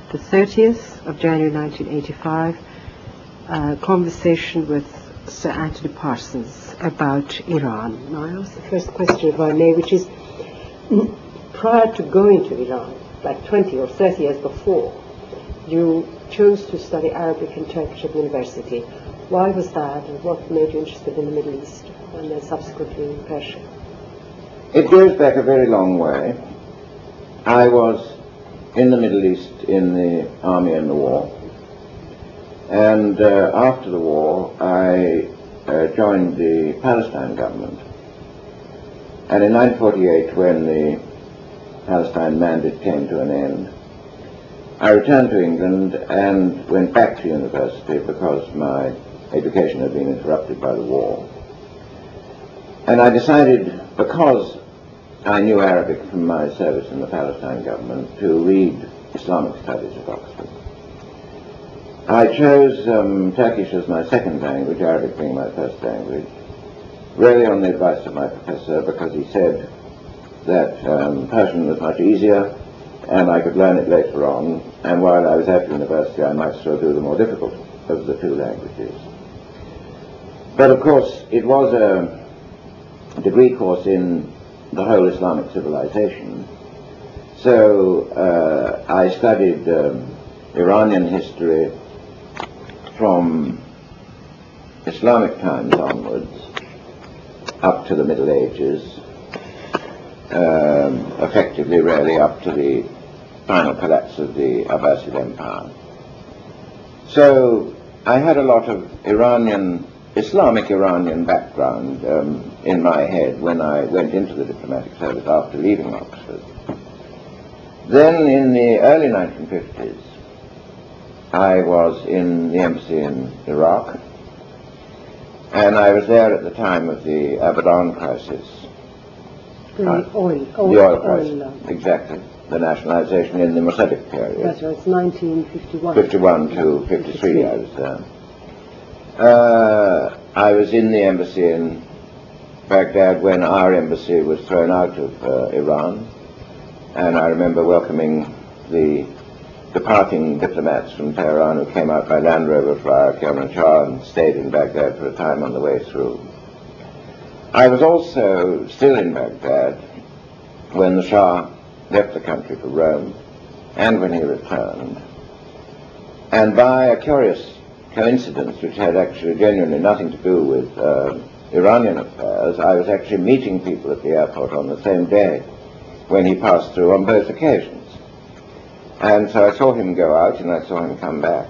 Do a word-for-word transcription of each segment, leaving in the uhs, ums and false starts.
the thirtieth of January nineteen eighty-five, a conversation with Sir Anthony Parsons about Iran. Now I ask the first question, if I may, which is, prior to going to Iran, like twenty or thirty years before, you chose to study Arabic and Turkish at university. Why was that, and what made you interested in the Middle East, and then subsequently in Persia? It goes back a very long way. I was in the Middle East in the army in the war, and uh, after the war I uh, joined the Palestine government. And in nineteen forty-eight, when the Palestine mandate came to an end, I returned to England and went back to university because my education had been interrupted by the war. And I decided, because I knew Arabic from my service in the Palestine government, to read Islamic studies at Oxford. I chose um, Turkish as my second language, Arabic being my first language, really on the advice of my professor, because he said that um, Persian was much easier and I could learn it later on, and while I was at university I might still do the more difficult of the two languages. But of course it was a degree course in the whole Islamic civilization, so uh, I studied um, Iranian history from Islamic times onwards up to the Middle Ages, um, effectively really up to the final collapse of the Abbasid Empire. So I had a lot of Iranian, Islamic Iranian background um, in my head when I went into the diplomatic service after leaving Oxford. Then in the early nineteen fifties, I was in the embassy in Iraq, and I was there at the time of the Abadan crisis. The uh, oil, oil, the oil crisis, oil, uh, exactly. The nationalization in the Mossadegh period. That's right, it's nineteen fifty-one. fifty-one to fifty-three, I was there. Uh, I was in the embassy in Baghdad when our embassy was thrown out of uh, Iran, and I remember welcoming the departing diplomats from Tehran who came out by Land Rover via Kermanshah and stayed in Baghdad for a time on the way through. I was also still in Baghdad when the Shah left the country for Rome, and when he returned. And by a curious coincidence, which had actually genuinely nothing to do with uh, Iranian affairs, I was actually meeting people at the airport on the same day when he passed through on both occasions. And so I saw him go out and I saw him come back.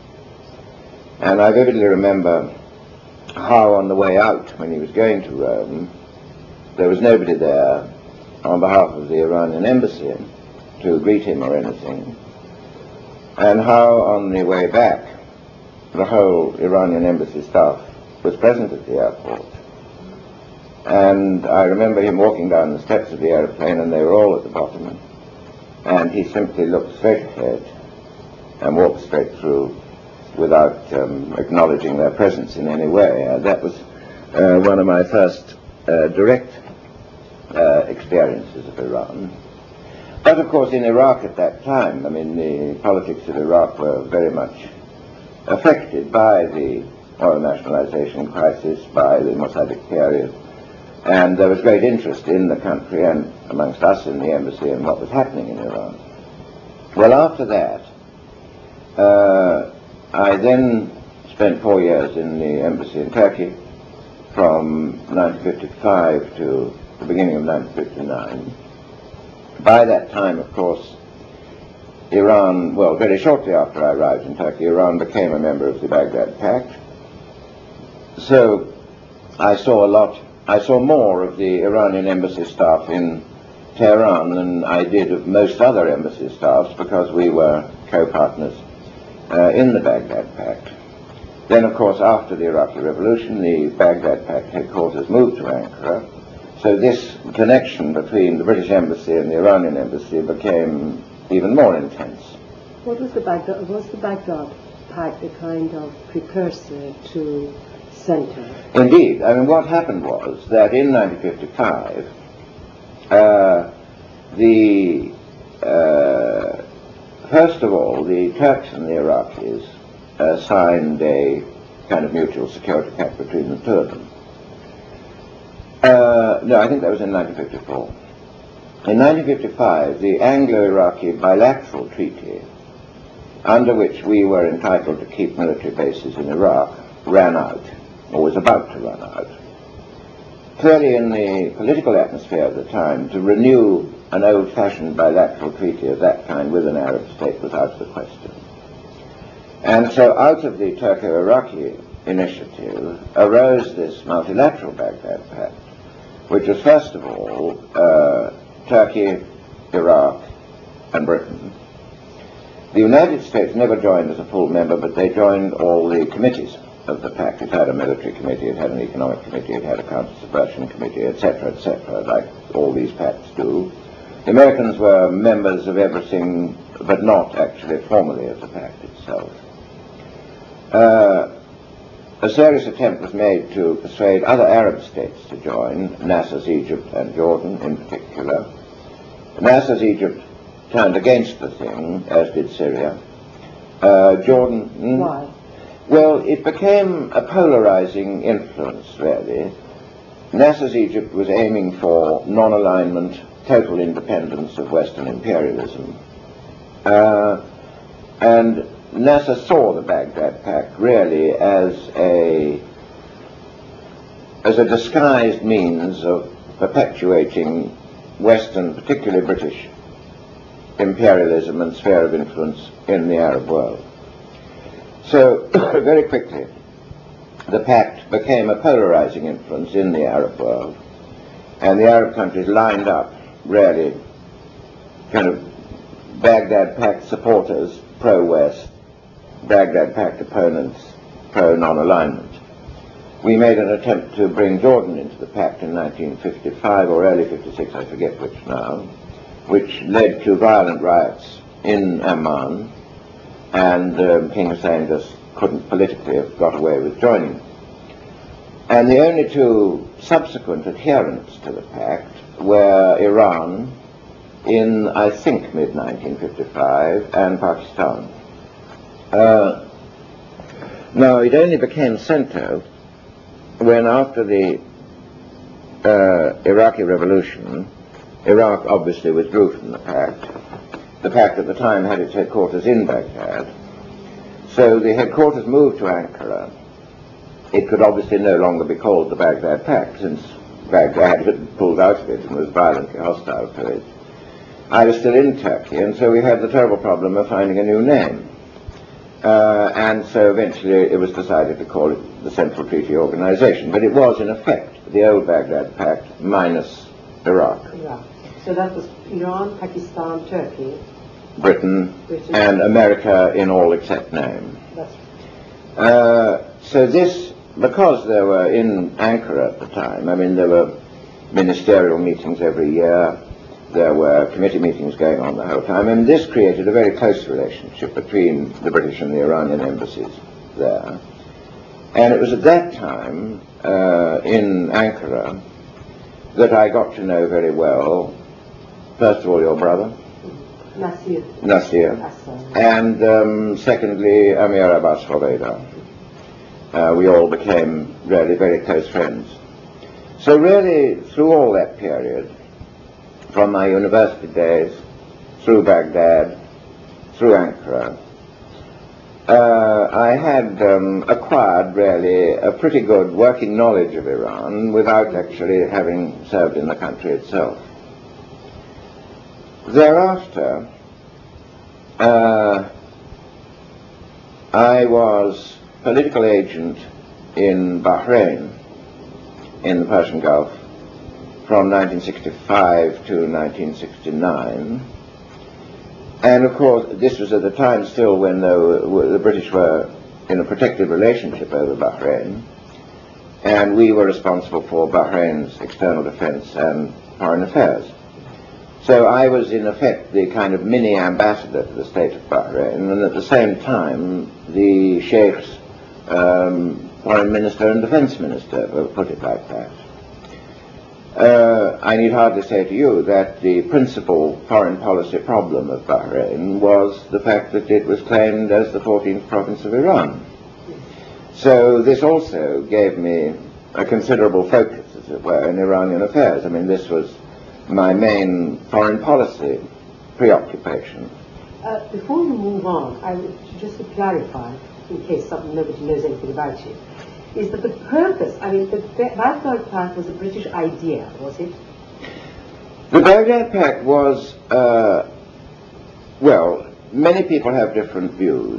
And I vividly remember how on the way out, when he was going to Rome, there was nobody there on behalf of the Iranian embassy to greet him or anything, and how on the way back the whole Iranian embassy staff was present at the airport. And I remember him walking down the steps of the aeroplane and they were all at the bottom, and he simply looked straight ahead and walked straight through without um, acknowledging their presence in any way. Uh, that was uh, one of my first uh, direct uh, experiences of Iran. But of course in Iraq at that time, I mean, the politics of Iraq were very much affected by the oil nationalization crisis, by the Mossadegh period, and there was great interest in the country and amongst us in the embassy in what was happening in Iran. Well, after that, uh, I then spent four years in the embassy in Turkey from nineteen fifty-five to the beginning of nineteen fifty-nine. By that time, of course, Iran, well, very shortly after I arrived in Turkey, Iran became a member of the Baghdad Pact. So I saw a lot, I saw more of the Iranian embassy staff in Tehran than I did of most other embassy staffs, because we were co-partners uh, in the Baghdad Pact. Then, of course, after the Iraqi Revolution, the Baghdad Pact headquarters moved to Ankara. So this connection between the British embassy and the Iranian embassy became even more intense. What was the Baghdad, was the Baghdad Pact a kind of precursor to Center? Indeed. I mean, what happened was that in nineteen fifty-five, uh, the, uh, first of all, the Turks and the Iraqis uh, signed a kind of mutual security pact between the two of them. Uh, no, I think that was in nineteen fifty-four. In nineteen fifty-five, the Anglo-Iraqi bilateral treaty, under which we were entitled to keep military bases in Iraq, ran out, or was about to run out. Clearly, in the political atmosphere of the time, to renew an old-fashioned bilateral treaty of that kind with an Arab state was out of the question. And so out of the Turco-Iraqi initiative arose this multilateral Baghdad Pact, which was first of all uh, Turkey, Iraq, and Britain. The United States never joined as a full member, but they joined all the committees of the pact. It had a military committee, it had an economic committee, it had a counter-subversion committee, et cetera, et cetera, like all these pacts do. The Americans were members of everything, but not actually formally of the pact itself. Uh, a serious attempt was made to persuade other Arab states to join, Nasser's Egypt and Jordan in particular. Nasser's Egypt turned against the thing, as did Syria. Uh, Jordan... Hmm? Why? Well, it became a polarizing influence, really. Nasser's Egypt was aiming for non-alignment, total independence of Western imperialism. Uh, and Nasser saw the Baghdad Pact really as a as a disguised means of perpetuating Western, particularly British, imperialism and sphere of influence in the Arab world. So, very quickly, the pact became a polarizing influence in the Arab world, and the Arab countries lined up, really, kind of Baghdad Pact supporters, pro-West, Baghdad Pact opponents, pro-non-alignment. We made an attempt to bring Jordan into the pact in nineteen fifty-five or early fifty-six, I forget which now, which led to violent riots in Amman, and um, King Hussein just couldn't politically have got away with joining. And the only two subsequent adherents to the pact were Iran in, I think, mid nineteen fifty-five, and Pakistan. Uh, now, it only became cento when, after the uh, Iraqi revolution, Iraq obviously withdrew from the pact. The pact at the time had its headquarters in Baghdad. So the headquarters moved to Ankara. It could obviously no longer be called the Baghdad Pact, since Baghdad had pulled out of it and was violently hostile to it. I was still in Turkey, and so we had the terrible problem of finding a new name. Uh, and so eventually it was decided to call it the Central Treaty Organization. But it was, in effect, the old Baghdad Pact minus Iraq. Iraq. So that was Iran, Pakistan, Turkey, Britain, Britain, and America in all except name. That's Uh, so this, because there were in Ankara at the time, I mean, there were ministerial meetings every year, there were committee meetings going on the whole time, and this created a very close relationship between the British and the Iranian embassies there. And it was at that time, uh, in Ankara, that I got to know very well, first of all, your brother, Nasir. Nasir, and um, secondly, Amir Abbas Horeida. Uh, we all became really very close friends. So really, through all that period, from my university days, through Baghdad, through Ankara, uh, I had um, acquired really a pretty good working knowledge of Iran without actually having served in the country itself. Thereafter, uh, I was political agent in Bahrain, in the Persian Gulf, from nineteen sixty-five to nineteen sixty-nine. And of course, this was at the time still when the, the British were in a protected relationship over Bahrain, and we were responsible for Bahrain's external defense and foreign affairs. So I was in effect the kind of mini ambassador to the state of Bahrain, and at the same time the Sheikh's um, foreign minister and defense minister, we'll put it like that. Uh, I need hardly say to you that the principal foreign policy problem of Bahrain was the fact that it was claimed as the fourteenth province of Iran. So this also gave me a considerable focus, as it were, in Iranian affairs. I mean, this was my main foreign policy preoccupation. Uh, before you move on, I would just to clarify, in case some, nobody knows anything about you, is that the purpose, I mean, the Baghdad Pact was a British idea, was it? The Baghdad Pact was, uh, well, many people have different views.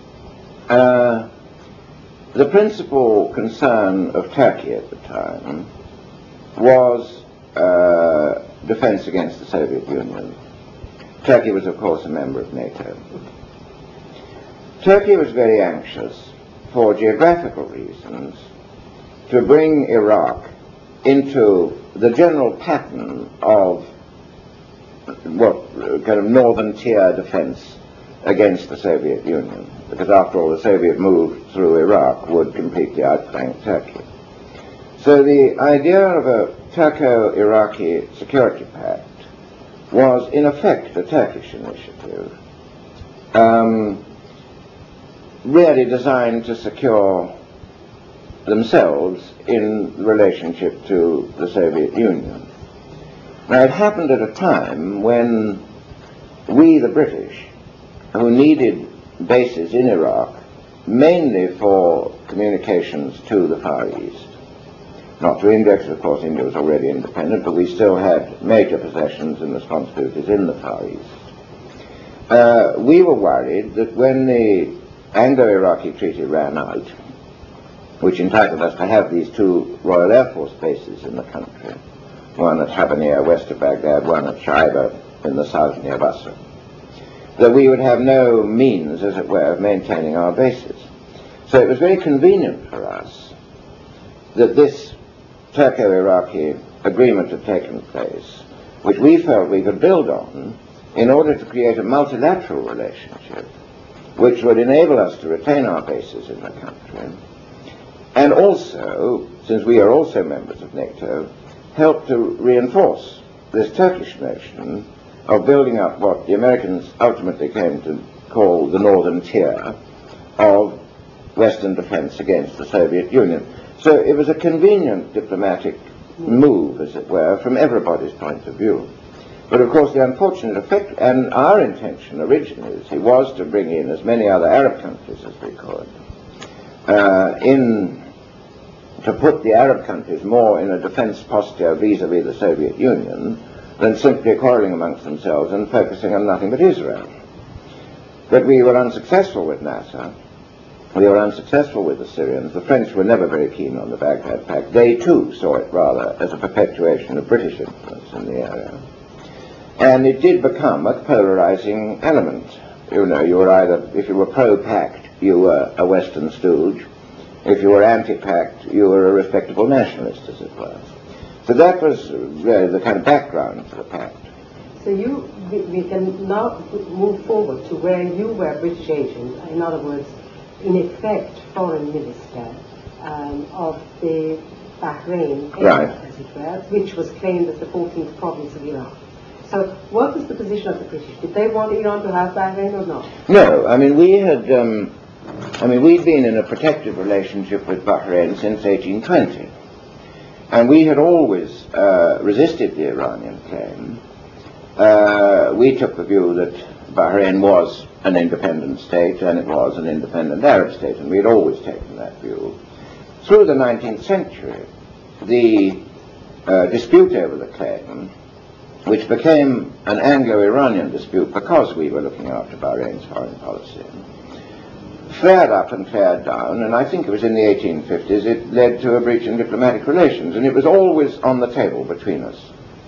Uh, the principal concern of Turkey at the time was uh, defense against the Soviet Union. Turkey was, of course, a member of NATO. Turkey was very anxious, for geographical reasons, to bring Iraq into the general pattern of what kind of northern tier defense against the Soviet Union, because after all the Soviet move through Iraq would completely outflank Turkey. So the idea of a Turco-Iraqi security pact was in effect a Turkish initiative, um, really designed to secure themselves in relationship to the Soviet Union. Now, it happened at a time when we, the British, who needed bases in Iraq, mainly for communications to the Far East, not to India, because of course India was already independent, but we still had major possessions and responsibilities in the Far East. Uh, we were worried that when the Anglo-Iraqi treaty ran out, which entitled us to have these two Royal Air Force bases in the country, one at Habaniyah west of Baghdad, one at Shaiba in the south near Basra, that we would have no means, as it were, of maintaining our bases. So it was very convenient for us that this Turco-Iraqi agreement had taken place, which we felt we could build on in order to create a multilateral relationship which would enable us to retain our bases in the country, and also, since we are also members of NATO, help to reinforce this Turkish notion of building up what the Americans ultimately came to call the northern tier of Western defense against the Soviet Union. So it was a convenient diplomatic move, as it were, from everybody's point of view. But of course the unfortunate effect, and our intention originally, was to bring in as many other Arab countries as we could, uh, in to put the Arab countries more in a defense posture vis-a-vis the Soviet Union than simply quarreling amongst themselves and focusing on nothing but Israel. But we were unsuccessful with Nasser. We were unsuccessful with the Syrians. The French were never very keen on the Baghdad Pact. They too saw it rather as a perpetuation of British influence in the area. And it did become a polarizing element. You know, you were either, if you were pro-pact, you were a Western stooge. If you were anti-pact, you were a respectable nationalist, as it were. So that was really the kind of background for the pact. So you, we, we can now move forward to where you were British agent, in other words, in effect, foreign minister um, of the Bahrain area, right, as it were, which was claimed as the fourteenth province of Iran. So what was the position of the British? Did they want Iran to have Bahrain or not? No, I mean, we had, um, I mean, we'd been in a protective relationship with Bahrain since eighteen twenty. And we had always uh, resisted the Iranian claim. Uh, we took the view that Bahrain was an independent state, and it was an independent Arab state, and we had always taken that view. Through the nineteenth century, the uh, dispute over the claim, which became an Anglo-Iranian dispute because we were looking after Bahrain's foreign policy, flared up and flared down, and I think it was in the eighteen fifties it led to a breach in diplomatic relations, and it was always on the table between us.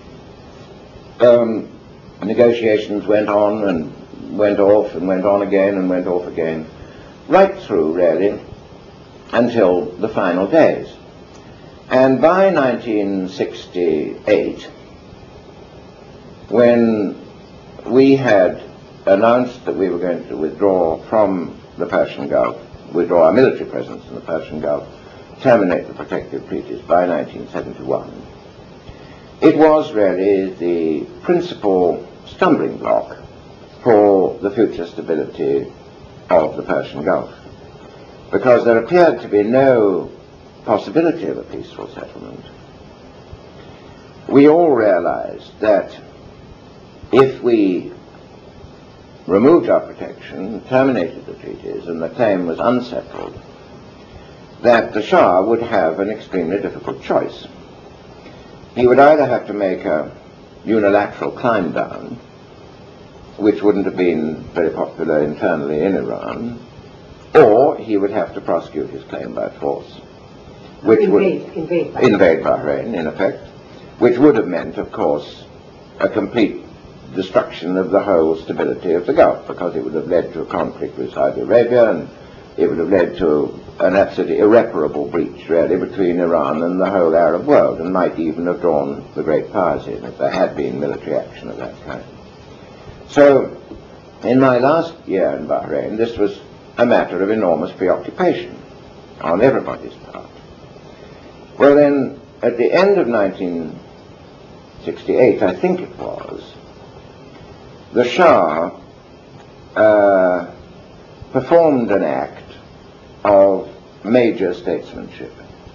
Um, negotiations went on and went off and went on again and went off again, right through, really, until the final days. And by nineteen sixty-eight, when we had announced that we were going to withdraw from the Persian Gulf, withdraw our military presence in the Persian Gulf, terminate the protective treaties by nineteen seventy-one, it was really the principal stumbling block for the future stability of the Persian Gulf, because there appeared to be no possibility of a peaceful settlement. We all realized that if we removed our protection, terminated the treaties, and the claim was unsettled, that the Shah would have an extremely difficult choice. He would either have to make a unilateral climb down, which wouldn't have been very popular internally in Iran, or he would have to prosecute his claim by force, which invade, would invade Bahrain. invade Bahrain, in effect, which would have meant, of course, a complete destruction of the whole stability of the Gulf, because it would have led to a conflict with Saudi Arabia, and it would have led to an absolutely irreparable breach, really, between Iran and the whole Arab world, and might even have drawn the great powers in if there had been military action of that kind. So, in my last year in Bahrain, this was a matter of enormous preoccupation on everybody's part. Well then, at the end of nineteen sixty-eight, I think it was, the Shah uh, performed an act of major statesmanship.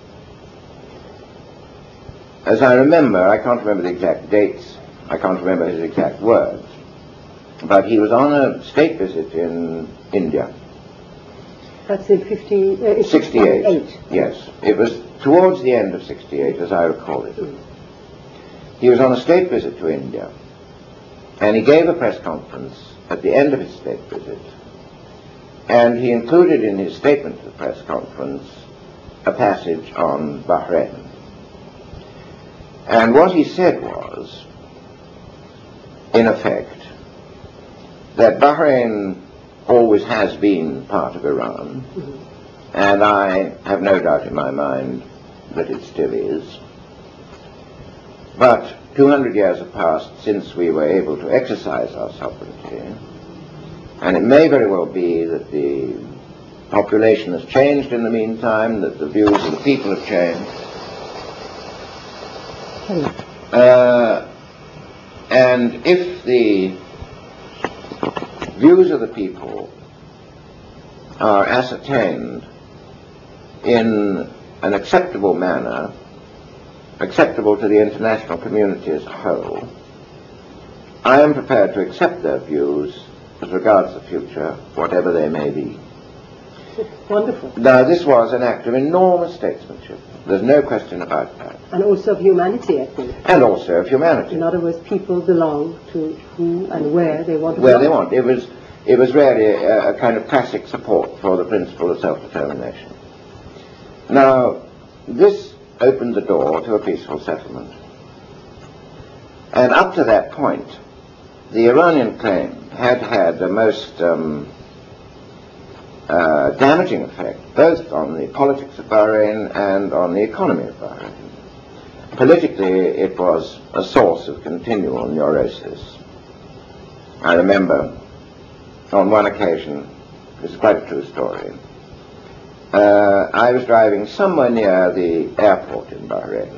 As I remember, I can't remember the exact dates, I can't remember his exact words, but he was on a state visit in India. That's in fifty, uh, sixty-eight. sixty-eight. Yes, it was towards the end of sixty-eight, as I recall it. Mm. He was on a state visit to India, and he gave a press conference at the end of his state visit, and he included in his statement to the press conference a passage on Bahrain. And what he said was, in effect, that Bahrain always has been part of Iran, mm-hmm. and I have no doubt in my mind that it still is. But two hundred years have passed since we were able to exercise our sovereignty, and it may very well be that the population has changed in the meantime, that the views of the people have changed. Uh, and if the views of the people are ascertained in an acceptable manner, acceptable to the international community as a whole, I am prepared to accept their views as regards the future, whatever they may be. Wonderful. Now, this was an act of enormous statesmanship. There's no question about that. And also of humanity, I think. And also of humanity. In other words, people belong to who and where they want to Where belong. they want. It was, it was really a, a kind of classic support for the principle of self-determination. Now, this opened the door to a peaceful settlement. And up to that point, the Iranian claim had had a most um, uh, damaging effect, both on the politics of Bahrain and on the economy of Bahrain. Politically, it was a source of continual neurosis. I remember on one occasion, this is quite a true story, uh, I was driving somewhere near the airport in Bahrain,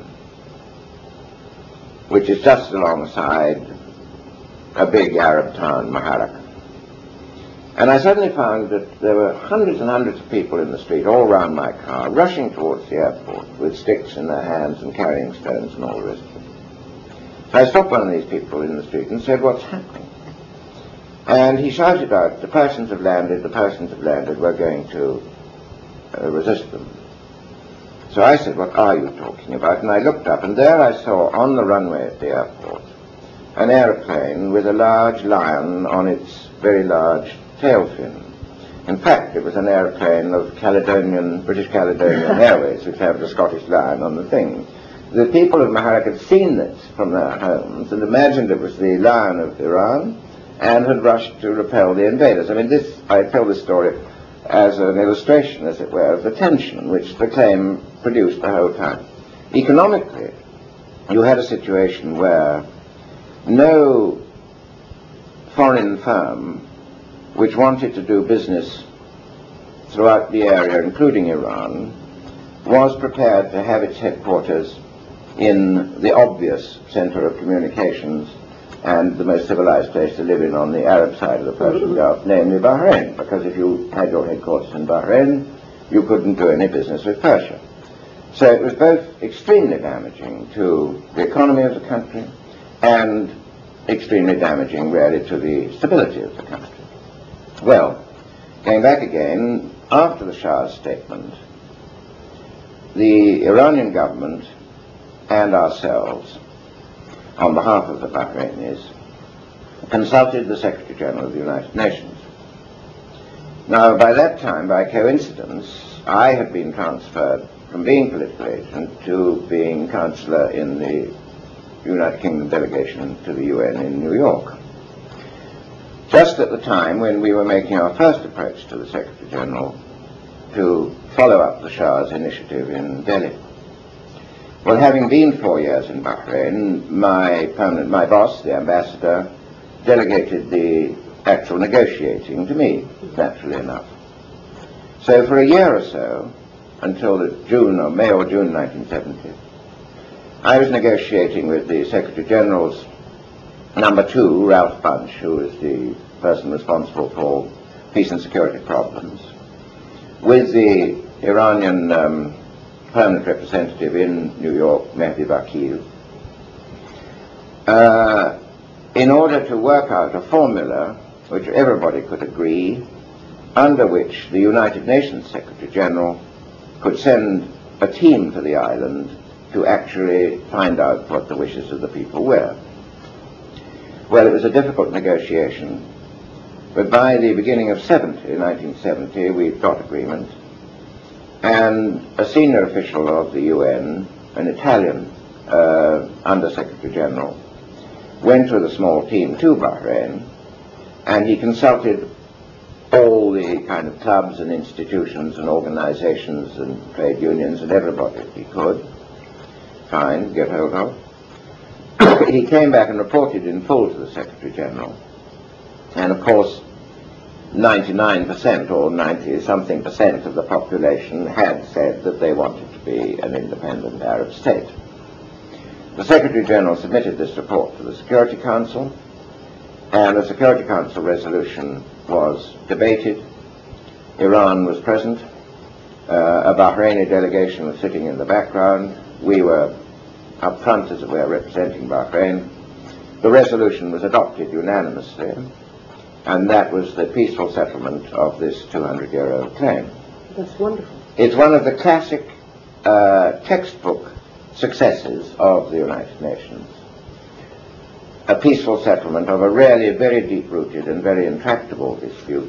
which is just alongside a big Arab town, Muharraq. And I suddenly found that there were hundreds and hundreds of people in the street, all round my car, rushing towards the airport with sticks in their hands and carrying stones and all the rest of it. So I stopped one of these people in the street and said, "What's happening?" And he shouted out, "The Persians have landed, the Persians have landed, we're going to uh, resist them." So I said, "What are you talking about?" And I looked up, and there I saw on the runway at the airport an aeroplane with a large lion on its very large tail fin. In fact, it was an aeroplane of Caledonian, British Caledonian Airways, which have the Scottish lion on the thing. The people of Muharraq had seen this from their homes and imagined it was the lion of Iran and had rushed to repel the invaders. I mean, this, I tell this story as an illustration, as it were, of the tension which the claim produced the whole time. Economically, you had a situation where no foreign firm which wanted to do business throughout the area, including Iran, was prepared to have its headquarters in the obvious center of communications and the most civilized place to live in on the Arab side of the Persian Gulf, namely Bahrain, because if you had your headquarters in Bahrain, you couldn't do any business with Persia. So it was both extremely damaging to the economy of the country and extremely damaging, really, to the stability of the country. Well, going back again, after the Shah's statement, the Iranian government and ourselves, on behalf of the Bahrainis, consulted the Secretary General of the United Nations. Now, by that time, by coincidence, I had been transferred from being political agent to being counselor in the United Kingdom delegation to the U N in New York. Just at the time when we were making our first approach to the Secretary General to follow up the Shah's initiative in Delhi. Well, having been four years in Bahrain, my permanent, my boss, the ambassador, delegated the actual negotiating to me, naturally enough. So for a year or so, until the June or May or June nineteen seventy, I was negotiating with the Secretary General's number two, Ralph Bunche, who was the person responsible for peace and security problems, with the Iranian um, permanent representative in New York, Mehdi Vakil, uh, in order to work out a formula which everybody could agree, under which the United Nations Secretary General could send a team to the island to actually find out what the wishes of the people were. Well, it was a difficult negotiation, but by the beginning of nineteen seventy, we'd got agreement, and a senior official of the U N, an Italian uh, Under-Secretary General, went with a small team to Bahrain, and he consulted all the kind of clubs and institutions and organizations and trade unions and everybody he could find, get hold of. He came back and reported in full to the Secretary General. And of course, ninety-nine percent or ninety something percent of the population had said that they wanted to be an independent Arab state. The Secretary General submitted this report to the Security Council, and the Security Council resolution was debated. Iran was present. Uh, a Bahraini delegation was sitting in the background. We were up front, as it were, representing Bahrain. The resolution was adopted unanimously, and that was the peaceful settlement of this two hundred year old claim. That's wonderful. It's one of the classic uh, textbook successes of the United Nations. A peaceful settlement of a really very deep-rooted and very intractable dispute.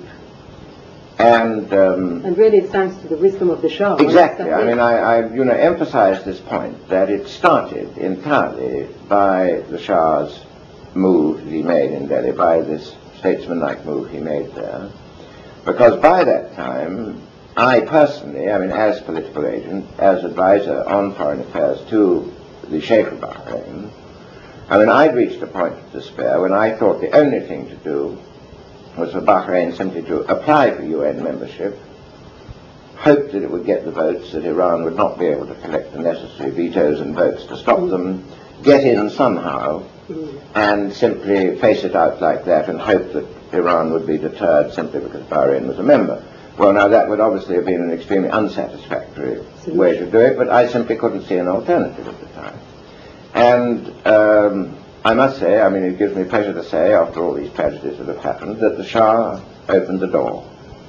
And um, and really it's thanks to the wisdom of the Shah. Exactly. I mean, I, I you know, emphasize this point, that it started entirely by the Shah's move he made in Delhi, by this statesmanlike move he made there. Because by that time, I personally, I mean, as political agent, as advisor on foreign affairs to the Sheikh of Bahrain, I mean, I'd reached a point of despair when I thought the only thing to do was for Bahrain simply to apply for U N membership, hope that it would get the votes, that Iran would not be able to collect the necessary vetoes and votes to stop them, get in somehow, and simply face it out like that and hope that Iran would be deterred simply because Bahrain was a member. Well, now that would obviously have been an extremely unsatisfactory way to do it, but I simply couldn't see an alternative at the time. And um, I must say, I mean, it gives me pleasure to say, after all these tragedies that have happened, that the Shah opened the door.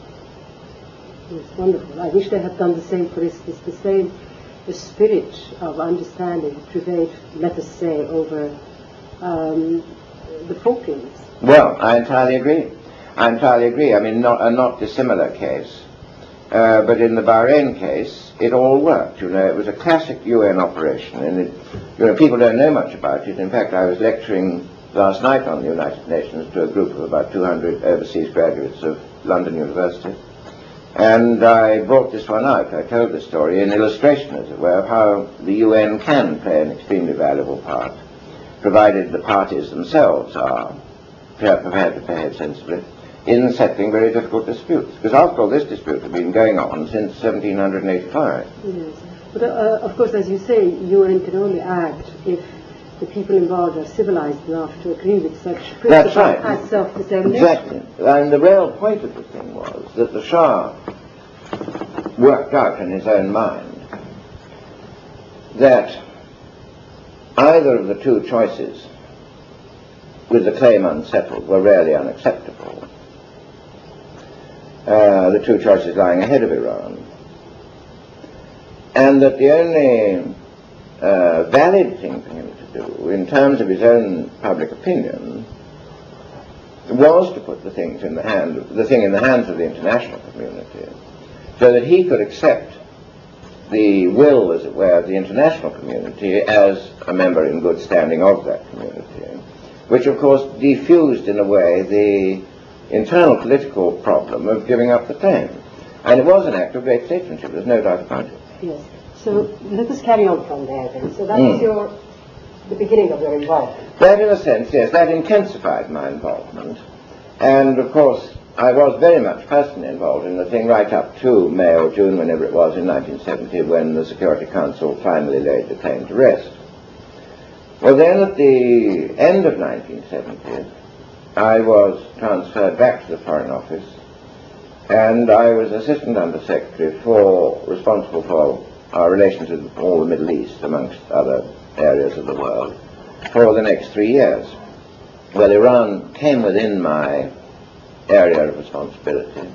It's wonderful. I wish they had done the same for us. It's the same the spirit of understanding prevailed, let us say, over um, the Falklands. Well, I entirely agree. I entirely agree. I mean, not a not dissimilar case. Uh, but in the Bahrain case, it all worked. You know, it was a classic U N operation, and it, you know, people don't know much about it. In fact, I was lecturing last night on the United Nations to a group of about two hundred overseas graduates of London University, and I brought this one out. I told the story in illustration, as it were, of how the U N can play an extremely valuable part, provided the parties themselves are prepared to behave sensibly in settling very difficult disputes. Because after all, this dispute had been going on since seventeen eighty-five. Yes. But uh, of course, as you say, U N can only act if the people involved are civilized enough to agree with such principles. That's right. As self-determination. Exactly. And the real point of the thing was that the Shah worked out in his own mind that either of the two choices with the claim unsettled were really unacceptable. Uh, the two choices lying ahead of Iran. And that the only uh, valid thing for him to do, in terms of his own public opinion, was to put the things in the hand, of, the thing in the hands of the international community, so that he could accept the will, as it were, of the international community as a member in good standing of that community, which of course defused in a way the internal political problem of giving up the claim. And it was an act of great statesmanship, there's no doubt about it. Yes. So let us carry on from there then. So that Mm. was your, the beginning of your involvement. That, in a sense, yes, that intensified my involvement. And of course, I was very much personally involved in the thing right up to May or June, whenever it was, in nineteen seventy, when the Security Council finally laid the claim to rest. Well, then at the end of nineteen seventy, I was transferred back to the Foreign Office, and I was Assistant Under Secretary for, responsible for our relations with all the Middle East, amongst other areas of the world, for the next three years. Well, Iran came within my area of responsibility.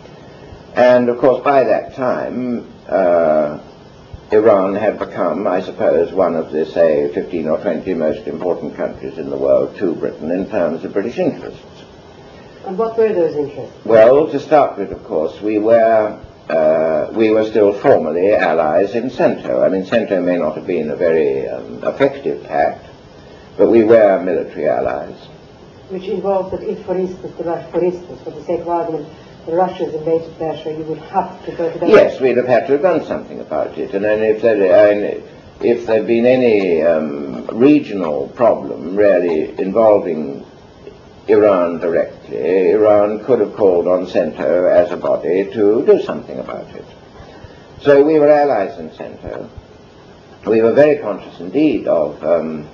And of course, by that time, uh, Iran had become, I suppose, one of the, say, fifteen or twenty most important countries in the world to Britain in terms of British interests. And what were those interests? Well, to start with, of course, we were uh, we were still formally allies in CENTO. I mean, CENTO may not have been a very um, effective pact, but we were military allies. Which involved that if, for instance, the Rus- for instance, for the sake of argument, the Russians invaded Persia, you would have to go to them. Yes, we'd have had to have done something about it. And then if there, and if there'd been any um, regional problem really involving Iran directly, Iran could have called on CENTO as a body to do something about it. So we were allies in CENTO. We were very conscious indeed of um,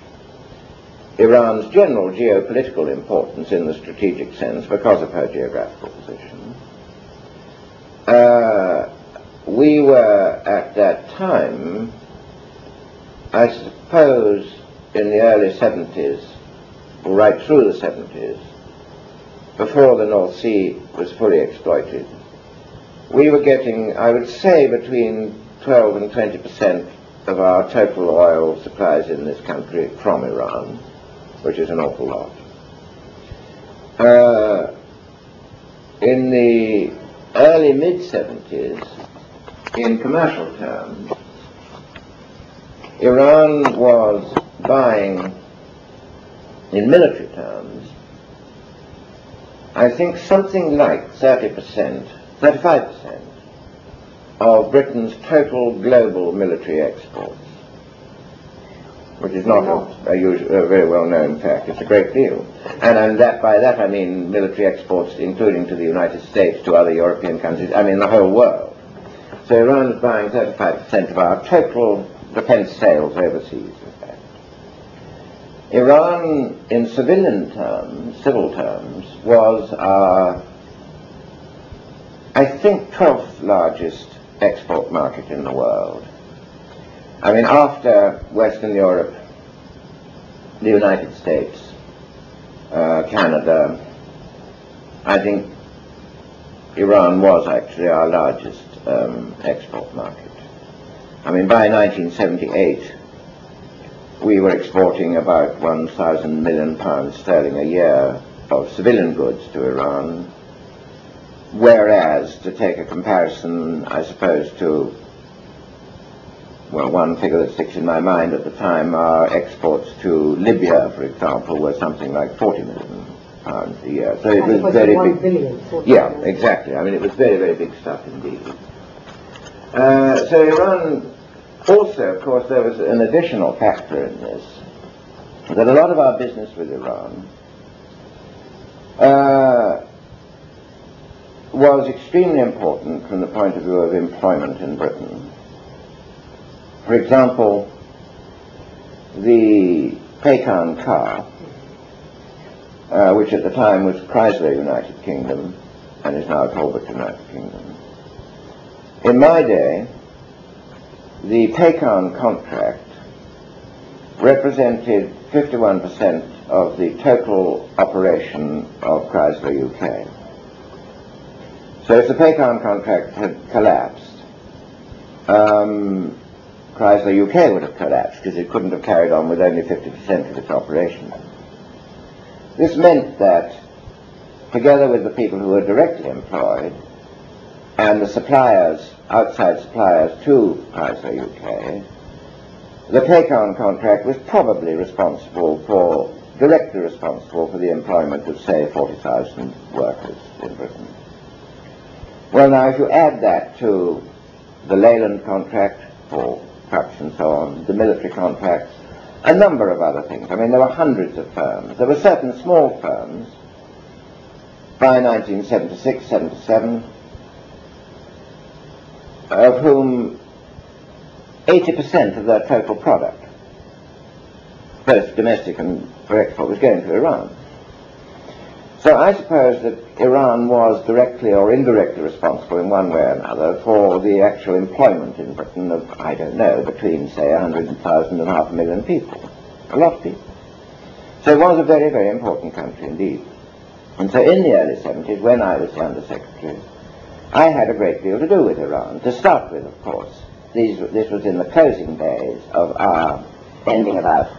Iran's general geopolitical importance in the strategic sense because of her geographical position. Uh, we were at that time, I suppose, in the early seventies, or right through the seventies, before the North Sea was fully exploited, we were getting, I would say, between twelve and twenty percent of our total oil supplies in this country from Iran, which is an awful lot. Uh, in the early mid-seventies, in commercial terms, Iran was buying, in military terms, I think something like thirty percent, thirty-five percent of Britain's total global military exports, which is not a, a, usual, a very well-known fact. It's a great deal. And, and that, by that I mean military exports, including to the United States, to other European countries, I mean the whole world. So Iran is buying thirty-five percent of our total defense sales overseas, in fact. Iran, in civilian terms, civil terms, was our, I think, twelfth largest export market in the world. I mean, after Western Europe, the United States, uh, Canada, I think Iran was actually our largest um, export market. I mean, by nineteen seventy-eight, we were exporting about one thousand million pounds sterling a year of civilian goods to Iran, whereas, to take a comparison, I suppose, to well, one figure that sticks in my mind at the time, our exports to Libya, for example, were something like forty million pounds a year. So it was, was very big. Billion, yeah, exactly. I mean, it was very, very big stuff indeed. Uh, so Iran, also, of course, there was an additional factor in this, that a lot of our business with Iran uh, was extremely important from the point of view of employment in Britain. For example, the Paykan car, uh, which at the time was Chrysler United Kingdom and is now Talbot United Kingdom. In my day, the Paykan contract represented fifty-one percent of the total operation of Chrysler U K. So if the Paykan contract had collapsed, um, Chrysler U K would have collapsed because it couldn't have carried on with only fifty percent of its operation. This meant that, together with the people who were directly employed and the suppliers, outside suppliers to Chrysler U K, the Paykan contract was probably responsible for, directly responsible for the employment of, say, forty thousand workers in Britain. Well, now, if you add that to the Leyland contract for trucks and so on, the military contracts, a number of other things. I mean, there were hundreds of firms. There were certain small firms by nineteen seventy-six seventy-seven of whom eighty percent of their total product, both domestic and for export, was going to Iran. So I suppose that Iran was directly or indirectly responsible in one way or another for the actual employment in Britain of, I don't know, between, say, one hundred thousand and half a million people. A lot of people. So it was a very, very important country indeed. And so in the early seventies, when I was the Under Secretary, I had a great deal to do with Iran. To start with, of course, these, this was in the closing days of our ending of our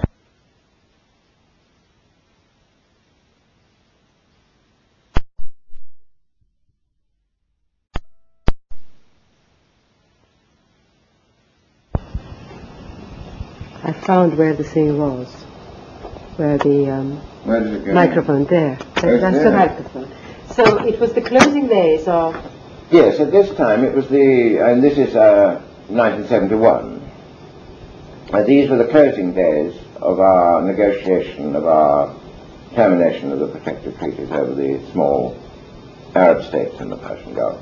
I found where the thing was, where the um, Where does it go? microphone there. That, Oh, that's there. the microphone. So it was the closing days of. Yes, at this time it was the, and this is uh, nineteen seventy-one. Uh, these were the closing days of our negotiation, of our termination of the protective treaties over the small Arab states in the Persian Gulf.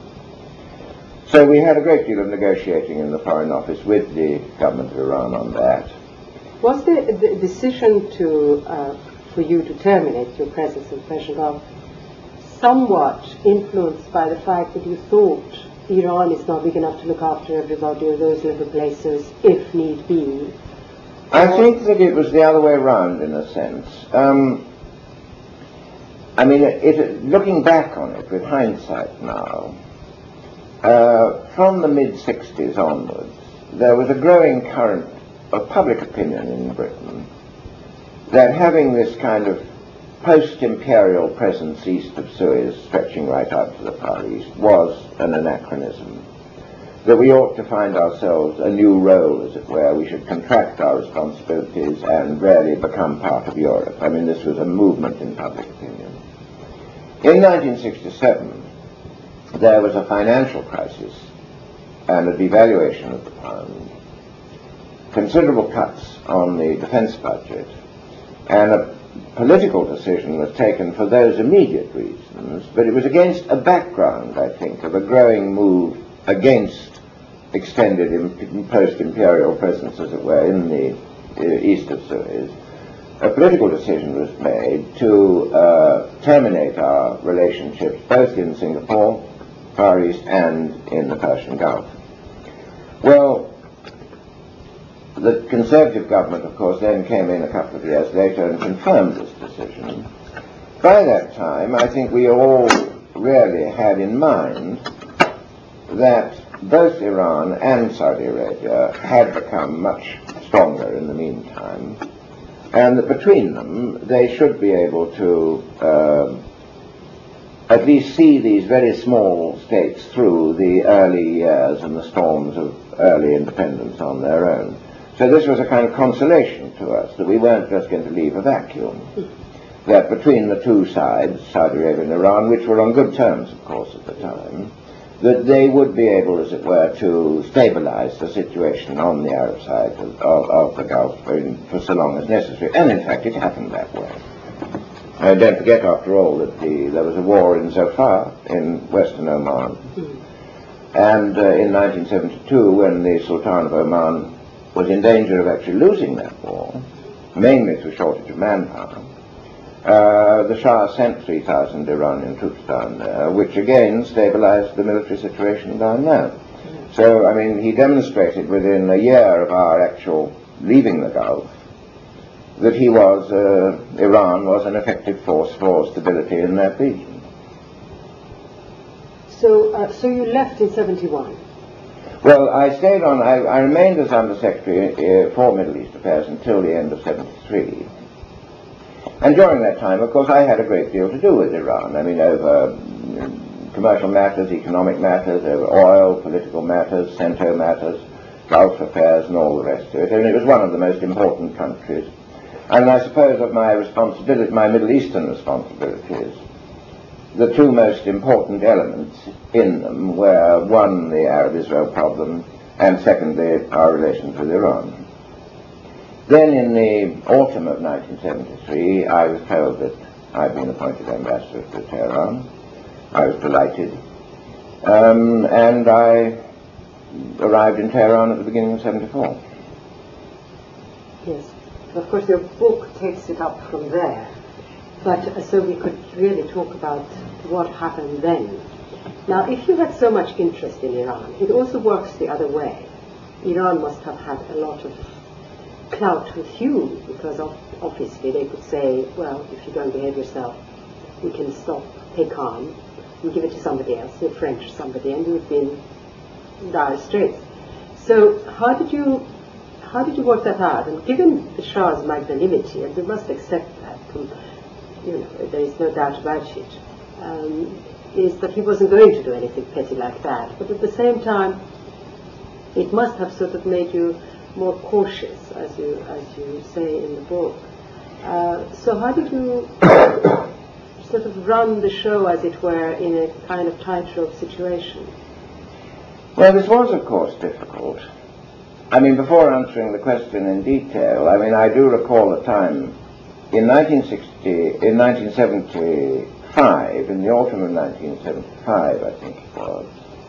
So we had a great deal of negotiating in the Foreign Office with the government of Iran on that. Was the, the decision to uh, for you to terminate your presence in the Persian Gulf somewhat influenced by the fact that you thought Iran is not big enough to look after everybody or those little places if need be? I think that it was the other way around in a sense. Um, I mean, it, it, looking back on it with hindsight now, uh, from the mid sixties onwards, there was a growing current of public opinion in Britain that having this kind of post-imperial presence east of Suez, stretching right out to the Far East, was an anachronism. That we ought to find ourselves a new role, as it were. We should contract our responsibilities and really become part of Europe. I mean, this was a movement in public opinion. In nineteen sixty-seven, there was a financial crisis and a devaluation of the pound, considerable cuts on the defense budget, and a political decision was taken for those immediate reasons, but it was against a background, I think, of a growing move against extended imp- post-imperial presence, as it were, in the uh, east of Suez. A political decision was made to uh, terminate our relationships both in Singapore, Far East, and in the Persian Gulf. Well, the Conservative government, of course, then came in a couple of years later and confirmed this decision. By that time, I think we all really had in mind that both Iran and Saudi Arabia had become much stronger in the meantime, and that between them they should be able to uh, at least see these very small states through the early years and the storms of early independence on their own. So this was a kind of consolation to us, that we weren't just going to leave a vacuum, that between the two sides, Saudi Arabia and Iran, which were on good terms, of course, at the time, that they would be able, as it were, to stabilize the situation on the Arab side of, of, of the Gulf for, for so long as necessary. And in fact, it happened that way. Uh, don't forget, after all, that the, there was a war in Zofar in western Oman. And uh, in nineteen seventy-two, when the Sultan of Oman was in danger of actually losing that war, mainly through shortage of manpower, uh, the Shah sent three thousand Iranian troops down there, which again stabilized the military situation down there. So, I mean, he demonstrated within a year of our actual leaving the Gulf that he was, uh, Iran was an effective force for stability in that region. So, uh, so you left in seventy-one? Well, I stayed on, I, I remained as Under-Secretary uh, for Middle East Affairs until the end of seventy-three. And during that time, of course, I had a great deal to do with Iran. I mean, over um, commercial matters, economic matters, over oil, political matters, Cento matters, Gulf affairs, and all the rest of it. And it was one of the most important countries. And I suppose of my responsibility, my Middle Eastern responsibilities, the two most important elements in them were, one, the Arab-Israel problem, and secondly, our relations with Iran. Then in the autumn of nineteen seventy-three, I was told that I'd been appointed ambassador to Tehran. I was delighted. Um, and I arrived in Tehran at the beginning of seventy-four. Yes. Of course, your book takes it up from there. But uh, so we could really talk about what happened then. Now, if you had so much interest in Iran, it also works the other way. Iran must have had a lot of clout with you, because of, obviously they could say, well, if you don't behave yourself, we can stop Pekan and give it to somebody else, a French or somebody, and you would be in dire straits. So how did you how did you work that out? And given the Shah's magnanimity, and we must accept that, you know, there is no doubt about it, um, is that he wasn't going to do anything petty like that. But at the same time, it must have sort of made you more cautious, as you as you say in the book. Uh, so how did you sort of run the show, as it were, in a kind of tightrope situation? Well, this was, of course, difficult. I mean, before answering the question in detail, I mean, I do recall a time in nineteen sixty, in nineteen seventy-five, in the autumn of nineteen seventy-five, I think it was,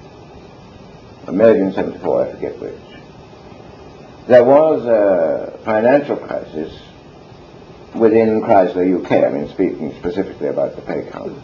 or maybe in seventy-four, I forget which. There was a financial crisis within Chrysler U K, I mean, speaking specifically about the Pekan.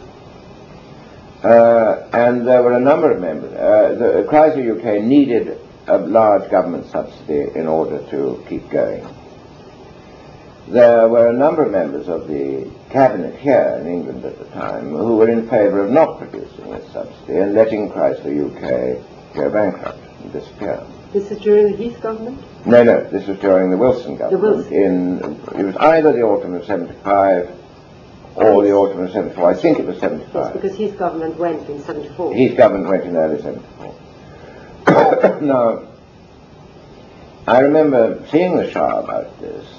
Uh, and there were a number of members. Uh, the Chrysler U K needed a large government subsidy in order to keep going. There were a number of members of the cabinet here in England at the time who were in favour of not producing this subsidy and letting Chrysler U K go bankrupt and disappear. This is during the Heath government? No, no, this was during the Wilson government. The Wilson. In, it was either the autumn of seventy-five or the autumn of seventy-four. I think it was seventy-five. Yes, because Heath government went in seventy-four. Heath government went in early seventy-four. Now, I remember seeing the Shah about this,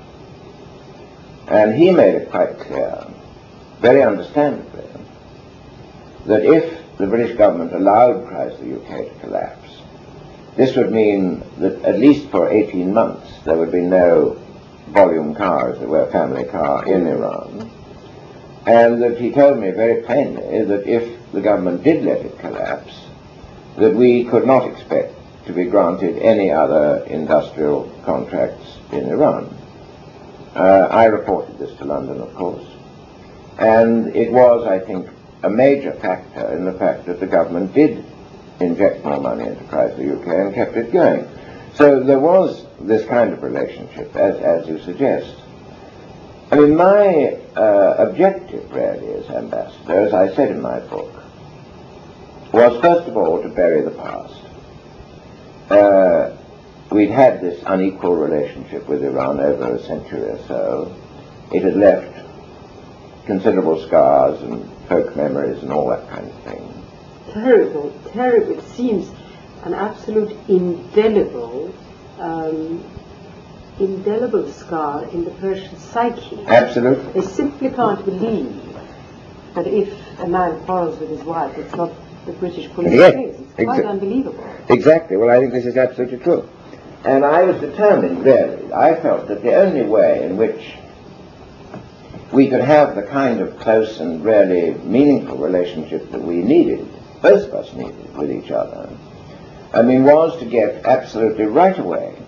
and he made it quite clear, very understandably, that if the British government allowed Chrysler U K to collapse, this would mean that at least for eighteen months there would be no volume car, as it were, family car in Iran. And that he told me very plainly that if the government did let it collapse, that we could not expect to be granted any other industrial contracts in Iran. Uh, I reported this to London, of course, and it was, I think, a major factor in the fact that the government did inject more money into Chrysler U K and kept it going. So there was this kind of relationship, as, as you suggest. I mean, my uh, objective really as ambassador, as I said in my book, was first of all to bury the past. Uh, we'd had this unequal relationship with Iran over a century or so. It had left considerable scars and folk memories and all that kind of thing. Terrible, terrible. It seems an absolute indelible, um, indelible scar in the Persian psyche. Absolutely. They simply can't believe that if a man quarrels with his wife, it's not the British police Yes, case. It's quite exa- unbelievable. Exactly. Well, I think this is absolutely true. And I was determined, really, I felt that the only way in which we could have the kind of close and really meaningful relationship that we needed, both of us needed with each other, I mean, was to get absolutely right away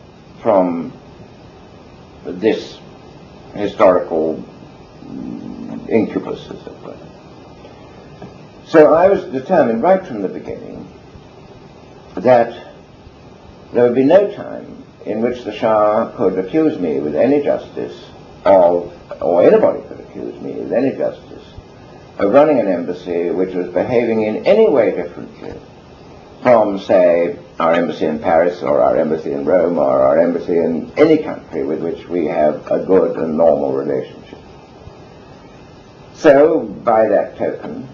from this historical incubus, as it were. So I was determined right from the beginning that there would be no time in which the Shah could accuse me with any justice of, or anybody could accuse me with any justice, of running an embassy which was behaving in any way differently from, say, our embassy in Paris or our embassy in Rome or our embassy in any country with which we have a good and normal relationship. So, by that token,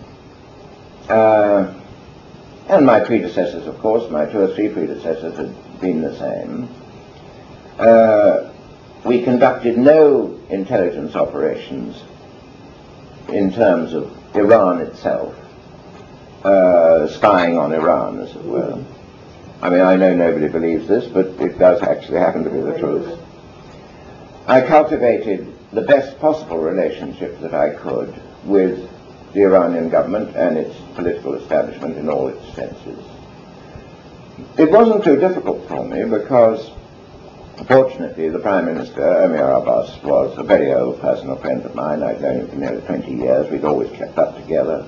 uh, and my predecessors, of course, my two or three predecessors had been the same, uh, we conducted no intelligence operations in terms of Iran itself, uh, spying on Iran, as it were. I mean, I know nobody believes this, but it does actually happen to be the truth. I cultivated the best possible relationship that I could with the Iranian government and its political establishment in all its senses. It wasn't too difficult for me because, fortunately, the Prime Minister, Emir Abbas, was a very old personal friend of mine. I'd known him for nearly twenty years. We'd always kept up together.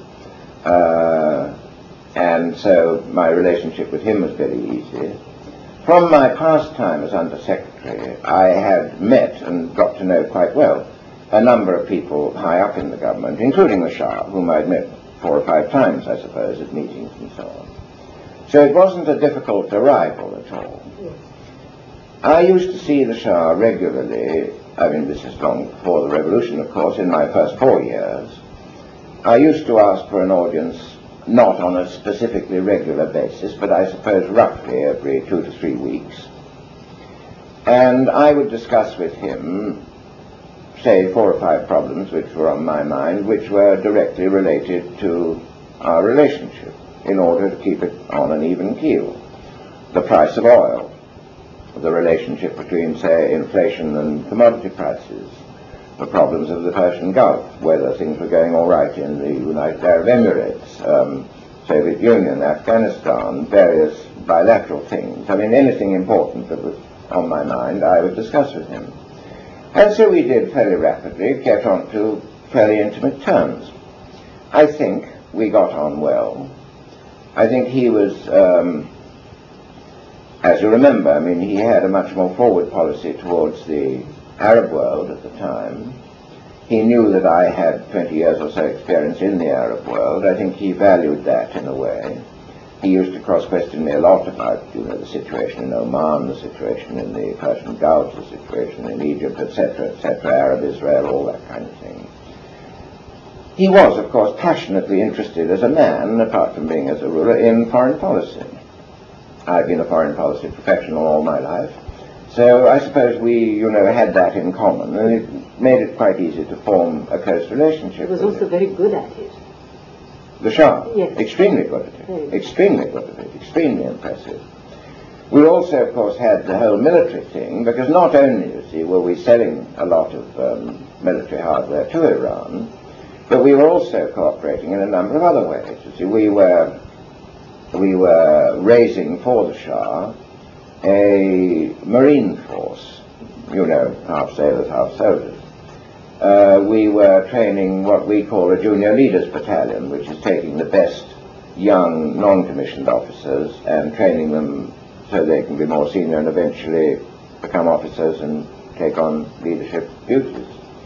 Uh, and so my relationship with him was very easy. From my past time as Under Secretary, I had met and got to know quite well a number of people high up in the government, including the Shah, whom I'd met four or five times, I suppose, at meetings and so on. So it wasn't a difficult arrival at all. I used to see the Shah regularly. I mean, this is long before the revolution, of course, in my first four years. I used to ask for an audience not on a specifically regular basis, but I suppose roughly every two to three weeks. And I would discuss with him, say, four or five problems which were on my mind, which were directly related to our relationship, in order to keep it on an even keel. The price of oil, the relationship between, say, inflation and commodity prices, the problems of the Persian Gulf, whether things were going all right in the United Arab Emirates, um, Soviet Union, Afghanistan, various bilateral things. I mean, anything important that was on my mind, I would discuss with him. And so we did fairly rapidly get on to fairly intimate terms. I think we got on well. I think he was, um, as you remember, I mean, he had a much more forward policy towards the Arab world at the time. He knew that I had twenty years or so experience in the Arab world. I think he valued that in a way. He used to cross-question me a lot about, you know, the situation in Oman, the situation in the Persian Gulf, the situation in Egypt, et cetera, et cetera, Arab Israel, all that kind of thing. He was, of course, passionately interested as a man, apart from being as a ruler, in foreign policy. I've been a foreign policy professional all my life. So I suppose we, you know, had that in common, and it made it quite easy to form a close relationship. He was also him. very good at it. The Shah? Yes. Extremely good at it. Very. Extremely good at it. Extremely impressive. We also, of course, had the whole military thing, because not only, you see, were we selling a lot of um, military hardware to Iran, but we were also cooperating in a number of other ways. You see, we were, we were raising for the Shah a marine force, you know, half sailors, half soldiers. Uh, we were training what we call a junior leaders battalion, which is taking the best young non-commissioned officers and training them so they can be more senior and eventually become officers and take on leadership duties.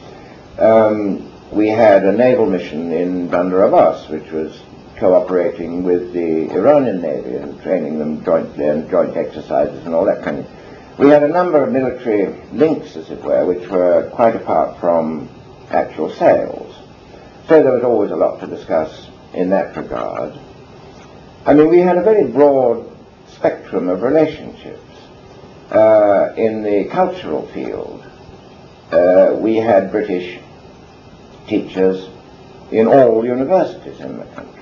Um, we had a naval mission in Bandar Abbas, which was cooperating with the Iranian Navy and training them jointly and joint exercises and all that kind of thing. We had a number of military links, as it were, which were quite apart from actual sales. So there was always a lot to discuss in that regard. I mean, we had a very broad spectrum of relationships. Uh, in the cultural field, uh, we had British teachers in all universities in the country.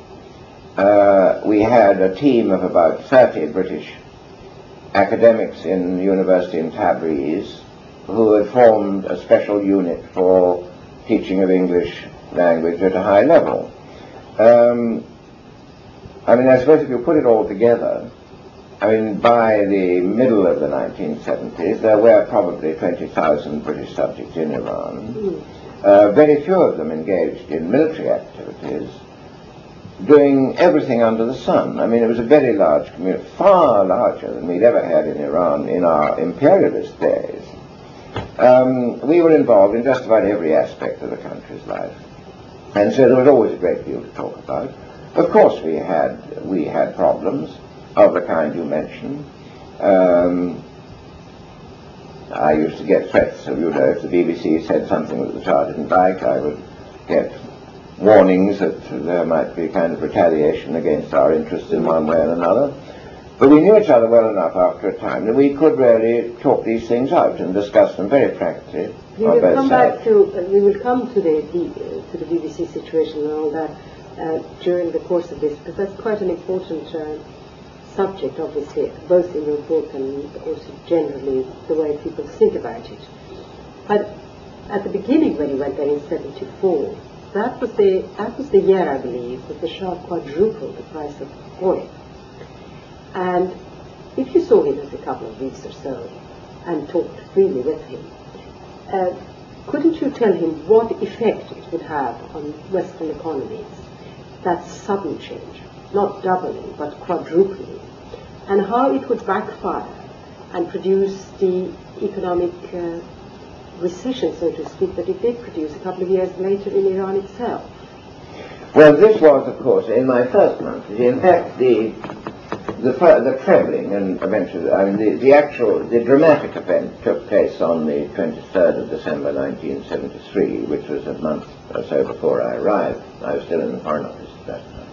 Uh, we had a team of about thirty British academics in the university in Tabriz who had formed a special unit for teaching of English language at a high level. Um, I mean, I suppose if you put it all together, I mean, by the middle of the nineteen seventies, there were probably twenty thousand British subjects in Iran. Mm. Uh, very few of them engaged in military activities, doing everything under the sun. I mean, it was a very large community, far larger than we'd ever had in Iran in our imperialist days. Um, we were involved in just about every aspect of the country's life, and so there was always a great deal to talk about. Of course, we had we had problems of the kind you mentioned. Um, I used to get threats of, you know, if the B B C said something that the Shah didn't like, I would get warnings that there might be kind of retaliation against our interests in one way or another. But we knew each other well enough after a time that we could really talk these things out and discuss them very frankly. We will come sides. back to uh, we will come to the, the uh, to the B B C situation and all that uh, during the course of this, because that's quite an important uh, subject, obviously, both in your book and also generally the way people think about it. But at the beginning, when you went there in seventy-four, that was the that was the year, I believe, that the Shah quadrupled the price of oil. And if you saw him for a couple of weeks or so and talked freely with him, uh, couldn't you tell him what effect it would have on Western economies, that sudden change, not doubling but quadrupling, and how it would backfire and produce the economic uh, recession, so to speak, that it did produce a couple of years later in Iran itself? Well, this was, of course, in my first month. In fact, the the, the trebling and eventually, I mean, the, the actual, the dramatic event took place on the twenty-third of December nineteen seventy-three, which was a month or so before I arrived. I was still in the Foreign Office at that time.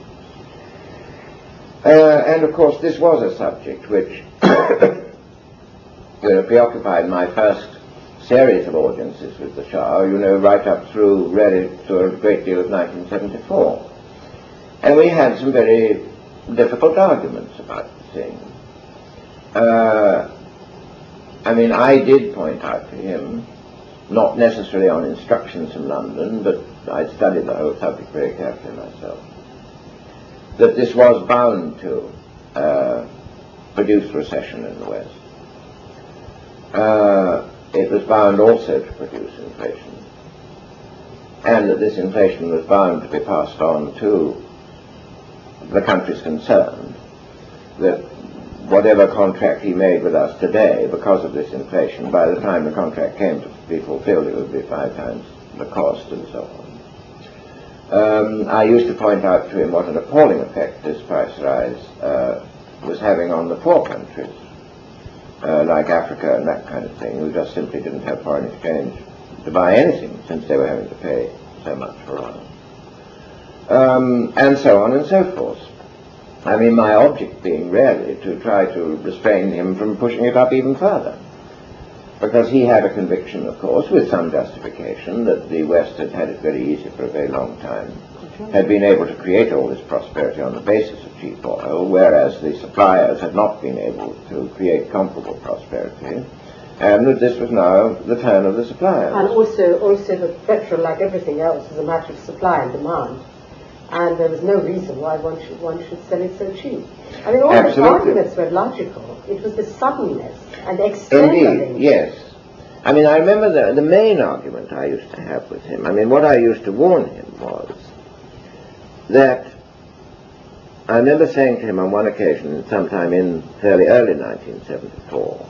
Uh, and of course, this was a subject which you know, preoccupied my first series of audiences with the Shah, you know, right up through really to a great deal of nineteen seventy-four. And we had some very difficult arguments about the thing. Uh, I mean, I did point out to him, not necessarily on instructions from London, but I'd studied the whole subject very carefully myself, that this was bound to uh, produce recession in the West. Uh, it was bound also to produce inflation, and that this inflation was bound to be passed on to the countries concerned, that whatever contract he made with us today, because of this inflation, by the time the contract came to be fulfilled, it would be five times the cost and so on. Um, I used to point out to him what an appalling effect this price rise uh, was having on the poor countries, uh, like Africa and that kind of thing, who just simply didn't have foreign exchange to buy anything, since they were having to pay so much for oil. Um, and so on and so forth. I mean, my object being really to try to restrain him from pushing it up even further. Because he had a conviction, of course, with some justification, that the West had had it very easy for a very long time, had been able to create all this prosperity on the basis of cheap oil, whereas the suppliers had not been able to create comparable prosperity, and that this was now the turn of the suppliers. And also, also that petrol, like everything else, is a matter of supply and demand. And there was no reason why one should one should sell it so cheap. I mean, all Absolutely. the arguments were logical. It was the suddenness and the extent Indeed, of it. yes. I mean, I remember the, the main argument I used to have with him, I mean, what I used to warn him was that, I remember saying to him on one occasion, sometime in fairly early nineteen seventy-four,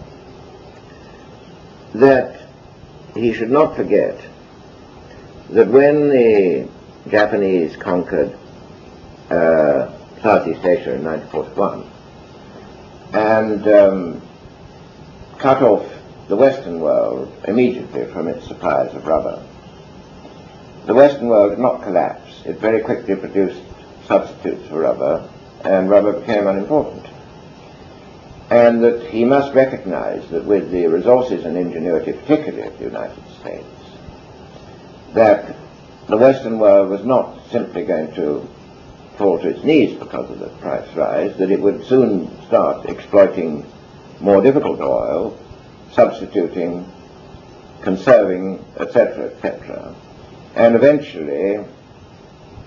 that he should not forget that when the Japanese conquered uh, Southeast Asia in nineteen forty-one and um, cut off the Western world immediately from its supplies of rubber. The Western world did not collapse. It very quickly produced substitutes for rubber, and rubber became unimportant. And that he must recognize that with the resources and ingenuity, particularly of the United States, that the Western world was not simply going to fall to its knees because of the price rise, that it would soon start exploiting more difficult oil, substituting, conserving, et cetera, et cetera. And eventually,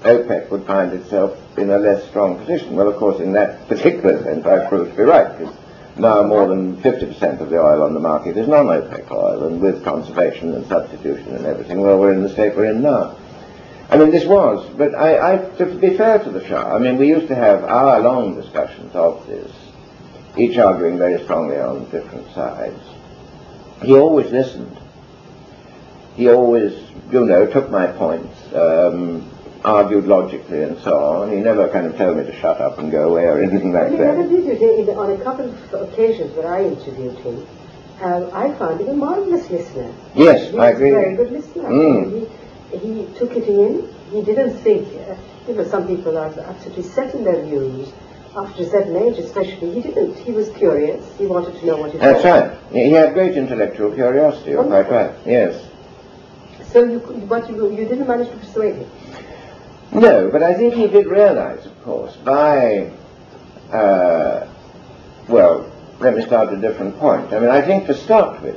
OPEC would find itself in a less strong position. Well, of course, in that particular sense, I proved to be right, because now more than fifty percent of the oil on the market is non-OPEC oil, and with conservation and substitution and everything, well, we're in the state we're in now. I mean, this was, but I, I, to be fair to the Shah, I mean, we used to have hour-long discussions of this, each arguing very strongly on different sides. He always listened. He always, you know, took my points, um, argued logically and so on. He never kind of told me to shut up and go away or anything like he that. Never did it. On a couple of occasions where I interviewed him, um, I found him a marvelous listener. Yes, he I was agree. a very good listener. Mm. He, he took it in. He didn't think, uh, you know, some people are absolutely set in their views after a certain age especially. He didn't. He was curious. He wanted to know what he thought. That's right. He had great intellectual curiosity, you're quite right. Yes. So you, but you, you didn't manage to persuade him? No, but I think he did realize, of course, by, uh, well, let me start at a different point. I mean, I think to start with,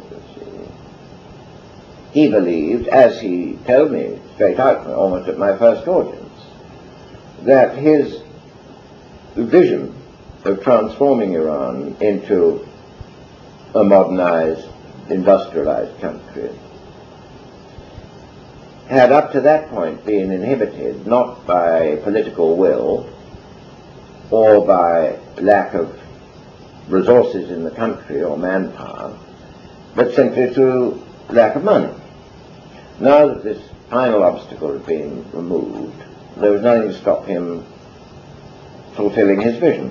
he believed, as he told me straight out, almost at my first audience, that his vision of transforming Iran into a modernized, industrialized country had up to that point been inhibited not by political will or by lack of resources in the country or manpower, but simply through lack of money. Now that this final obstacle had been removed, there was nothing to stop him fulfilling his vision.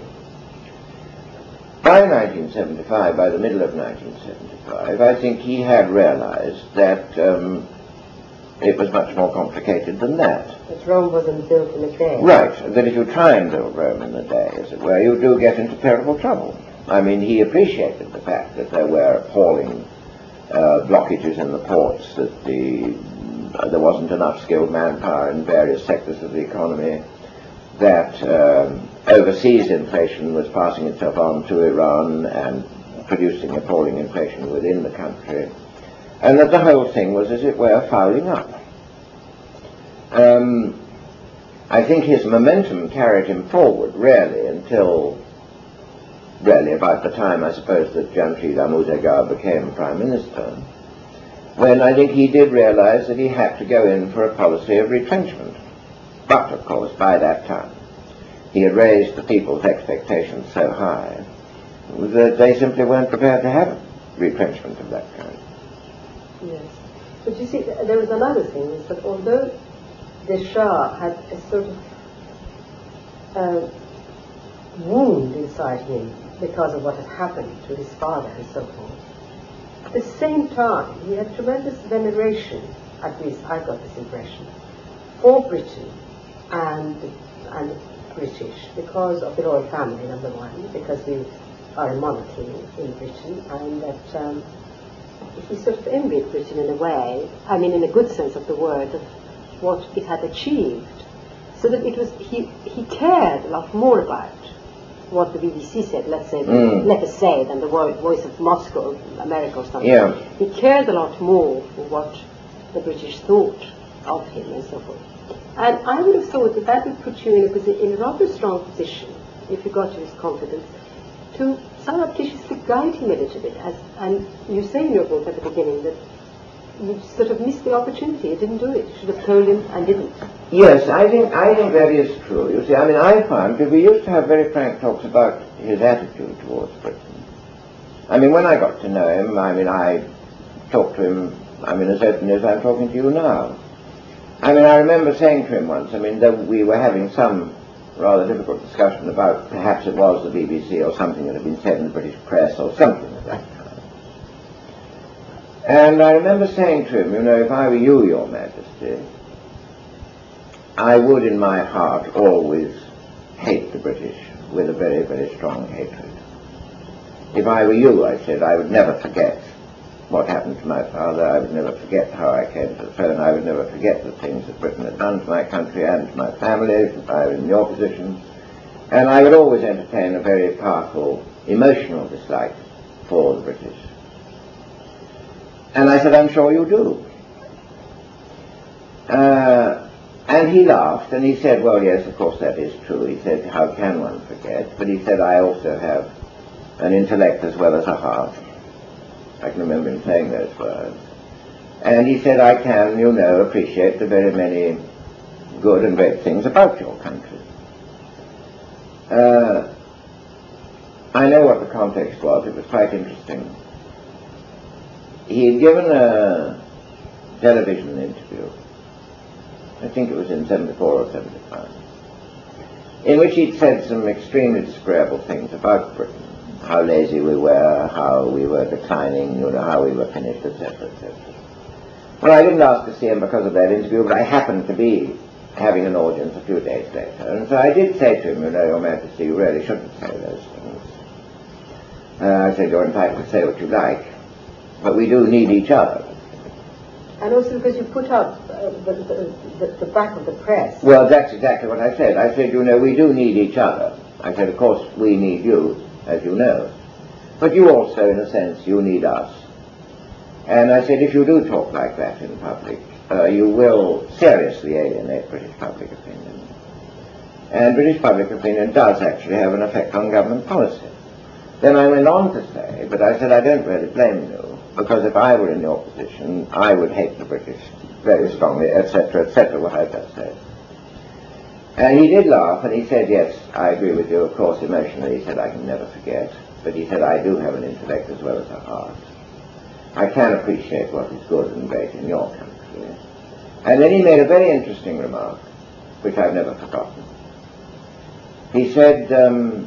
By nineteen seventy-five, by the middle of nineteen seventy-five, I think he had realized that um, it was much more complicated than that. That Rome wasn't built in a day. Right, that if you try and build Rome in a day, as it were, you do get into terrible trouble. I mean, he appreciated the fact that there were appalling uh, blockages in the ports, that the, uh, there wasn't enough skilled manpower in various sectors of the economy, that um, overseas inflation was passing itself on to Iran and producing appalling inflation within the country, and that the whole thing was, as it were, fouling up. Um, I think his momentum carried him forward, really, until, really, about the time, I suppose, that Jamshid Ahmad became Prime Minister, when I think he did realize that he had to go in for a policy of retrenchment. But, of course, by that time, he had raised the people's expectations so high that they simply weren't prepared to have retrenchment of that kind. Yes. But you see, there was another thing, is that although the Shah had a sort of uh, wound inside him because of what had happened to his father and so forth, at the same time, he had tremendous veneration, at least I got this impression, for Britain and, and the British, because of the royal family, number one, because we are a monarchy in Britain, and that um, he sort of envied Britain in a way, I mean in a good sense of the word, of what it had achieved. So that it was, he, he cared a lot more about what the B B C said, let's say, mm. let us say, than the voice of Moscow, America or something. Yeah. He cared a lot more for what the British thought of him and so forth. And I would have thought that that would put you in a, posi- in a rather strong position, if you got to his confidence, to surreptitiously guide him a little bit. As, and you say in your book at the beginning that you sort of missed the opportunity. You didn't do it. You should have told him and didn't. Yes, I think I think that is true. You see, I mean, I found, because we used to have very frank talks about his attitude towards Britain. I mean, when I got to know him, I mean, I talked to him, I mean, as openly as I'm talking to you now. I mean, I remember saying to him once, I mean, that we were having some rather difficult discussion about, perhaps it was the B B C or something that had been said in the British press or something of that kind. And I remember saying to him, you know, if I were you, Your Majesty, I would in my heart always hate the British with a very, very strong hatred. If I were you, I said, I would never forget what happened to my father. I would never forget how I came to the throne. I would never forget the things that Britain had done to my country and to my family if I were in your position. And I would always entertain a very powerful emotional dislike for the British. And I said, I'm sure you do. Uh, And he laughed, and he said, well, yes, of course that is true. He said, how can one forget? But he said, I also have an intellect as well as a heart. I can remember him saying those words. And he said, I can, you know, appreciate the very many good and great things about your country. Uh, I know what the context was. It was quite interesting. He had given a television interview, I think it was in seventy-four or seventy-five, in which he'd said some extremely disagreeable things about Britain, how lazy we were, how we were declining, you know, how we were finished, et cetera, et cetera. Well, I didn't ask to see him because of that interview, but I happened to be having an audience a few days later, and so I did say to him, you know, Your Majesty, you really shouldn't say those things. Uh, I said, you're entitled to say what you like, but we do need each other. And also because you put up uh, the, the, the, the back of the press. Well, that's exactly what I said. I said, you know, we do need each other. I said, of course, we need you, as you know. But you also, in a sense, you need us. And I said, if you do talk like that in public, uh, you will seriously alienate British public opinion. And British public opinion does actually have an effect on government policy. Then I went on to say, but I said, I don't really blame you, because if I were in your position, I would hate the British very strongly, et cetera, et cetera, what I just said. And he did laugh, and he said, yes, I agree with you, of course, emotionally. He said, I can never forget. But he said, I do have an intellect as well as a heart. I can appreciate what is good and great in your country. And then he made a very interesting remark, which I've never forgotten. He said, um,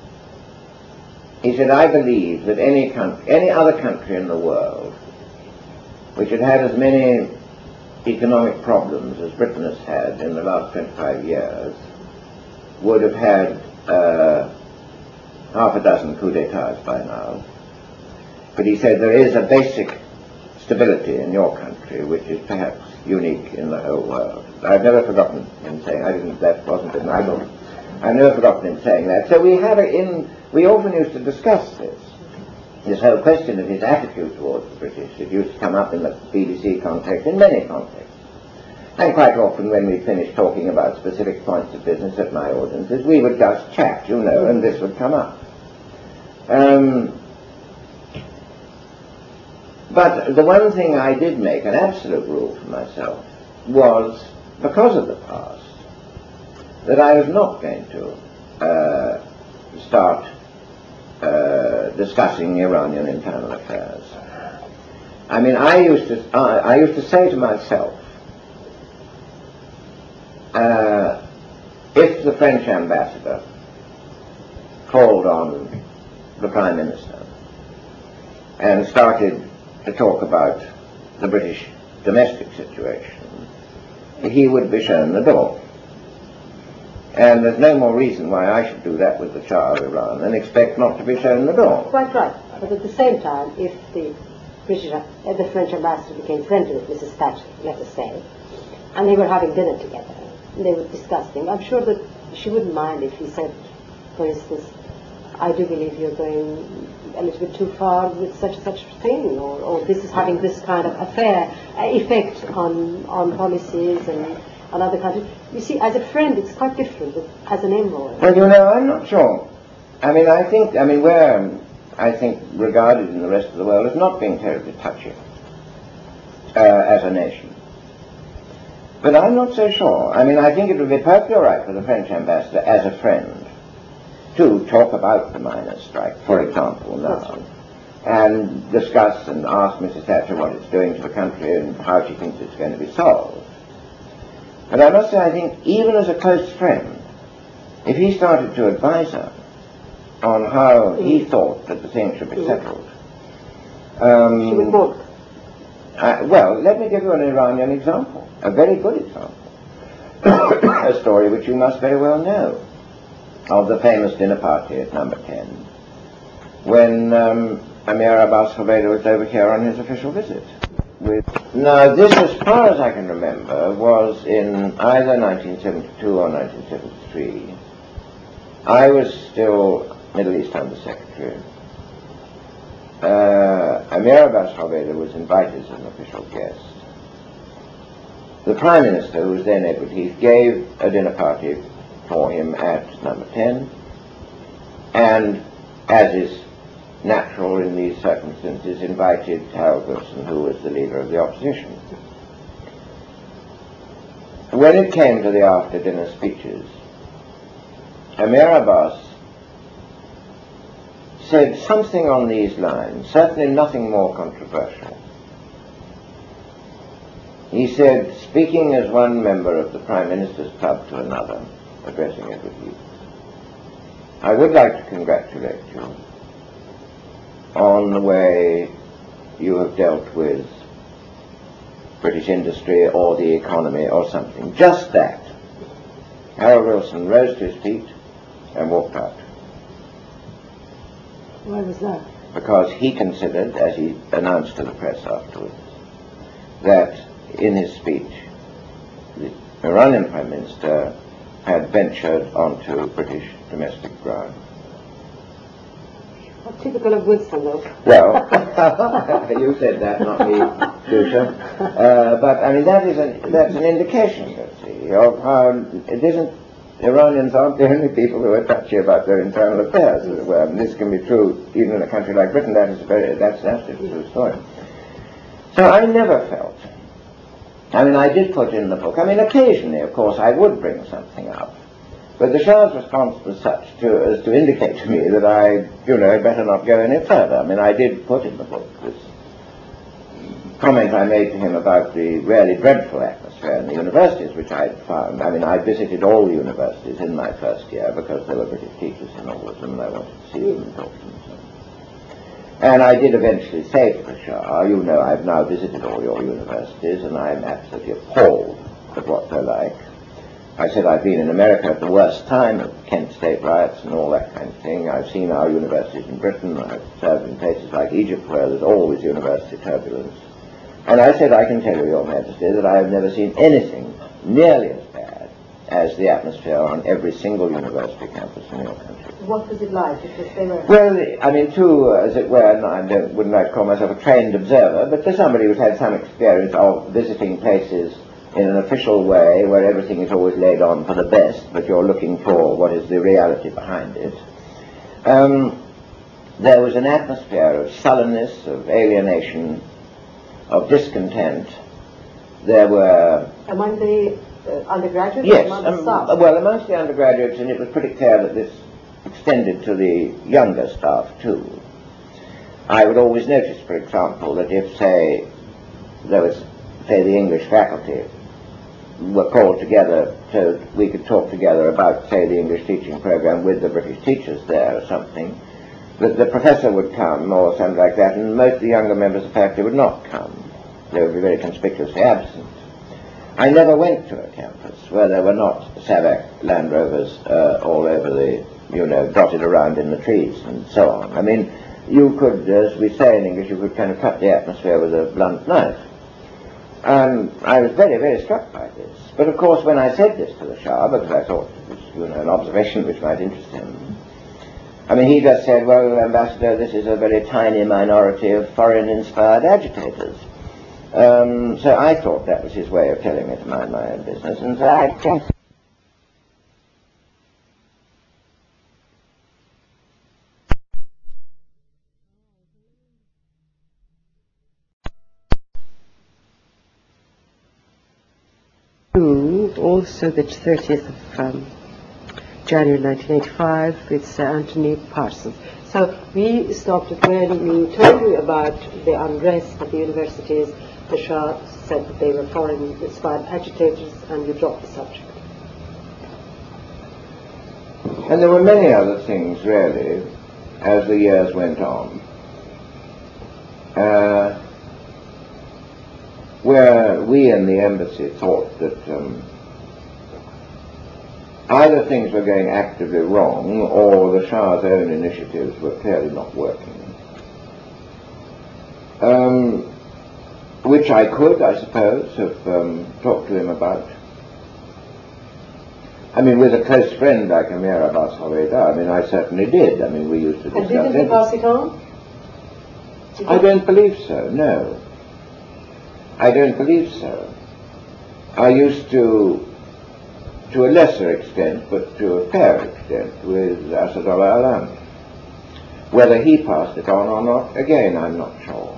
he said, I believe that any country, any other country in the world which had had as many economic problems as Britain has had in the last twenty-five years would have had uh, half a dozen coups d'etats by now. But he said there is a basic stability in your country which is perhaps unique in the whole world. I've never forgotten him saying, I didn't, that wasn't in my book. I've never forgotten him saying that. So we had it in, we often used to discuss this. This whole question of his attitude towards the British. It used to come up in the B B C context, in many contexts. And quite often when we finished talking about specific points of business at my audiences, we would just chat, you know, and this would come up. Um, but the one thing I did make an absolute rule for myself was, because of the past, that I was not going to uh, start uh, discussing Iranian internal affairs. I mean, I used to, I, I used to say to myself, uh, if the French ambassador called on the Prime Minister and started to talk about the British domestic situation, he would be shown the door. And there's no more reason why I should do that with the Shah of Iran and expect not to be shown the door. Quite right. But at the same time, if the British, uh, the French ambassador became friendly with Missus Thatcher, let us say, and they were having dinner together, and they were discussing, I'm sure that she wouldn't mind if he said, for instance, I do believe you're going a little bit too far with such such thing, or, or this is having this kind of affair uh, effect on on policies and on other countries. You see, as a friend, it's quite different than as an envoy. Well, you know, I'm not sure. I mean, I think, I mean, we're, I think, regarded in the rest of the world as not being terribly touchy uh, as a nation. But I'm not so sure. I mean, I think it would be perfectly all right for the French ambassador, as a friend, to talk about the miners' strike, for example, now, and discuss and ask Missus Thatcher what it's doing to the country and how she thinks it's going to be solved. But I must say, I think, even as a close friend, if he started to advise her on how he thought that the thing should be settled, um, she would walk. Uh, well, let me give you an Iranian example, a very good example, a story which you must very well know, of the famous dinner party at number ten, when um, Amir Abbas Hoveida was over here on his official visit. With now, this, as far as I can remember, was in either nineteen seventy-two or nineteen seventy-three. I was still Middle East Under Secretary. Uh, Amir Abbas Hoveida was invited as an official guest. the Prime Minister, who was then Edward Heath, gave a dinner party for him at number ten, and, as is natural in these circumstances, invited Harold Wilson, who was the leader of the opposition. When it came to the after-dinner speeches, Amir Abbas said something on these lines, certainly nothing more controversial. He said, speaking as one member of the Prime Minister's Club to another, addressing Edward Heath, I would like to congratulate you on the way you have dealt with British industry or the economy or something. Just that. Harold Wilson rose to his feet and walked out. Why was that? Because he considered, as he announced to the press afterwards, that in his speech the Iranian Prime Minister had ventured onto British domestic ground. How typical of Wilson, though. Well, you said that, not me, Dusha. Uh, but I mean, that is an that's an indication, you see, of how it isn't. Iranians aren't the only people who are touchy about their internal affairs, as it were. And this can be true even in a country like Britain. That is a very that's that's a true story. So I never felt. I mean, I did put in the book. I mean, occasionally, of course, I would bring something up. But the Shah's response was such to, as to indicate to me that I, you know, had better not go any further. I mean, I did put in the book this comment I made to him about the really dreadful atmosphere in the universities, which I had found. I mean, I visited all the universities in my first year because there were British teachers in all of them, and I wanted to see them and talk to them. So. And I did eventually say to the Shah, you know, I've now visited all your universities, and I'm absolutely appalled at what they're like. I said I've been in America at the worst time of Kent State riots and all that kind of thing. I've seen our universities in Britain. I've served in places like Egypt where there's always university turbulence. And I said, I can tell you, Your Majesty, that I have never seen anything nearly as bad as the atmosphere on every single university campus in your country. What was it like? Because they were... Well, I mean, to, as it were, and I don't, wouldn't like to call myself a trained observer, but to somebody who's had some experience of visiting places in an official way where everything is always laid on for the best, but you're looking for what is the reality behind it. Um, there was an atmosphere of sullenness, of alienation, of discontent. There were... Among the uh, undergraduates? Yes, among um, the staff? well, amongst the undergraduates, and it was pretty clear that this extended to the younger staff too. I would always notice, for example, that if, say, there was, say, the English faculty were called together so we could talk together about, say, the English teaching program with the British teachers there or something, that the professor would come or something like that, and most of the younger members of the faculty would not come. They would be very conspicuously absent. I never went to a campus where there were not Savac Land Rovers uh, all over the, you know, dotted around in the trees and so on. I mean, you could, as we say in English, you could kind of cut the atmosphere with a blunt knife. And I was very, very struck by this. But of course, when I said this to the Shah, because I thought it was, you know, an observation which might interest him, I mean, he just said, well, Ambassador, this is a very tiny minority of foreign-inspired agitators. Um, so I thought that was his way of telling me to mind my own business, and so I just... Also the thirtieth of um, January nineteen eighty-five with Sir Anthony Parsons. So we stopped at where you told me about the unrest at the universities. The Shah said that they were foreign-inspired agitators, and you dropped the subject. And there were many other things, really, as the years went on, uh, where we in the embassy thought that um, either things were going actively wrong or the Shah's own initiatives were clearly not working. Um, which I could, I suppose, have um, talked to him about. I mean, with a close friend like Amir Abbas Haweda, I mean, I certainly did. I mean, we used to discuss it. And didn't he pass it on? I don't believe so, no. I don't believe so. I used to, to a lesser extent, but to a fair extent, with Asadullah Alami. Whether he passed it on or not, again, I'm not sure.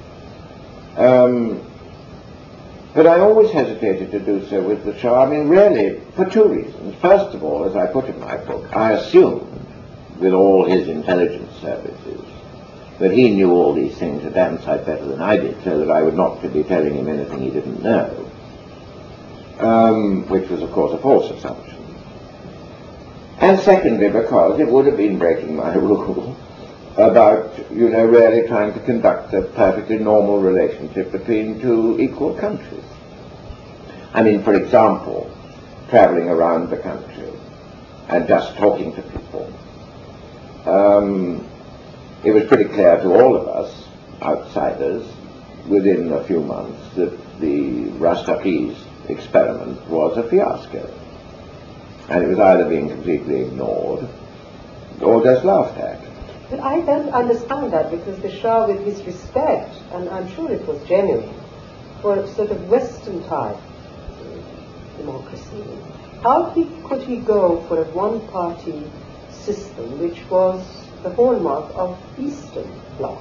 Um, but I always hesitated to do so with the Shah, I mean, really, for two reasons. First of all, as I put in my book, I assumed, with all his intelligence services, that he knew all these things a damn sight better than I did, so that I would not be telling him anything he didn't know, um, which was, of course, a false assumption. And secondly, because it would have been breaking my rule about, you know, really trying to conduct a perfectly normal relationship between two equal countries. I mean, for example, traveling around the country and just talking to people. Um, it was pretty clear to all of us, outsiders, within a few months, that the Rastafis experiment was a fiasco. And it was either being completely ignored or just laughed at. But I don't understand that, because the Shah, with his respect, and I'm sure it was genuine, for a sort of Western type democracy, how he, could he go for a one-party system which was the hallmark of Eastern Bloc?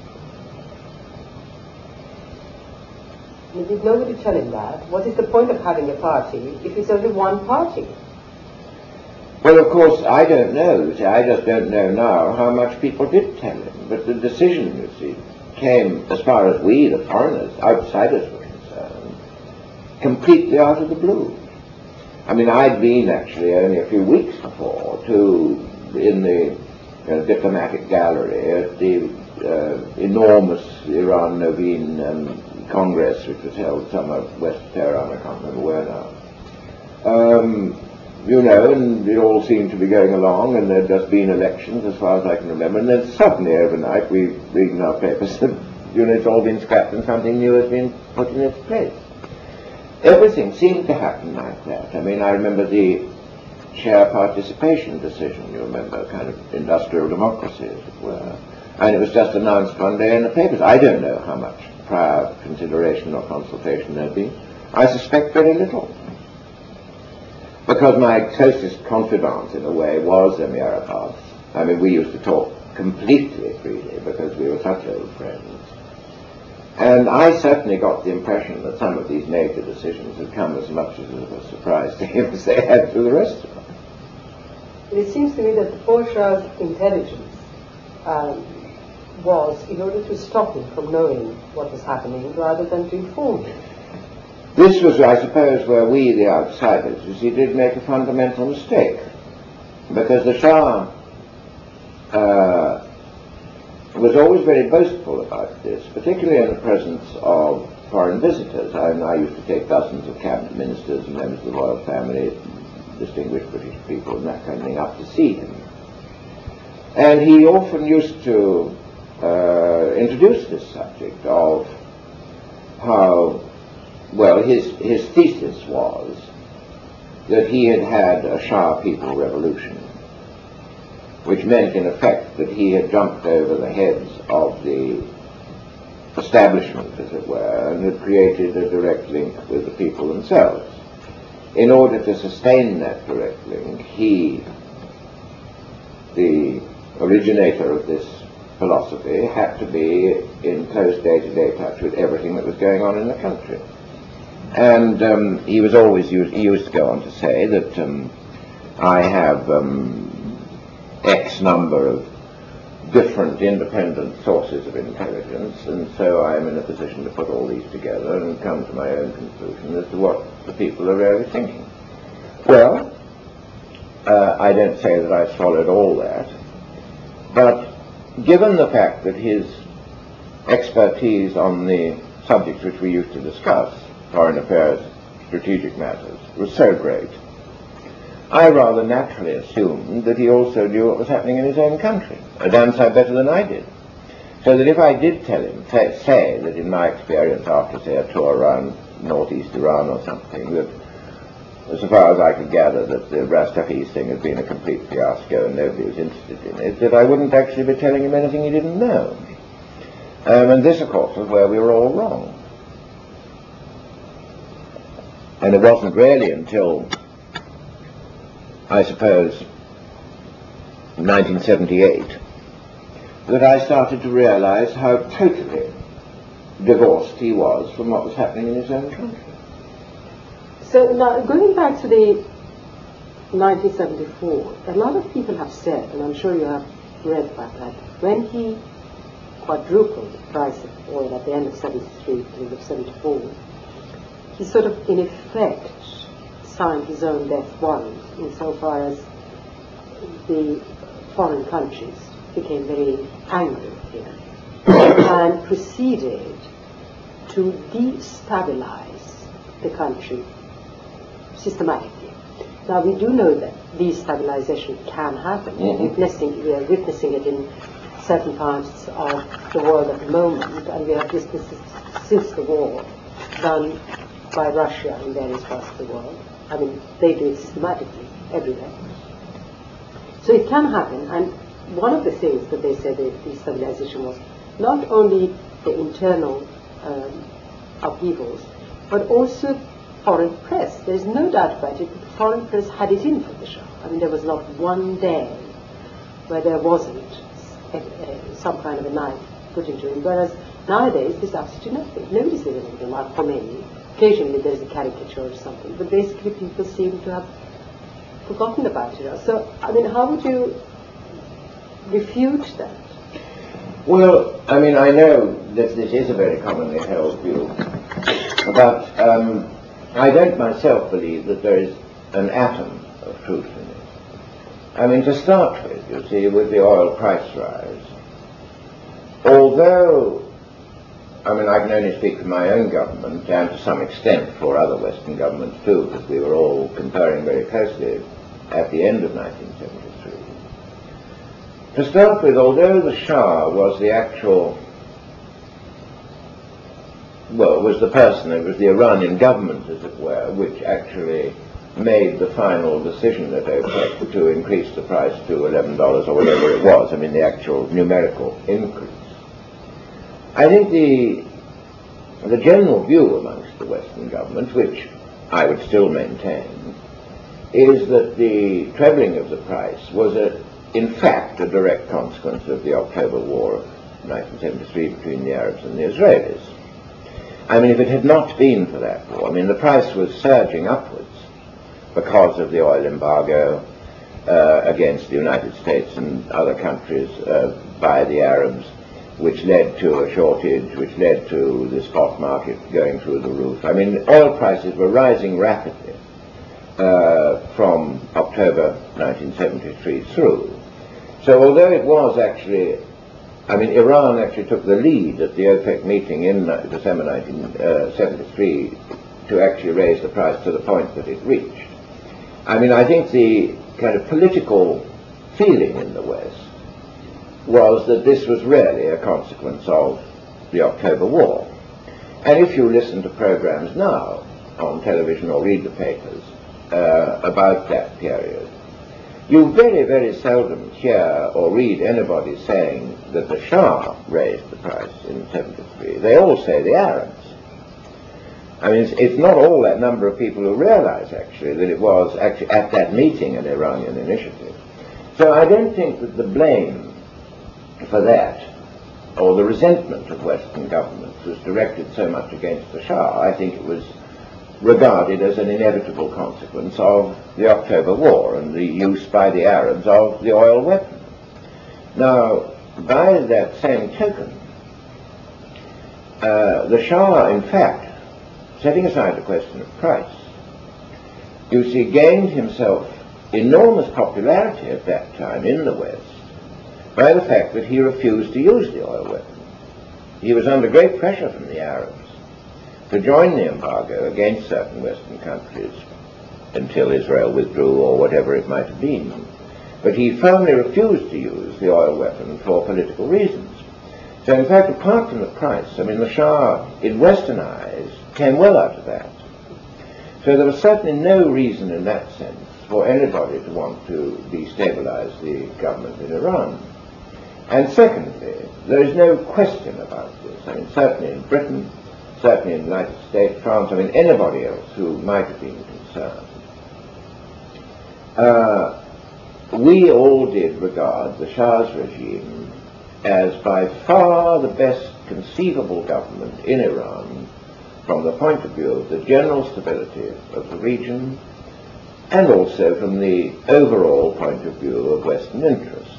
I mean, did nobody tell him that? What is the point of having a party if it's only one party? Well, of course, I don't know. See, I just don't know now how much people did tell him. But the decision, you see, came, as far as we, the foreigners, outsiders were concerned, completely out of the blue. I mean, I'd been actually only a few weeks before to, in the uh, diplomatic gallery at the uh, enormous Iran Novin um, Congress, which was held somewhere west of Tehran, I can't remember where now. Um, You know, and it all seemed to be going along, and there'd just been elections, as far as I can remember, and then suddenly overnight we read in our papers that, you know, it's all been scrapped and something new has been put in its place. Everything seemed to happen like that. I mean, I remember the share participation decision, you remember, kind of industrial democracy, as it were, and it was just announced one day in the papers. I don't know how much prior consideration or consultation there'd been. I suspect very little. Because my closest confidant, in a way, was Emir Abbas. I mean, we used to talk completely freely because we were such old friends. And I certainly got the impression that some of these major decisions had come as much as a surprise to him as they had to the rest of us. It seems to me that the poor Shah's intelligence um, was in order to stop him from knowing what was happening rather than to inform him. This was, I suppose, where we, the outsiders, you see, did make a fundamental mistake. Because the Shah uh, was always very boastful about this, particularly in the presence of foreign visitors. I, I used to take dozens of cabinet ministers and members of the royal family, distinguished British people and that kind of thing, up to see him. And he often used to uh, introduce this subject of how, well, his, his thesis was that he had had a Shah people revolution, which meant in effect that he had jumped over the heads of the establishment, as it were, and had created a direct link with the people themselves. In order to sustain that direct link, he, the originator of this philosophy, had to be in close day-to-day touch with everything that was going on in the country. And um, he was always used, he used to go on to say that um, I have um, X number of different independent sources of intelligence, and so I'm in a position to put all these together and come to my own conclusion as to what the people are really thinking. Well, uh, I don't say that I swallowed all that, but given the fact that his expertise on the subjects which we used to discuss, foreign affairs, strategic matters, was so great, I rather naturally assumed that he also knew what was happening in his own country, a damn sight better than I did. So that if I did tell him, say, say that in my experience after, say, a tour around northeast Iran or something, that as far as I could gather that the Rastafis thing had been a complete fiasco and nobody was interested in it, that I wouldn't actually be telling him anything he didn't know. Um, and this, of course, was where we were all wrong. And it wasn't really until, I suppose, nineteen seventy-eight, that I started to realize how totally divorced he was from what was happening in his own country. So now, going back to the nineteen seventy-four, a lot of people have said, and I'm sure you have read about that, when he quadrupled the price of oil at the end of seventy-three, beginning of seventy-four, he sort of, in effect, signed his own death warrant insofar as the foreign countries became very angry with him and proceeded to destabilize the country systematically. Now, we do know that destabilization can happen. Mm-hmm. We're witnessing, we are witnessing it in certain parts of the world at the moment, and we have witnessed it since the war, done by Russia in various parts of the world. I mean, they do it systematically everywhere. So it can happen, and one of the things that they said that destabilization was not only the internal um, upheavals, but also foreign press. There's no doubt about it, but the foreign press had it in for the Shah. I mean, there was not one day where there wasn't a, a, some kind of a knife put into him, whereas nowadays there's absolutely nothing. Nobody says anything about Khomeini. Occasionally there's a caricature or something, but basically people seem to have forgotten about it. So, I mean, how would you refute that? Well, I mean, I know that this is a very commonly held view, but um, I don't myself believe that there is an atom of truth in it. I mean, to start with, you see, with the oil price rise, although, I mean, I can only speak for my own government, and to some extent for other Western governments too, because we were all comparing very closely at the end of nineteen seventy-three. To start with, although the Shah was the actual, well, was the person, it was the Iranian government, as it were, which actually made the final decision at OPEC to increase the price to eleven dollars or whatever it was, I mean the actual numerical increase. I think the, the general view amongst the Western governments, which I would still maintain, is that the trebling of the price was, a, in fact, a direct consequence of the October War of nineteen seventy-three between the Arabs and the Israelis. I mean, if it had not been for that war, I mean, the price was surging upwards because of the oil embargo uh, against the United States and other countries uh, by the Arabs, which led to a shortage, which led to the spot market going through the roof. I mean, oil prices were rising rapidly uh, from October nineteen seventy-three through. So although it was actually, I mean, Iran actually took the lead at the OPEC meeting in December nineteen seventy-three to actually raise the price to the point that it reached. I mean, I think the kind of political feeling in the West was that this was really a consequence of the October War. And if you listen to programs now on television or read the papers uh, about that period, you very, very seldom hear or read anybody saying that the Shah raised the price in seventy-three. They all say the Arabs. I mean, it's, it's not all that number of people who realize, actually, that it was actually at that meeting an Iranian initiative. So I don't think that the blame for that, or the resentment of Western governments, was directed so much against the Shah. I think it was regarded as an inevitable consequence of the October War and the use by the Arabs of the oil weapon. Now, by that same token, uh, the Shah, in fact, setting aside the question of price, you see, gained himself enormous popularity at that time in the West by the fact that he refused to use the oil weapon. He was under great pressure from the Arabs to join the embargo against certain Western countries until Israel withdrew or whatever it might have been. But he firmly refused to use the oil weapon for political reasons. So in fact, apart from the price, I mean, the Shah, in Western eyes, came well out of that. So there was certainly no reason in that sense for anybody to want to destabilize the government in Iran. And secondly, there is no question about this. I mean, certainly in Britain, certainly in the United States, France, I mean anybody else who might have been concerned, uh, we all did regard the Shah's regime as by far the best conceivable government in Iran from the point of view of the general stability of the region and also from the overall point of view of Western interests.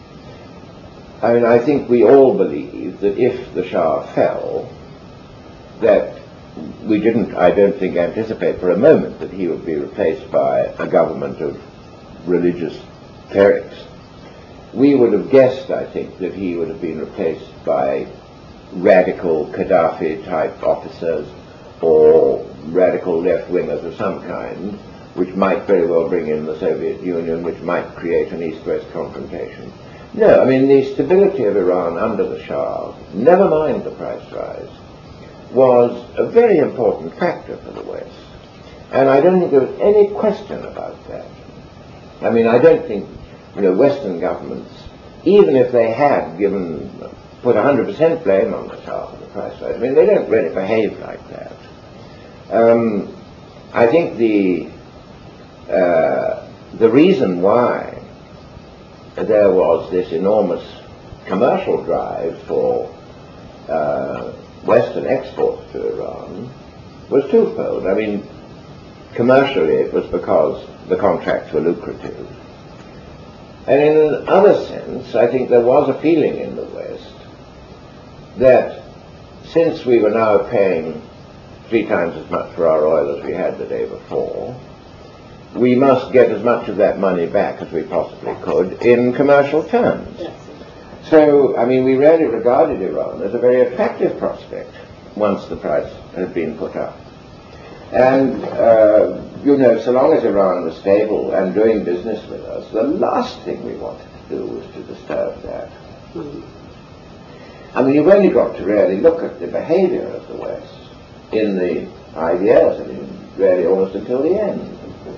I mean, I think we all believe that if the Shah fell, that we didn't, I don't think, anticipate for a moment that he would be replaced by a government of religious clerics. We would have guessed, I think, that he would have been replaced by radical Gaddafi-type officers or radical left-wingers of some kind, which might very well bring in the Soviet Union, which might create an East-West confrontation. No, I mean, the stability of Iran under the Shah, never mind the price rise, was a very important factor for the West. And I don't think there was any question about that. I mean, I don't think, you know, Western governments, even if they had given, put one hundred percent blame on the Shah for the price rise, I mean, they don't really behave like that. Um, I think the, uh, the reason why there was this enormous commercial drive for uh, Western exports to Iran was twofold. I mean, commercially it was because the contracts were lucrative. And in another sense, I think there was a feeling in the West that since we were now paying three times as much for our oil as we had the day before, we must get as much of that money back as we possibly could in commercial terms. So, I mean, we really regarded Iran as a very attractive prospect once the price had been put up. And, uh, you know, so long as Iran was stable and doing business with us, the last thing we wanted to do was to disturb that. Mm-hmm. I mean, you've only got to really look at the behavior of the West in the five years, I mean, really almost until the end.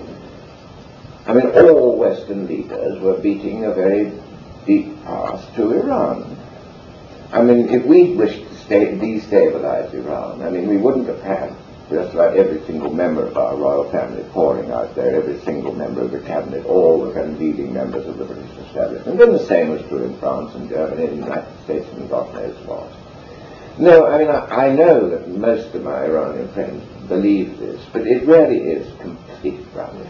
I mean, all Western leaders were beating a very deep path to Iran. I mean, if we wished to stay, destabilize Iran, I mean, we wouldn't have had just like every single member of our royal family pouring out there, every single member of the cabinet, all the kind of leading members of the British establishment. And the same was true in France and Germany and the United States and God knows what. No, I mean, I, I know that most of my Iranian friends believe this, but it really is complete rubbish.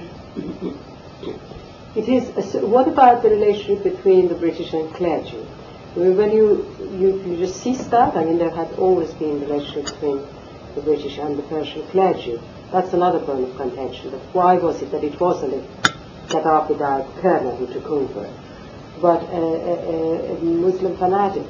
It is. Uh, so what about the relationship between the British and clergy? I mean, when you, you, you just cease that, I mean, there had always been a relationship between the British and the Persian clergy. That's another point of contention. But why was it that it wasn't a Gaddafi-died colonel who took over, but a, a, a Muslim fanatic?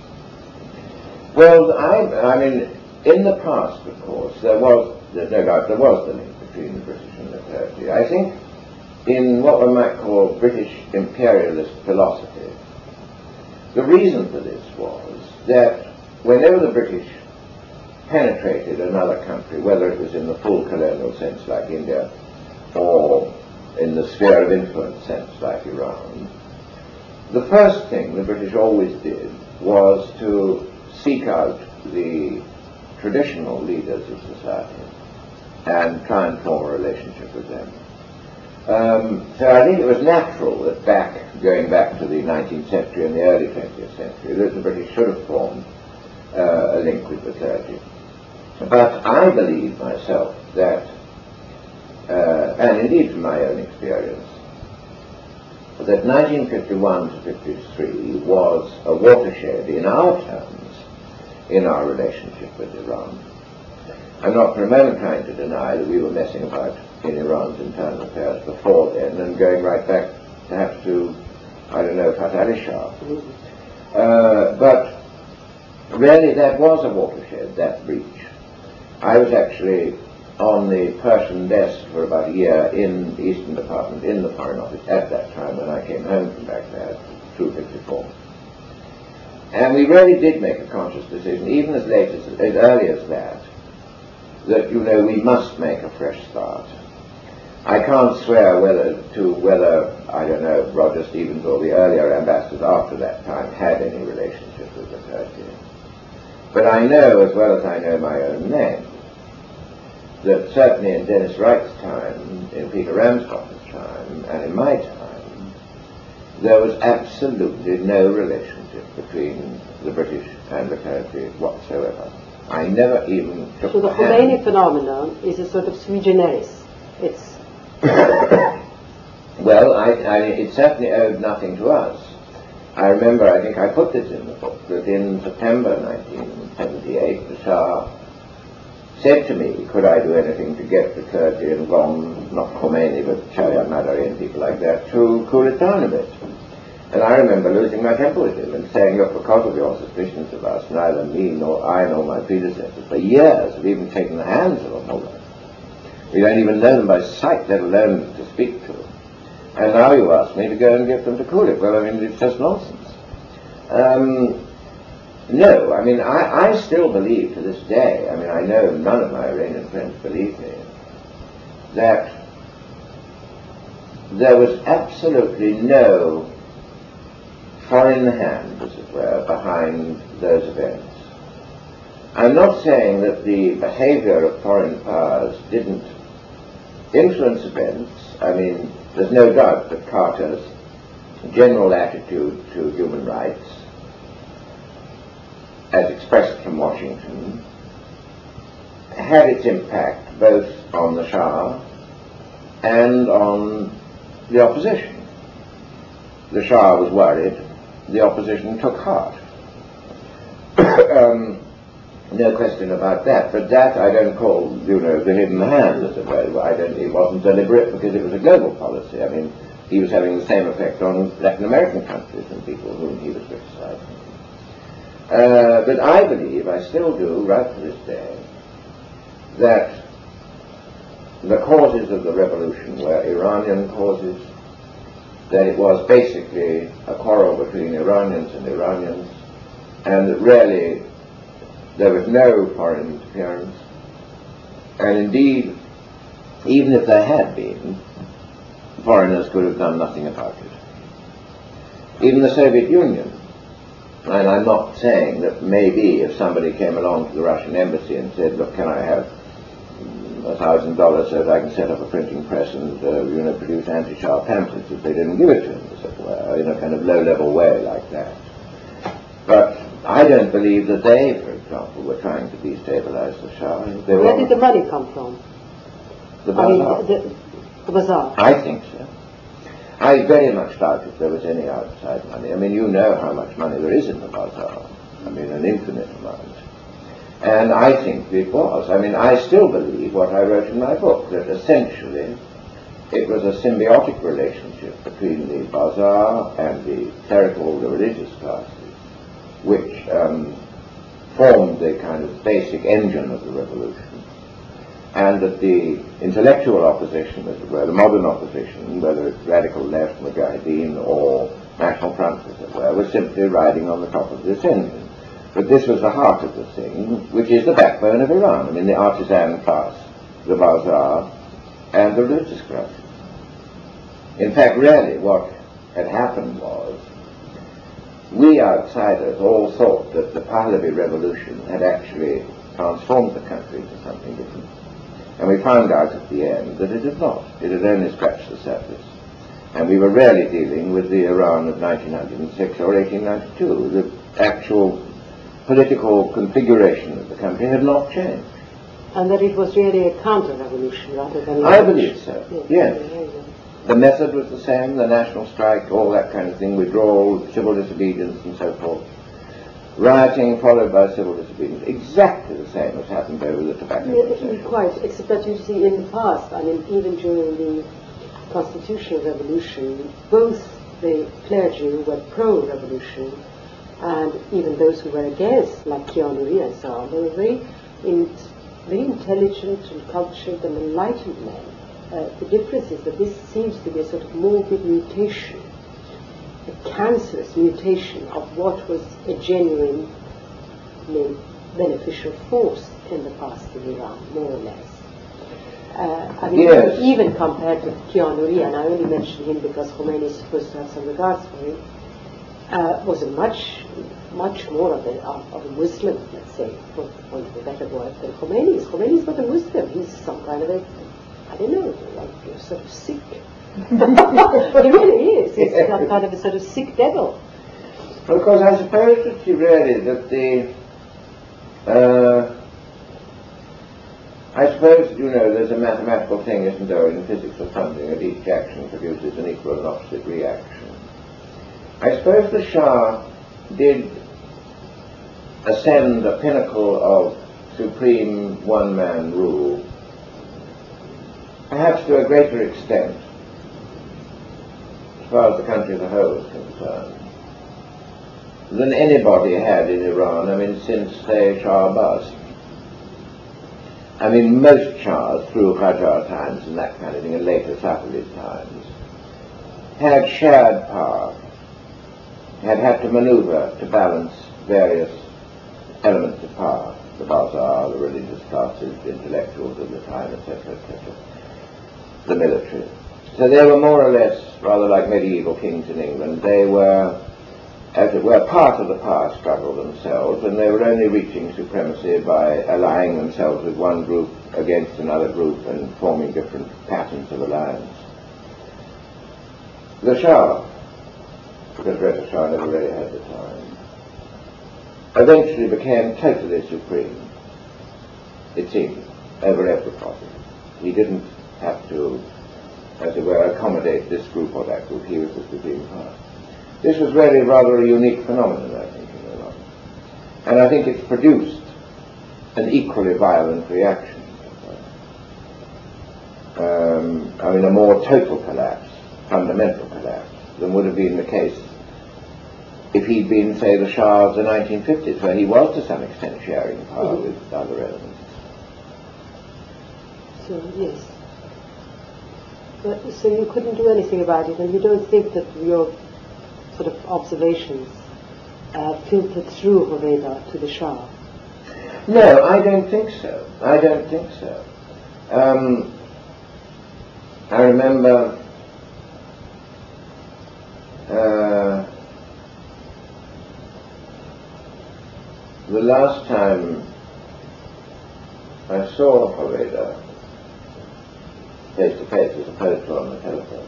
Well, I, I mean, in the past, of course, there was, no doubt, there was the link between the British and the clergy. I think in what one might call British imperialist philosophy, the reason for this was that whenever the British penetrated another country, whether it was in the full colonial sense like India or in the sphere of influence sense like Iran, the first thing the British always did was to seek out the traditional leaders of society and try and form a relationship with them. Um, so I think it was natural that back, going back to the nineteenth century and the early twentieth century, that the British should have formed uh, a link with the clergy. But I believe myself that, uh, and indeed from my own experience, that nineteen fifty-one to fifty-three was a watershed in our terms in our relationship with Iran. I'm not for a moment trying to deny that we were messing about in Iran's internal affairs before then and going right back perhaps to, I don't know, Fath Ali Shah. Uh, but really that was a watershed, that breach. I was actually on the Persian desk for about a year in the Eastern Department in the Foreign Office at that time when I came home from Baghdad through fifty-four. And we really did make a conscious decision, even as late as, as early as that, that, you know, we must make a fresh start. I can't swear whether to whether, I don't know, Roger Stevens or the earlier ambassadors after that time had any relationship with the clergy. But I know, as well as I know my own name, that certainly in Dennis Wright's time, in Peter Ramshoffer's time, and in my time, there was absolutely no relationship between the British and the territory whatsoever. I never even took So the hand. Khomeini phenomenon is a sort of sui generis. It's Well, I, I, it certainly owed nothing to us. I remember, I think I put this in the book, that in September nineteen seventy-eight, the Shah said to me, could I do anything to get the clergy and Gom, not Khomeini, but Shariat Madari and people like that, to cool it down a bit. And I remember losing my temper with him and saying, look, because of your suspicions of us, neither me nor I nor my predecessors for years have even taken the hands of a mullah. We don't even know them by sight, let alone to speak to them. And now you ask me to go and get them to cool it. Well, I mean, it's just nonsense. Um, no, I mean, I, I still believe to this day, I mean, I know none of my Iranian friends believe me, that there was absolutely no foreign hand, as it were, behind those events. I'm not saying that the behavior of foreign powers didn't influence events. I mean, there's no doubt that Carter's general attitude to human rights, as expressed from Washington, had its impact both on the Shah and on the opposition. The Shah was worried, the opposition took heart. um, no question about that, but that I don't call, you know, the hidden hand, as it were. I don't, it wasn't deliberate because it was a global policy. I mean, he was having the same effect on Latin American countries and people whom he was criticizing. Uh, but I believe, I still do, right to this day, that the causes of the revolution were Iranian causes, that it was basically a quarrel between Iranians and Iranians, and that really there was no foreign interference, and indeed, even if there had been, foreigners could have done nothing about it. Even the Soviet Union, and I'm not saying that maybe if somebody came along to the Russian embassy and said, look, can I have a thousand dollars so that I can set up a printing press and uh, you know, produce anti-Shah pamphlets, if they didn't give it to him, as it were, in a kind of low-level way like that. But I don't believe that they, for example, were trying to destabilize the Shah. They where were did the money come from? the I mean, bazaar. the, the bazaar. I think so. I very much doubt if there was any outside money. I mean, you know how much money there is in the bazaar. I mean, an infinite amount. And I think it was. I mean, I still believe what I wrote in my book, that essentially it was a symbiotic relationship between the bazaar and the clerical, the religious classes, which um, formed the kind of basic engine of the revolution. And that the intellectual opposition, as it were, the modern opposition, whether it's radical left, Mujahideen, or National Front, as it were, was simply riding on the top of this engine. But this was the heart of the thing, which is the backbone of Iran. I mean, the artisan class, the bazaar, and the religious class. In fact, really, what had happened was, we outsiders all thought that the Pahlavi revolution had actually transformed the country into something different. And we found out at the end that it had not. It had only scratched the surface. And we were really dealing with the Iran of nineteen oh six or eighteen ninety-two. The actual political configuration of the country had not changed. And that it was really a counter-revolution rather than... I believe so, yes. Yeah, yeah, yeah. The method was the same, the national strike, all that kind of thing, withdrawal, civil disobedience and so forth. Rioting followed by civil disobedience. Exactly the same as happened over the tobacco Yeah, concession. quite, except that you see in the past, I mean, even during the constitutional revolution, both the clergy who were pro-revolution and even those who were against, like Kianuri and so on, they were very, in, very intelligent and cultured and enlightened men. Uh, the difference is that this seems to be a sort of morbid mutation, a cancerous mutation of what was a genuinely beneficial force in the past in Iran, more or less. Uh, I mean, Yes. even compared to Kianuri, and I only mention him because Khomeini is supposed to have some regards for him, uh, was a much, much more of a, of, of a Muslim, let's say, for want of a better word, than Khomeini is. Khomeini is not a Muslim. He's some kind of a, I don't know, like a sort of Sikh. He really is. He's some kind of a sort of Sikh devil. Well, of course, I suppose that you really, that the, uh, I suppose, you know, there's a mathematical thing, isn't there, in physics or something, that each action produces an equal and opposite reaction. I suppose the Shah did ascend a pinnacle of supreme one-man rule, perhaps to a greater extent, as far as the country as a whole is concerned, than anybody had in Iran, I mean, since, say, Shah Abbas. I mean, most Shahs, through Qajar times and that kind of thing, and later Safavid times, had shared power, had had to maneuver to balance various elements of power, the bazaar, the religious classes, the intellectuals of the time, et cetera, et cetera, the military. So they were more or less rather like medieval kings in England. They were, as it were, part of the power struggle themselves, and they were only reaching supremacy by allying themselves with one group against another group and forming different patterns of alliance. The Shah, because Reza Shah never really had the time, eventually became totally supreme, it seemed, over everybody. He didn't have to, as it were, accommodate this group or that group. He was the supreme power. This was really rather a unique phenomenon, I think, in Iran. And I think it's produced an equally violent reaction. Um, I mean, a more total collapse, fundamental collapse, than would have been the case if he'd been, say, the Shah of the nineteen fifties, where he was to some extent sharing power mm-hmm. with other elements. So, yes. But, so you couldn't do anything about it, and you don't think that your sort of observations uh, filtered through Hoveyda to the Shah? No, I don't think so. I don't think so. Um, I remember uh, the last time I saw Hoveyda face to face as opposed to on the telephone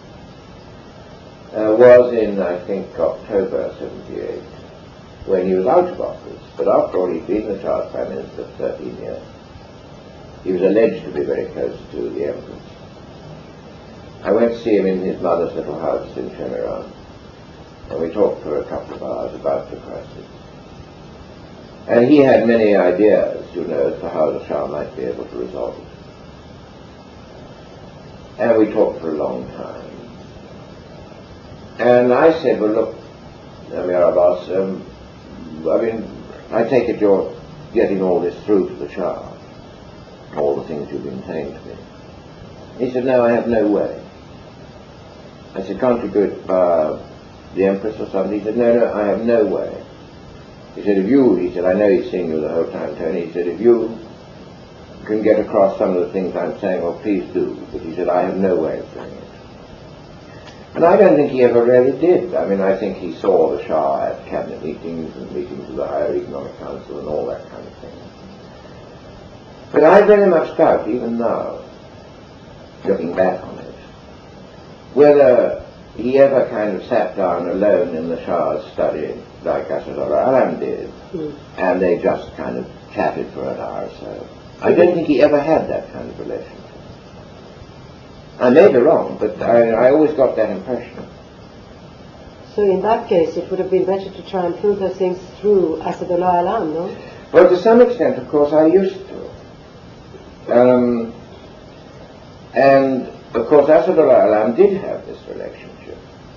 uh, was in, I think, October seventy-eight, when he was out of office. But after all, he'd been the Shah's Prime Minister for thirteen years. He was alleged to be very close to the Empress. I went to see him in his mother's little house in Shemiran, and we talked for a couple of hours about the crisis. And he had many ideas, you know, as to how the Shah might be able to resolve it. And we talked for a long time. And I said, well, look, Amir Abbas, um, I mean, I take it you're getting all this through to the Shah, all the things you've been saying to me. He said, no, I have no way. I said, can't you do it by the Empress or something? He said, no, no, I have no way. He said, if you, he said, I know he's seeing you the whole time, Tony. He said, if you can get across some of the things I'm saying, well, please do. But he said, I have no way of doing it. And I don't think he ever really did. I mean, I think he saw the Shah at cabinet meetings and meetings of the Higher Economic Council and all that kind of thing. But I very much doubt, even now, looking back on it, whether he ever kind of sat down alone in the Shah's study, like Asadullah Alam did, mm. and they just kind of chatted for an hour or so. I don't think he ever had that kind of relationship. I may be wrong, but I, I always got that impression. So in that case, it would have been better to try and filter things through Asadullah Alam, no? Well, to some extent, of course, I used to. Um, and, of course, Asadullah Alam did have this relationship.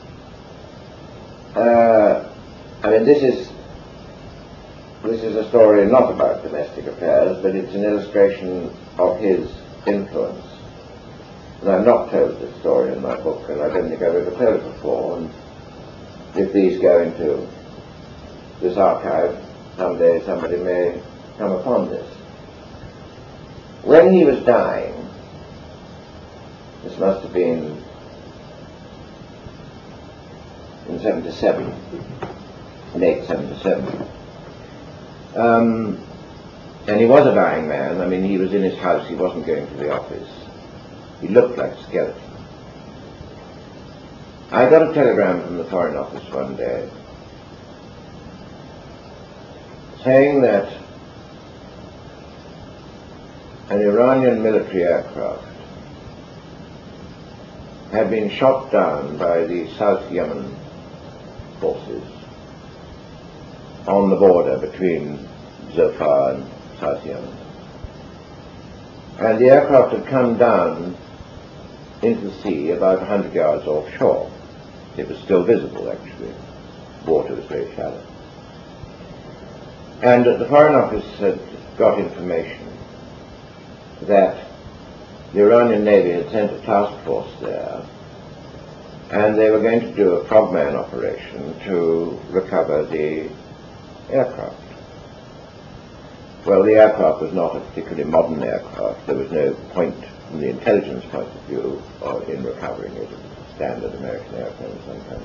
Uh, I mean, this is this is a story not about domestic affairs, but it's an illustration of his influence. And I've not told this story in my book, and I don't think I've ever told it before. And if these go into this archive, someday somebody may come upon this. When he was dying, this must have been in seventy-seven, late seventy-seven. Um, and he was a dying man. I mean, he was in his house, he wasn't going to the office. He looked like a skeleton. I got a telegram from the Foreign Office one day saying that an Iranian military aircraft had been shot down by the South Yemen forces on the border between Zofar and South Yemen. And the aircraft had come down into the sea about one hundred yards offshore. It was still visible, actually. Water was very shallow. And the Foreign Office had got information that the Iranian Navy had sent a task force there, and they were going to do a frogman operation to recover the aircraft. Well, the aircraft was not a particularly modern aircraft. There was no point from the intelligence point of view or in recovering it. It was a standard American airplane of some kind.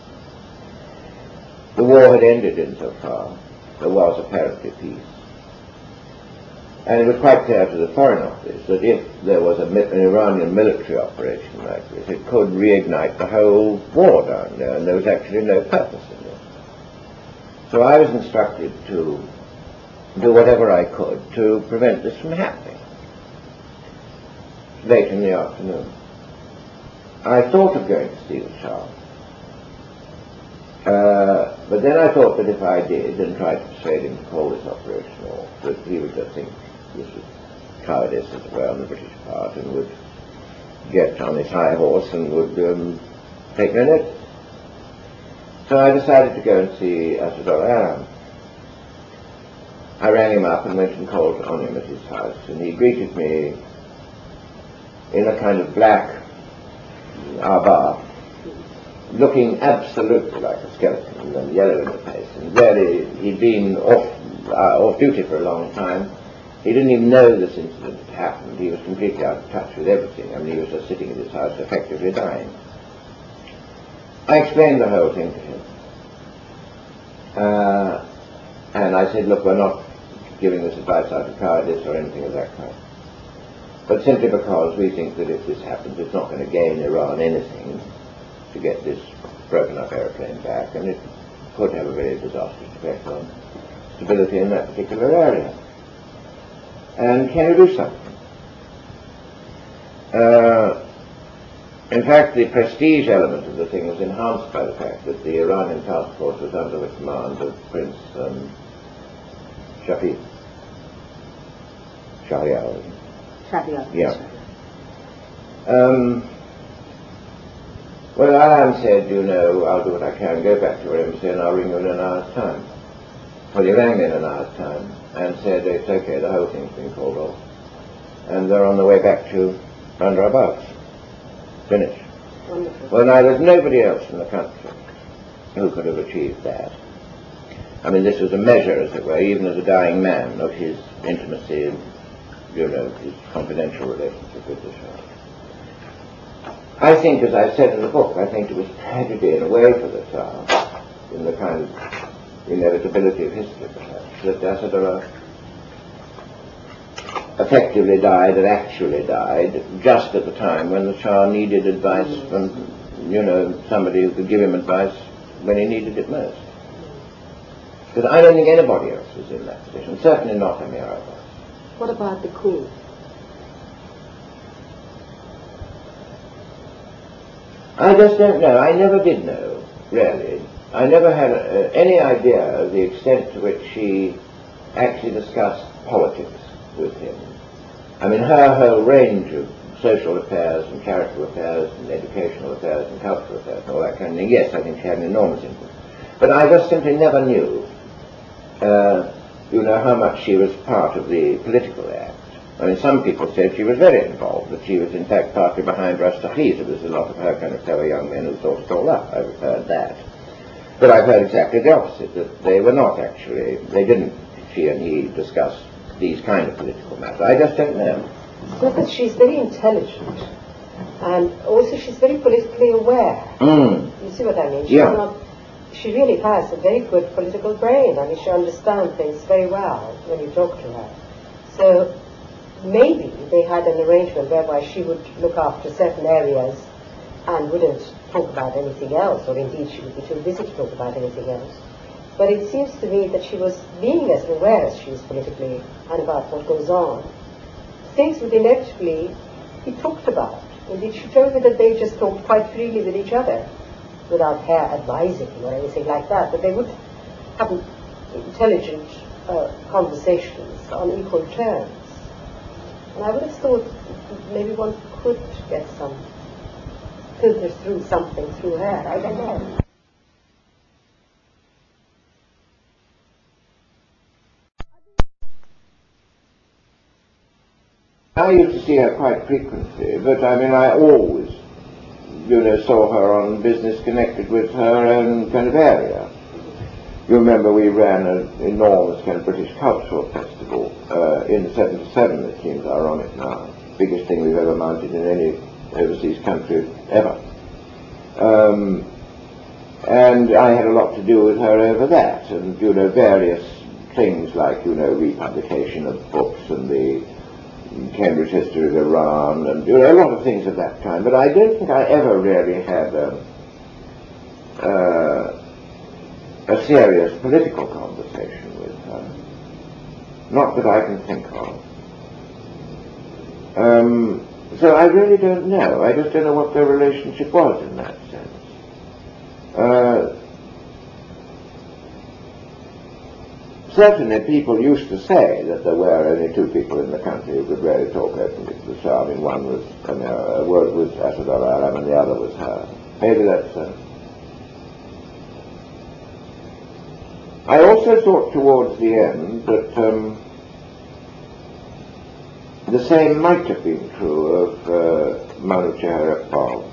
The war had ended insofar. There was apparently peace. And it was quite clear to the Foreign Office that if there was a, an Iranian military operation like this, it could reignite the whole war down there, and there was actually no purpose in it. So I was instructed to do whatever I could to prevent this from happening. Late in the afternoon, I thought of going to see the Shah. Uh, but then I thought that if I did and tried to persuade him to call this operation off, that he would just think this was cowardice as well on the British part and would get on his high horse and would um, take no notice. So I decided to go and see Asadullah Alam. I rang him up and went and called on him at his house, and he greeted me in a kind of black arbar, looking absolutely like a skeleton and yellow in the face, and really he'd been off, uh, off duty for a long time. He didn't even know this incident had happened. He was completely out of touch with everything. I mean, he was just sitting in his house effectively dying. I explained the whole thing to him. Uh, and I said, look, we're not giving this advice out of cowardice or anything of that kind, but simply because we think that if this happens, it's not going to gain Iran anything to get this broken up airplane back, and it could have a very disastrous effect on stability in that particular area. And can you do something? Uh, in fact, the prestige element of the thing was enhanced by the fact that the Iranian task force was under the command of Prince um, Shafiq. Shahryar. Shahryar. Yeah. Um, well, Alam said, you know, I'll do what I can, go back to your embassy and I'll ring you in an hour's time. Well, he rang me in an hour's time and said, it's okay, the whole thing's been called off. And they're on the way back to Bandar Abbas. Finished. Wonderful. Well, now, there's nobody else in the country who could have achieved that. I mean, this was a measure, as it were, even as a dying man, of his intimacy and, you know, his confidential relationship with the Shah. I think, as I said in the book, I think it was tragedy in a way for the Shah, in the kind of inevitability of history, perhaps, that Asadullah effectively died and actually died just at the time when the Shah needed advice from, you know, somebody who could give him advice when he needed it most. Because I don't think anybody else was in that position, certainly not Emir Abbas. What about the Queen? I just don't know. I never did know, really. I never had uh, any idea of the extent to which she actually discussed politics with him. I mean, her whole range of social affairs and charitable affairs and educational affairs and cultural affairs and all that kind of thing, yes, I think she had an enormous influence. But I just simply never knew, uh, you know, how much she was part of the political act. I mean, some people said she was very involved, that she was in fact partly behind Rastakhi. There was a lot of her kind of clever young men who thought it all up. I've heard that. But I've heard exactly the opposite, that they were not actually, they didn't, she and he, discuss these kind of political matters. I just don't know. So that she's very intelligent, and also she's very politically aware. Mm. You see what I mean? She's Yeah. not, she really has a very good political brain. I mean, she understands things very well when you talk to her. So maybe they had an arrangement whereby she would look after certain areas and wouldn't talk about anything else, or indeed she would be too busy to talk about anything else. But it seems to me that she was being as aware as she is politically and about what goes on. Things would inevitably be talked about. Indeed, she told me that they just talked quite freely with each other, without her advising or anything like that, but they would have intelligent uh, conversations on equal terms. And I would have thought maybe one could get some, filter through something through her. I don't know. I used to see her quite frequently, but I mean, I always, you know, saw her on business connected with her own kind of area. You remember we ran an enormous kind of British cultural festival uh, in seventy-seven, it seems ironic now. Biggest thing we've ever mounted in any overseas country ever. Um, and I had a lot to do with her over that, and, you know, various things like, you know, republication of books and the Cambridge History of Iran, and, you know, a lot of things of that kind. But I don't think I ever really had a, uh, a serious political conversation with her. Not that I can think of. Um, so I really don't know. I just don't know what their relationship was in that sense. Uh, certainly people used to say that there were only two people in the country who could really talk openly to the Shah. I mean, one was, I mean, uh, one was Asadullah Alam and the other was her. Maybe that's so. I also thought towards the end that um, the same might have been true of uh, Manuchehr Iqbal.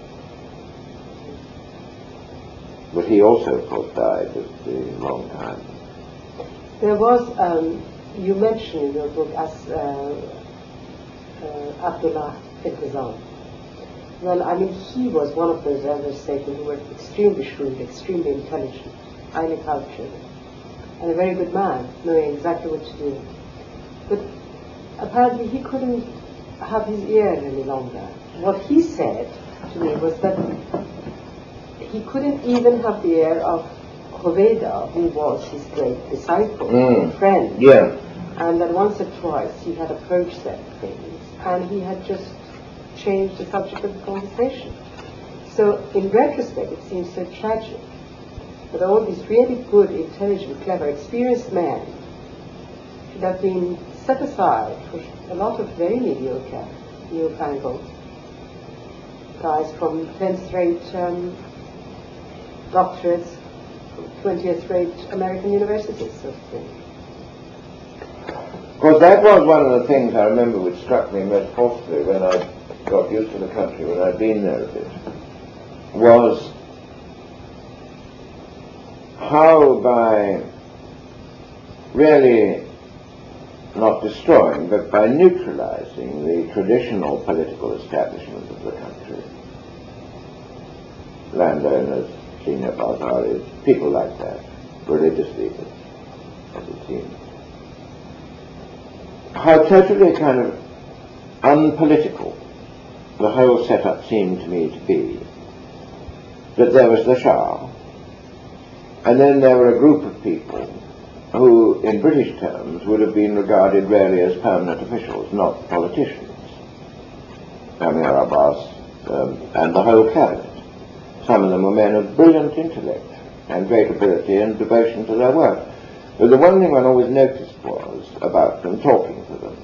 But he also, of course, died at a long time. There was, um, you mentioned in your book as uh, uh, Abdullah Iltizam. Well, I mean, he was one of those elders taken who were extremely shrewd, extremely intelligent, highly cultured, and a very good man, knowing exactly what to do. But apparently he couldn't have his ear any longer. What he said to me was that he couldn't even have the ear of Hoveyda, who was his great disciple, Mm. friend. Yeah. And that once or twice he had approached them things, and he had just changed the subject of the conversation. So in retrospect, it seems so tragic that all these really good, intelligent, clever, experienced men should have been set aside for a lot of very mediocre, newfangled guys from tenth-rate um, doctorates, twentieth-rate American universities, sort of thing. Of course, that was one of the things I remember which struck me most forcibly when I got used to the country, when I'd been there a bit, was how by really not destroying, but by neutralizing the traditional political establishment of the country, landowners, senior Bazaris, people like that, religious leaders, as it seems, how totally kind of unpolitical the whole setup seemed to me to be. That there was the Shah, and then there were a group of people who, in British terms, would have been regarded really as permanent officials, not politicians. Amir Abbas um, and the whole cabinet. Some of them were men of brilliant intellect and great ability and devotion to their work. But the one thing one always noticed was, about them, talking to them,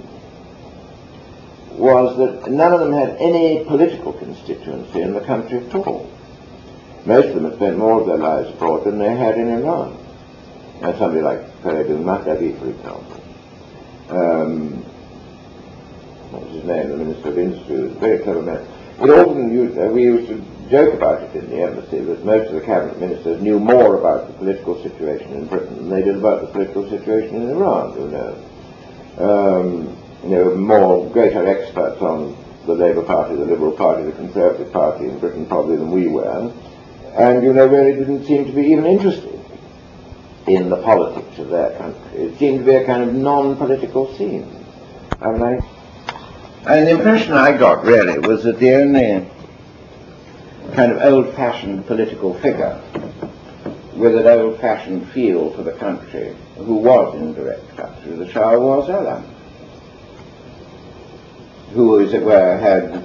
was that none of them had any political constituency in the country at all. Most of them had spent more of their lives abroad than they had in Iran. And somebody like Feridun Mahdavi, for example. Um, what was his name? The Minister of Industry, was a very clever man. It often used, uh, we used to joke about it in the embassy that most of the cabinet ministers knew more about the political situation in Britain than they did about the political situation in Iran, you know. Um, you know, more greater experts on the Labour Party, the Liberal Party, the Conservative Party in Britain probably than we were. and, you know, really didn't seem to be even interested in the politics of their country. It seemed to be a kind of non-political scene. I mean, I, and the impression I got, really, was that the only kind of old-fashioned political figure with an old-fashioned feel for the country who was in direct touch with the Shah was Alam, who, as it were, had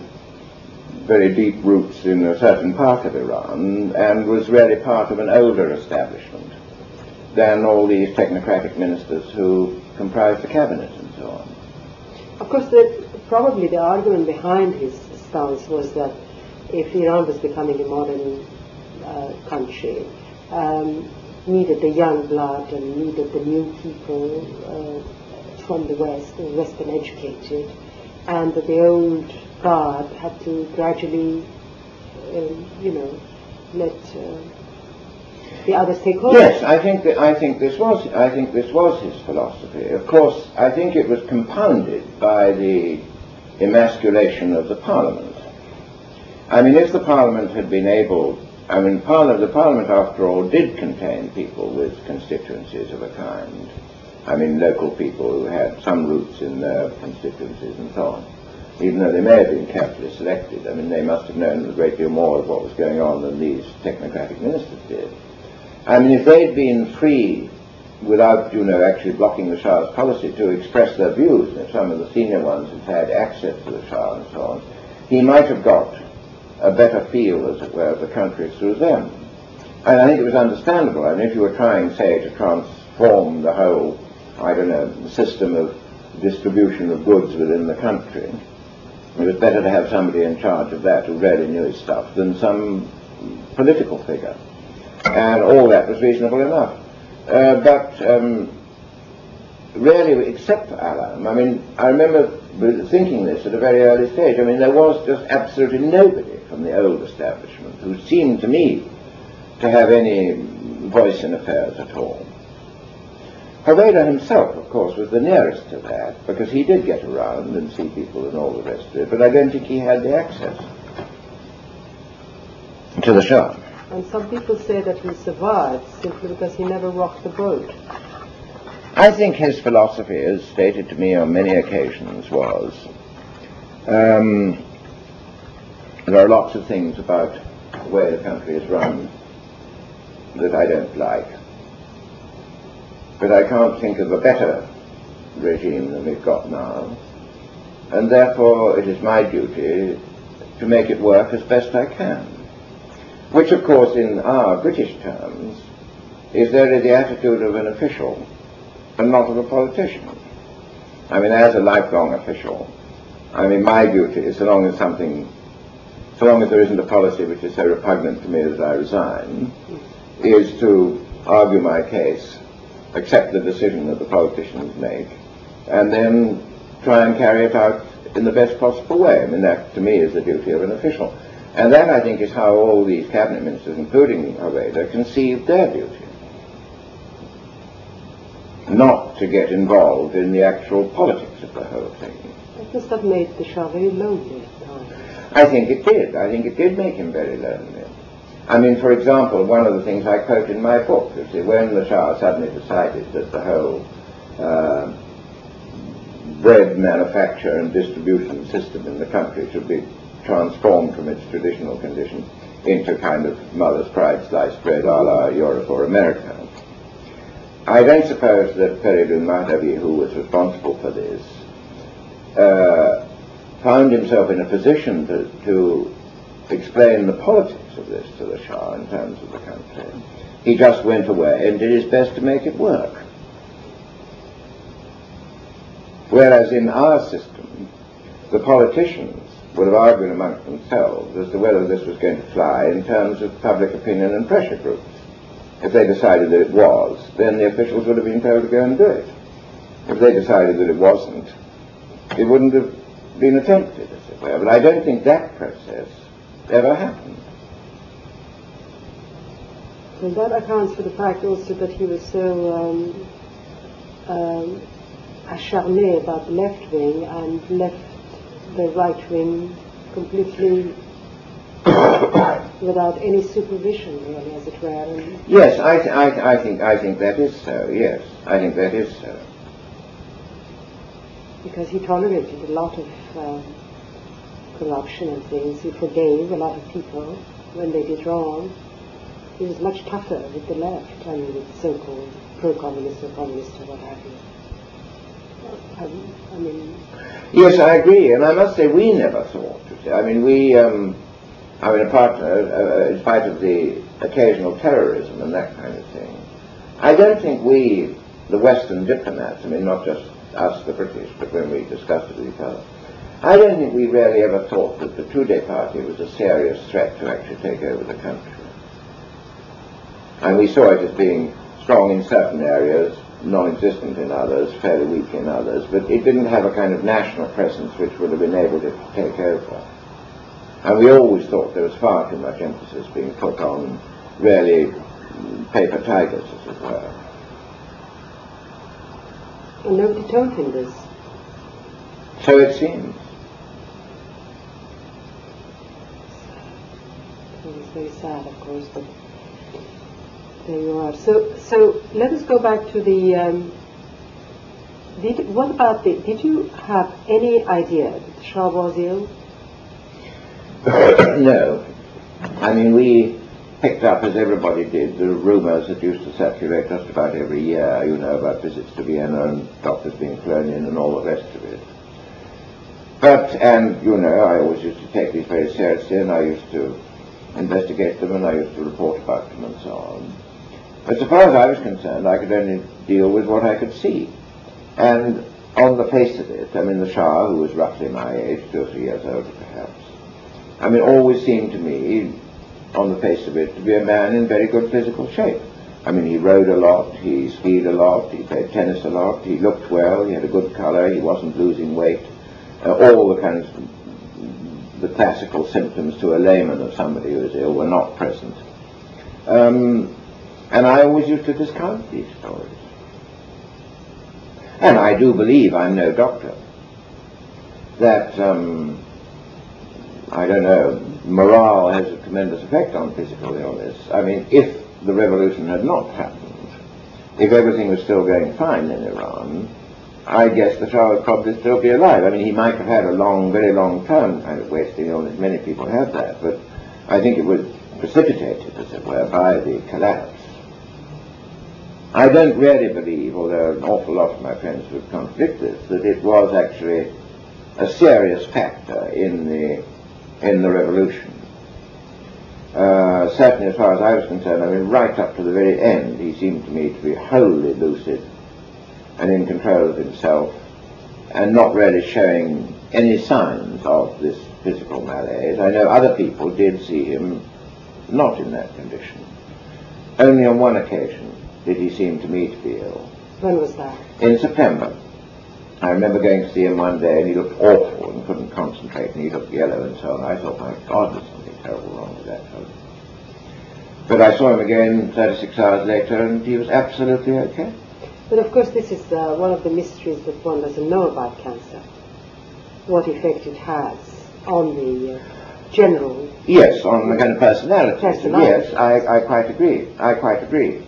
very deep roots in a certain part of Iran and was really part of an older establishment than all these technocratic ministers who comprised the cabinet and so on. Of course, the, probably the argument behind his stance was that if Iran was becoming a modern uh, country, um, needed the young blood and needed the new people uh, from the West, the Western educated, and that the old guard had to gradually, um, you know, let uh, the others take hold. Yes, I think that I think this was I think this was his philosophy. Of course, I think it was compounded by the emasculation of the Parliament. I mean, if the Parliament had been able, I mean, Parliament, the Parliament, after all, did contain people with constituencies of a kind. I mean, local people who had some roots in their constituencies and so on. Even though they may have been carefully selected, I mean, they must have known a great deal more of what was going on than these technocratic ministers did. I mean, if they'd been free, without, you know, actually blocking the Shah's policy, to express their views, and if some of the senior ones had had access to the Shah and so on, he might have got a better feel, as it were, of the country through them. And I think it was understandable. I mean, if you were trying, say, to transform the whole, I don't know, system of distribution of goods within the country, it was better to have somebody in charge of that who really knew his stuff than some political figure. And all that was reasonable enough. Uh, but um, really, except for Alam, I mean, I remember thinking this at a very early stage. I mean, there was just absolutely nobody from the old establishment who seemed to me to have any voice in affairs at all. Hoveyda himself, of course, was the nearest to that, because he did get around and see people and all the rest of it, but I don't think he had the access to the Shah. And some people say that he survived simply because he never rocked the boat. I think his philosophy, as stated to me on many occasions, was um, there are lots of things about the way the country is run that I don't like, but I can't think of a better regime than we've got now, and therefore it is my duty to make it work as best I can. Which, of course, in our British terms, is really the attitude of an official and not of a politician. I mean, as a lifelong official, I mean, my duty is, so long as something, so long as there isn't a policy which is so repugnant to me as I resign, is to argue my case, accept the decision that the politicians make, and then try and carry it out in the best possible way. I mean, that, to me, is the duty of an official. And that, I think, is how all these cabinet ministers, including Hoveyda, conceived their duty. Not to get involved in the actual politics of the whole thing. It must have made the Shah very lonely at times. I think it did. I think it did make him very lonely. I mean, for example, one of the things I quote in my book is that when the Shah suddenly decided that the whole uh, bread manufacture and distribution system in the country should be transformed from its traditional condition into kind of mother's pride sliced bread a la Europe or America. I don't suppose that Feridun Mahdavi, who was responsible for this, uh, found himself in a position to, to explain the politics of this to the Shah in terms of the country. He just went away and did his best to make it work. Whereas in our system, the politicians would have argued amongst themselves as to whether this was going to fly in terms of public opinion and pressure groups. If they decided that it was, then the officials would have been told to go and do it. If they decided that it wasn't, it wouldn't have been attempted, as it were. But I don't think that process ever happened. And that accounts for the fact also that he was so um, um, acharné about the left wing and left the right wing completely without any supervision, really, as it were. And yes, I, th- I, th- I think I think that is so. Yes, I think that is so. Because he tolerated a lot of um, corruption and things. He forgave a lot of people when they did wrong. He was much tougher with the left, I mean, with so-called pro-communist or communist or what have you. I, I mean... Yes, I agree, and I must say we never thought. I mean, we, um, I mean, apart, uh, uh, in spite of the occasional terrorism and that kind of thing, I don't think we, the Western diplomats, I mean, not just us, the British, but when we discussed it with each other, I don't think we really ever thought that the Tudeh party was a serious threat to actually take over the country. And we saw it as being strong in certain areas, non-existent in others, fairly weak in others, but it didn't have a kind of national presence which would have enabled it to take over. And we always thought there was far too much emphasis being put on really paper tigers, as it were. And nobody told him this. So it seems. It was very sad, of course, but there you are. So, so let us go back to the. Um, did what about the? Did you have any idea that the Shah was ill? No. I mean, we picked up, as everybody did, the rumours that used to circulate just about every year, you know, about visits to Vienna and doctors being flown in and all the rest of it. But, and, you know, I always used to take these very seriously, and I used to investigate them, and I used to report about them and so on. But so far as I was concerned, I could only deal with what I could see. And on the face of it, I mean, the Shah, who was roughly my age, two or three years older perhaps, I mean, always seemed to me, on the face of it, to be a man in very good physical shape. I mean, he rode a lot, he skied a lot, he played tennis a lot, he looked well, he had a good colour, he wasn't losing weight. Uh, all the kinds of, the classical symptoms to a layman of somebody who is ill were not present. Um, and I always used to discount these stories. And I do believe, I'm no doctor, that, um, I don't know, morale has a tremendous effect on physical illness. I mean, if the revolution had not happened, if everything was still going fine in Iran, I guess the Shah would probably still be alive. I mean, he might have had a long, very long term kind of wasting illness. Many people have that, but I think it was precipitated, as it were, by the collapse. I don't really believe, although an awful lot of my friends would contradict this, that it was actually a serious factor in the in the revolution. Uh, certainly as far as I was concerned, I mean, right up to the very end, he seemed to me to be wholly lucid and in control of himself and not really showing any signs of this physical malaise. I know other people did see him not in that condition. Only on one occasion did he seem to me to be ill. When was that? In September. I remember going to see him one day and he looked awful and couldn't concentrate and he looked yellow and so on. I thought, my God, there's something terrible wrong with that fellow. But I saw him again thirty-six hours later and he was absolutely okay. But of course this is uh, one of the mysteries that one doesn't know about cancer. What effect it has on the uh, general... Yes, on the kind of personality. personality. Yes, I, I quite agree. I quite agree.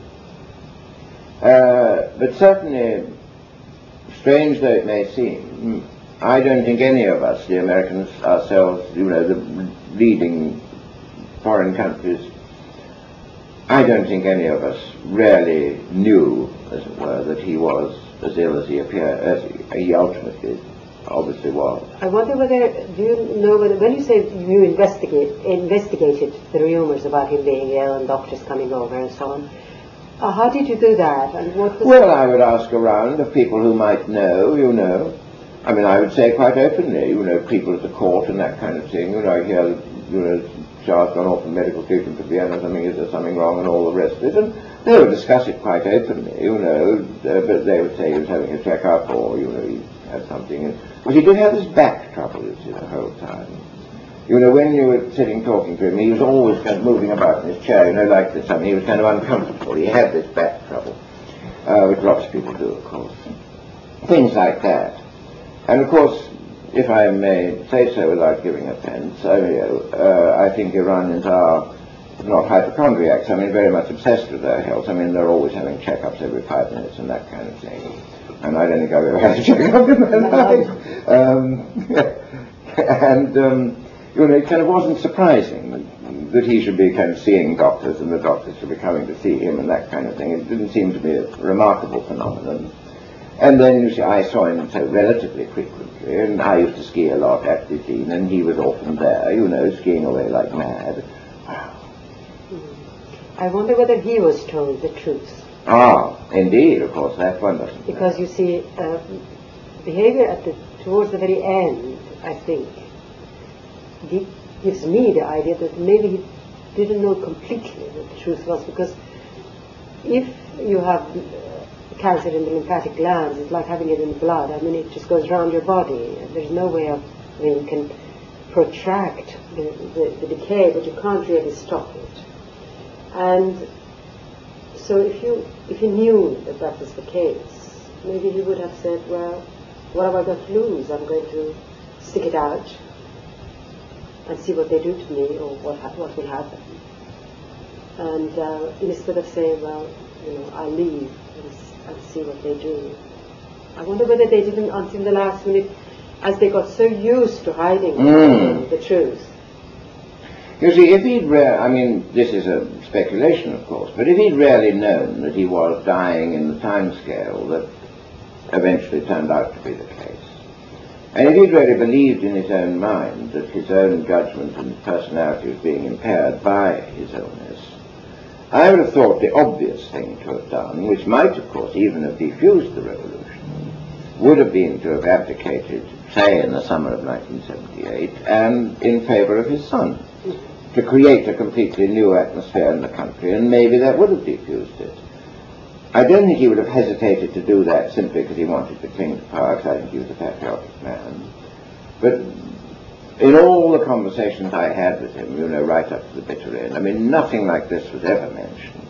Uh, but certainly... strange though it may seem, I don't think any of us, the Americans ourselves, you know, the leading foreign countries, I don't think any of us really knew, as it were, that he was as ill as he appeared, as he, he ultimately obviously was. I wonder whether, do you know whether, when you say you investigate, investigated the rumors about him being ill and doctors coming over and so on, Uh, how did you do that? And what was well, I would ask around of people who might know, you know. I mean, I would say quite openly, you know, people at the court and that kind of thing. You know, I hear, you know, Shah's gone off on medical treatment to Vienna, something, is there something wrong and all the rest of it. And they would discuss it quite openly, you know, uh, but they would say he was having a check-up or, you know, he had something. And, but he did have this back trouble, you see, the whole time. You know, when you were sitting talking to him, he was always kind of moving about in his chair, you know, like this. I mean, he was kind of uncomfortable. He had this back trouble, uh, which lots of people do, of course. Things like that. And, of course, if I may say so without giving offense, I, mean, uh, I think Iranians are not hypochondriacs, I mean very much obsessed with their health. I mean they're always having checkups every five minutes and that kind of thing. And I don't think I've ever had a checkup in my life. Um, and, um, you know, it kind of wasn't surprising that, that he should be kind of seeing doctors and the doctors should be coming to see him and that kind of thing. It didn't seem to be a remarkable phenomenon. And then, you see, I saw him so relatively frequently, and I used to ski a lot at Dizine, and he was often there, you know, skiing away like mad. I wonder whether he was told the truth. Ah, indeed, of course, that one doesn't. Because you see, uh, behavior at the towards the very end, I think, gi- gives me the idea that maybe he didn't know completely what the truth was. Because if you have uh, cancer in the lymphatic glands, it's like having it in the blood. I mean, it just goes around your body. There's no way of, I mean, you can protract the, the, the decay, but you can't really stop it. And so if you if he knew that that was the case, maybe he would have said, well, what have I got to lose? I'm going to stick it out and see what they do to me or what ha- what will happen. And uh, instead of saying, well, you know, I'll leave and, s- and see what they do. I wonder whether they didn't until the last minute, as they got so used to hiding Mm. the truth. You see, if he'd re- I mean, this is a speculation, of course, but if he'd really known that he was dying in the time scale that eventually turned out to be the case, and if he'd really believed in his own mind that his own judgment and personality was being impaired by his illness, I would have thought the obvious thing to have done, which might, of course, even have defused the revolution, would have been to have abdicated, say, in the summer of nineteen seventy-eight, and in favor of his son, to create a completely new atmosphere in the country, and maybe that would have diffused it. I don't think he would have hesitated to do that simply because he wanted to cling to power, because I think he was a patriotic man. But in all the conversations I had with him, you know, right up to the bitter end, I mean, nothing like this was ever mentioned.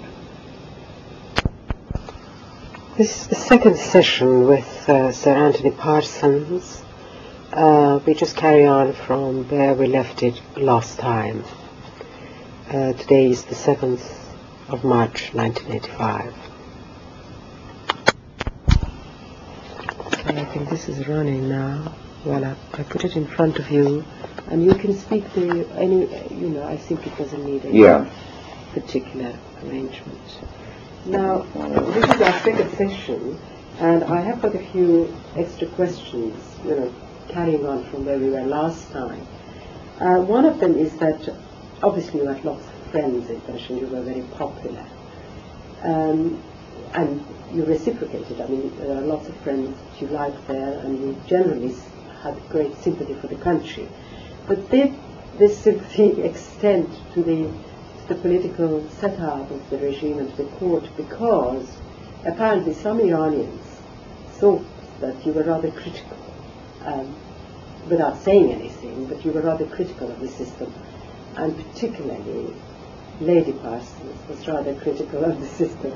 This is the second session with uh, Sir Anthony Parsons. Uh, we just carry on from where we left it last time. Uh, today is the seventh of March, nineteen eighty-five. I think this is running now. Well, I, I put it in front of you, and you can speak to any, you know, I think it doesn't need any Yeah. particular arrangement. Now, this is our second session, and I have got a few extra questions, you know, carrying on from where we were last time. Uh, one of them is that obviously you had lots of friends in Persian, you were very popular. Um, and you reciprocated. I mean, there are lots of friends that you liked there, and you generally had great sympathy for the country. But did this sympathy extend to the, to the political setup of the regime and the court? Because apparently some Iranians thought that you were rather critical, um, without saying anything, but you were rather critical of the system, and particularly Lady Parsons was rather critical of the system.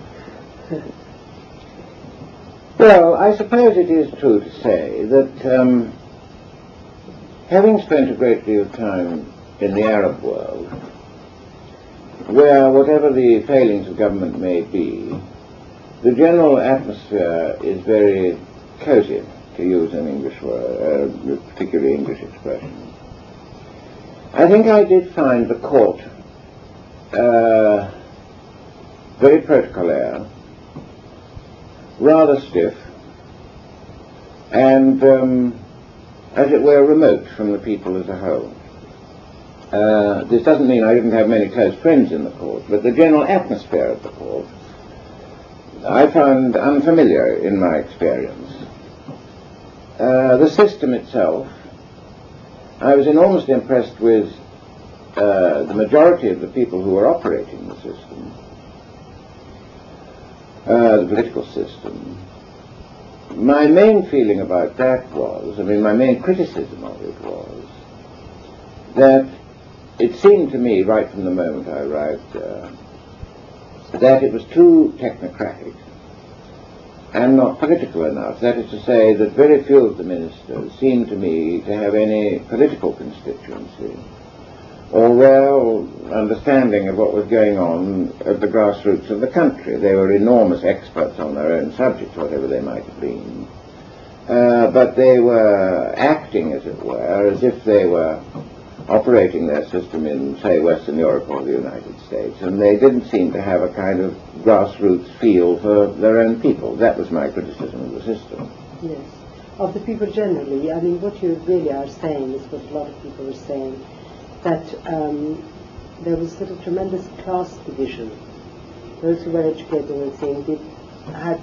Well, I suppose it is true to say that um, having spent a great deal of time in the Arab world, where whatever the failings of government may be, the general atmosphere is very cosy, to use an English word, a particularly English expression. I think I did find the court uh, very protocolaire, rather stiff, and, um, as it were, remote from the people as a whole. Uh, this doesn't mean I didn't have many close friends in the court, but the general atmosphere of the court I found unfamiliar in my experience. Uh, the system itself, I was enormously impressed with uh, the majority of the people who were operating the system, uh, the political system. My main feeling about that was, I mean, my main criticism of it was that it seemed to me, right from the moment I arrived there, that it was too technocratic and not political enough. That is to say, that very few of the ministers seemed to me to have any political constituency, or well understanding of what was going on at the grassroots of the country. They were enormous experts on their own subjects, whatever they might have been. Uh, but they were acting, as it were, as if they were operating their system in, say, Western Europe or the United States, and they didn't seem to have a kind of grassroots feel for their own people. That was my criticism of the system. Yes. Of the people generally, I mean, what you really are saying is what a lot of people are saying, that um, there was sort of tremendous class division. Those who were educated and saying they had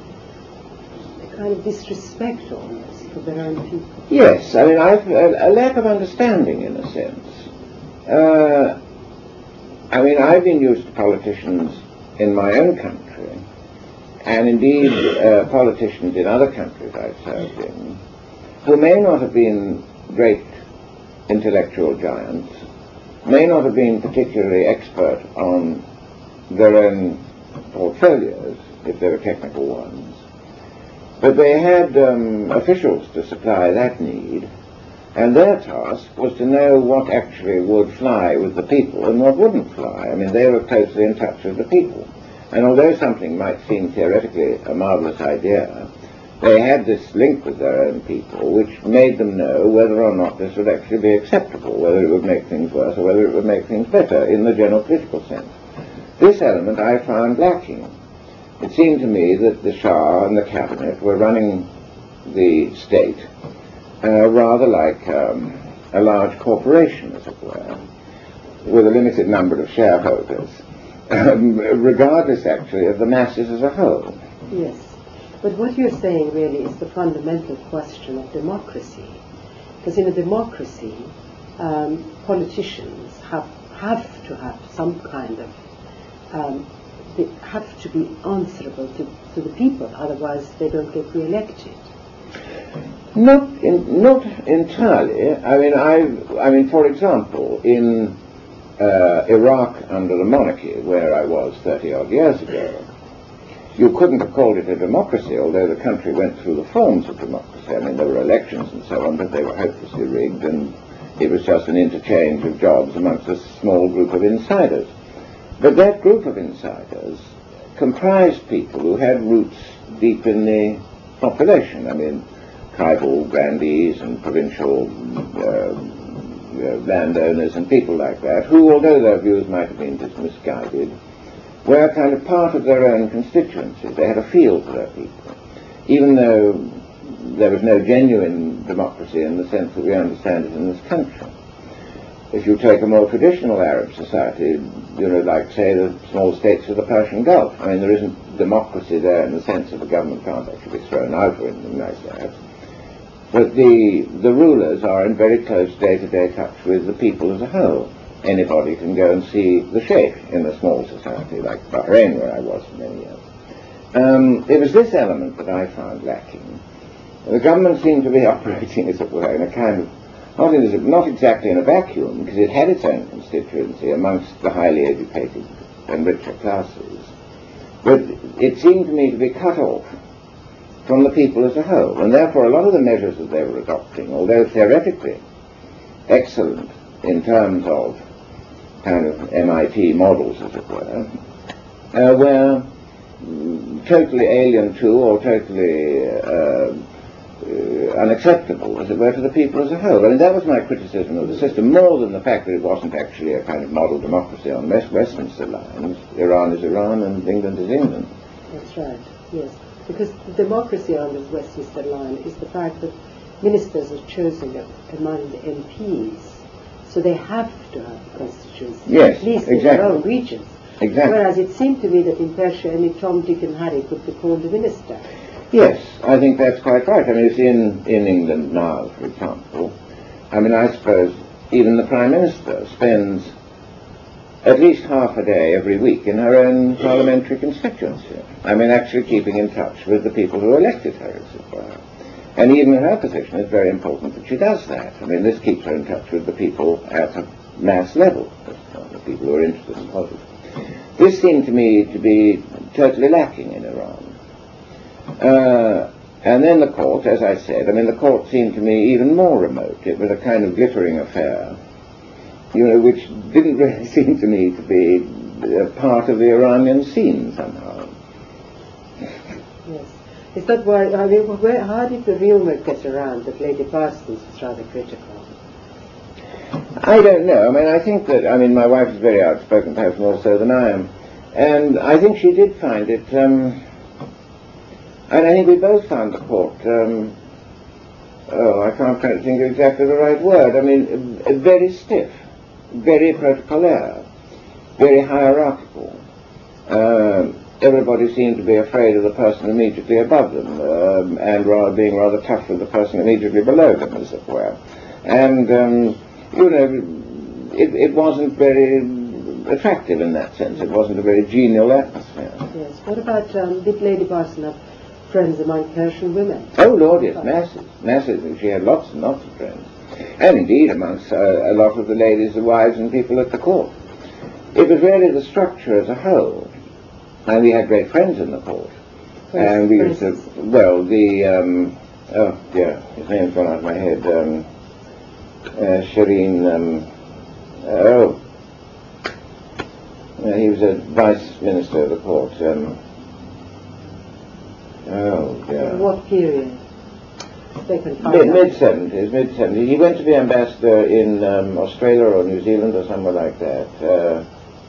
a kind of disrespect almost for their own people. Yes, I mean, I've, a, a lack of understanding in a sense. Uh, I mean, I've been used to politicians in my own country, and indeed uh, politicians in other countries I've served in, who may not have been great intellectual giants, may not have been particularly expert on their own portfolios, if they were technical ones, but they had um, officials to supply that need, and their task was to know what actually would fly with the people and what wouldn't fly. I mean, they were closely in touch with the people. And although something might seem theoretically a marvelous idea, they had this link with their own people, which made them know whether or not this would actually be acceptable, whether it would make things worse or whether it would make things better in the general political sense. This element I found lacking. It seemed to me that the Shah and the cabinet were running the state uh, rather like um, a large corporation, as it were, with a limited number of shareholders, um, regardless actually of the masses as a whole. Yes, but what you're saying really is the fundamental question of democracy, because in a democracy, um, politicians have have to have some kind of um, they have to be answerable to, to the people, otherwise they don't get re-elected. Not in, not entirely. I mean, I I mean, for example, in uh, Iraq under the monarchy, where I was thirty odd years ago, you couldn't have called it a democracy, although the country went through the forms of democracy. I mean, there were elections and so on, but they were hopelessly rigged, and it was just an interchange of jobs amongst a small group of insiders. But that group of insiders comprised people who had roots deep in the population. I mean, tribal grandees and provincial uh, uh, landowners and people like that, who, although their views might have been misguided, were kind of part of their own constituencies. They had a feel for their people, even though there was no genuine democracy in the sense that we understand it in this country. If you take a more traditional Arab society, you know, like, say, the small states of the Persian Gulf, I mean, there isn't democracy there in the sense that the government can't actually be thrown out or anything like that. But the, the rulers are in very close day-to-day touch with the people as a whole. Anybody can go and see the sheikh in a small society like Bahrain, where I was for many years. Um, it was this element that I found lacking. The government seemed to be operating, as it were, in a kind of, not, in a, not exactly in a vacuum, because it had its own constituency amongst the highly educated and richer classes. But it seemed to me to be cut off from the people as a whole, and therefore a lot of the measures that they were adopting, although theoretically excellent in terms of kind of M I T models, as it were, uh, were totally alien to or totally uh, uh, unacceptable, as it were, to the people as a whole. I mean, that was my criticism of the system, more than the fact that it wasn't actually a kind of model democracy on West Westminster lines. Iran is Iran and England is England. That's right, yes. Because the democracy on the Westminster line is the fact that ministers are chosen among the M Ps, so they have to have constituencies, yes, at least exactly. in their own regions. Exactly. Whereas it seemed to me that in Persia, any Tom, Dick and Harry could be called a minister. Yes, I think that's quite right. I mean, it's in, in England now, for example. I mean, I suppose even the Prime Minister spends at least half a day every week in her own parliamentary constituency. I mean, actually keeping in touch with the people who elected her, as it were. And even in her position, it's very important that she does that. I mean, this keeps her in touch with the people at a mass level, the people who are interested in politics. This seemed to me to be totally lacking in Iran. Uh, and then the court, as I said, I mean, the court seemed to me even more remote. It was a kind of glittering affair. you know, which didn't really seem to me to be a part of the Iranian scene somehow. Yes. Is that why, I mean, where, how did the rumour get around that Lady Parsons was rather critical? I don't know. I mean, I think that, I mean, my wife is very outspoken, perhaps more so than I am. And I think she did find it, um, and I think we both found the court, um, oh, I can't think of exactly the right word. I mean, uh, very stiff, very protocolaire, very hierarchical. Um, everybody seemed to be afraid of the person immediately above them, um, and rather being rather tough with the person immediately below them, as it were. And, um, you know, it, it wasn't very attractive in that sense. It wasn't a very genial atmosphere. Yes. What about, um, did Lady Parsons have friends among Persian women? Oh, Lord, yes, masses, masses. She had lots and lots of friends. And indeed amongst uh, a lot of the ladies, the wives and people at the court. It was really the structure as a whole. And we had great friends in the court. And we used to, well, the, um, oh, yeah, his name's gone out of my head, um, uh, Shireen, um, oh, uh, he was a vice minister of the court. Um, oh, yeah. What period? They can find out. Mid seventies, mid seventies. He went to be ambassador in um, Australia or New Zealand or somewhere like that. Uh,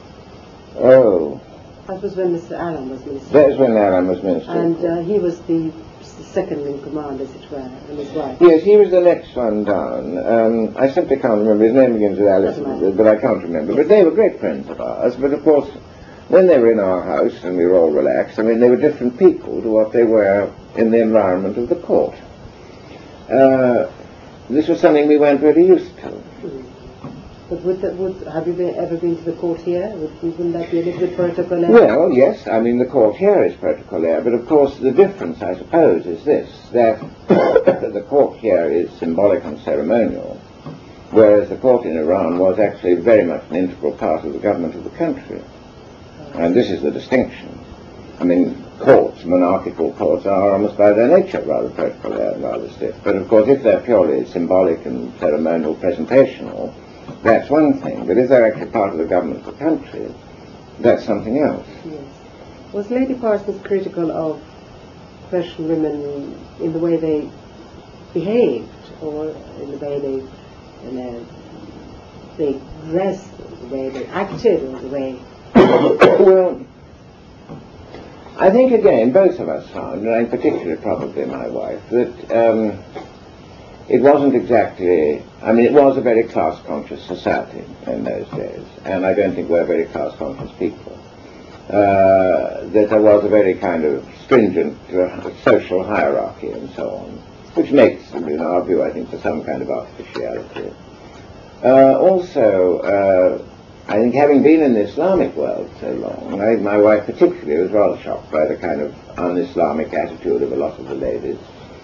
oh. That was when Mister Allen was minister. That was when Allen was minister. And uh, he was the, the second in command, as it were, and his wife. Yes, he was the next one down. Um, I simply can't remember. His name begins with Alice, but I can't remember. But they were great friends of ours. But of course, when they were in our house and we were all relaxed, I mean, they were different people to what they were in the environment of the court. Uh, this was something we weren't really used to. Mm. But would that, would, have you been, ever been to the court here? Would, wouldn't that be a little bit protocolaire? Well, yes, I mean the court here is protocolaire, but of course the difference, I suppose, is this, that the court here is symbolic and ceremonial, whereas the court in Iran was actually very much an integral part of the government of the country. And this is the distinction. I mean, courts, monarchical courts, are almost by their nature rather protocolaire and rather stiff. But of course, if they're purely symbolic and ceremonial, presentational, that's one thing. But if they're actually part of the government of the country, that's something else. Yes. Was Lady Parsons critical of Persian women in the way they behaved, or in the way they, you know, they dressed, or the way they acted, or the way... Well, I think again, both of us found, and particularly probably my wife, that um, it wasn't exactly, I mean, it was a very class-conscious society in those days, and I don't think we're very class-conscious people. Uh, that there was a very kind of stringent uh, social hierarchy and so on, which makes, in our view, I think, for some kind of artificiality. Uh, also, uh, I think having been in the Islamic world so long, I, my wife particularly was rather shocked by the kind of un-Islamic attitude of a lot of the ladies.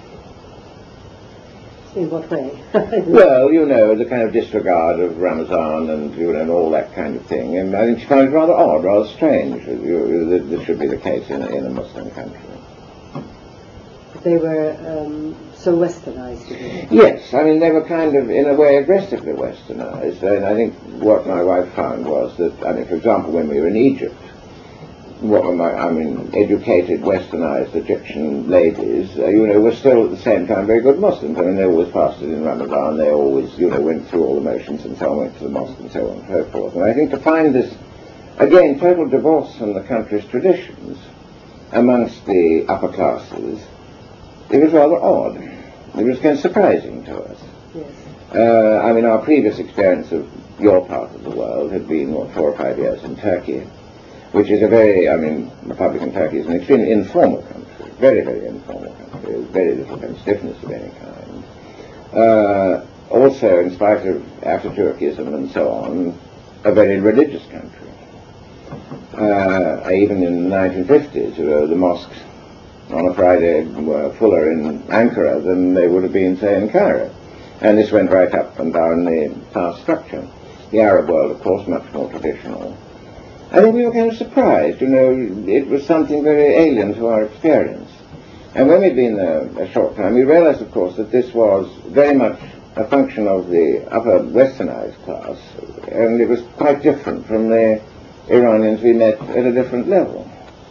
In what way? Well, you know, the kind of disregard of Ramadan and, you know, and all that kind of thing. And I think she found it rather odd, rather strange that, you, that this should be the case in a, in a Muslim country. They were um, so westernized, you mean? Yes, I mean, they were kind of, in a way, aggressively westernized. And I think what my wife found was that, I mean, for example, when we were in Egypt, what were my, I mean, educated, westernized Egyptian ladies, uh, you know, were still at the same time very good Muslims. I mean, they always fasted in Ramadan, they always, you know, went through all the motions and so on, went to the mosque and so on and so forth. And I think to find this, again, total divorce from the country's traditions amongst the upper classes, it was rather odd. It was kind of surprising to us. Yes. Uh, I mean, our previous experience of your part of the world had been, what, four or five years in Turkey, which is a very, I mean, Republican Turkey is an extremely informal country, very, very informal country, with very little kind of stiffness of any kind. Uh, also, in spite of Ataturkism and so on, a very religious country. Uh, even in the nineteen fifties, you know, the mosques on a Friday were fuller in Ankara than they would have been, say, in Cairo. And this went right up and down the class structure. The Arab world, of course, much more traditional. I think we were kind of surprised, you know, it was something very alien to our experience. And when we'd been there a short time, we realized, of course, that this was very much a function of the upper westernized class, and it was quite different from the Iranians we met at a different level.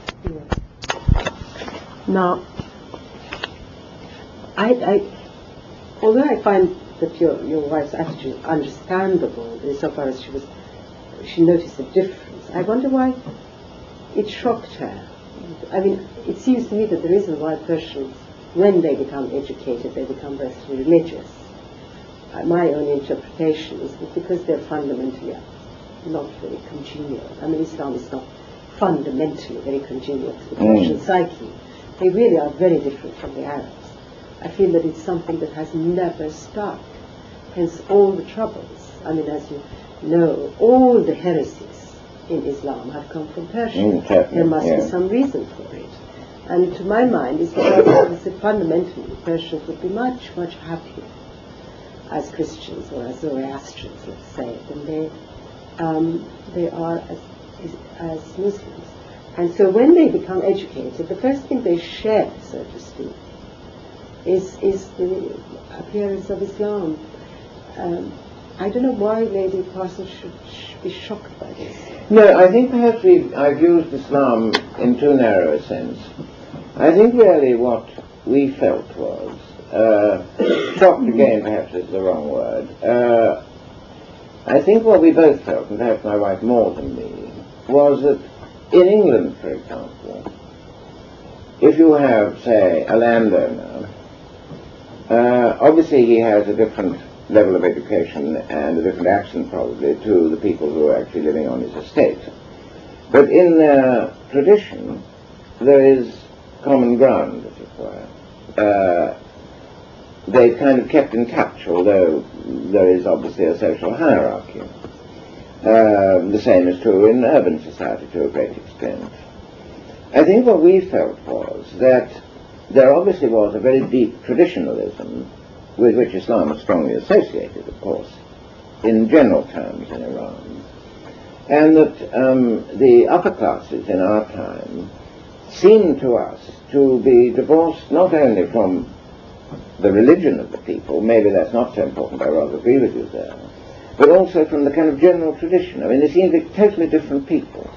Now, I, I, although I find that your, your wife's attitude understandable insofar as she was, she noticed a difference, I wonder why it shocked her. I mean, it seems to me that the reason why Persians, when they become educated, they become very religious. Uh, my own interpretation is that because they're fundamentally not very congenial. I mean, Islam is not fundamentally very congenial to the Persian mm. psyche. They really are very different from the Arabs. I feel that it's something that has never stuck. Hence all the troubles. I mean, as you know, all the heresies in Islam have come from Persia. Mm, there must yeah. be some reason for it. And to my mind, it's because fundamentally Persians would be much, much happier as Christians or as Zoroastrians, let's say, than they, um, they are as, as Muslims. And so when they become educated, the first thing they share, so to speak, is, is the appearance of Islam. Um, I don't know why Lady Parsons should, should be shocked by this. No, I think perhaps we've, I've used Islam in too narrow a sense. I think really what we felt was, uh, shocked again perhaps is the wrong word, uh, I think what we both felt, and perhaps my wife more than me, was that in England, for example, if you have, say, a landowner, uh, obviously he has a different level of education and a different accent probably to the people who are actually living on his estate. But in their tradition, there is common ground, as it were. Uh, they've kind of kept in touch, although there is obviously a social hierarchy. Uh, the same is true in urban society to a great extent. I think what we felt was that there obviously was a very deep traditionalism with which Islam was strongly associated, of course, in general terms in Iran, and that um, the upper classes in our time seemed to us to be divorced not only from the religion of the people, maybe that's not so important, I rather agree with you there, but also from the kind of general tradition. I mean, they seemed to be totally different people.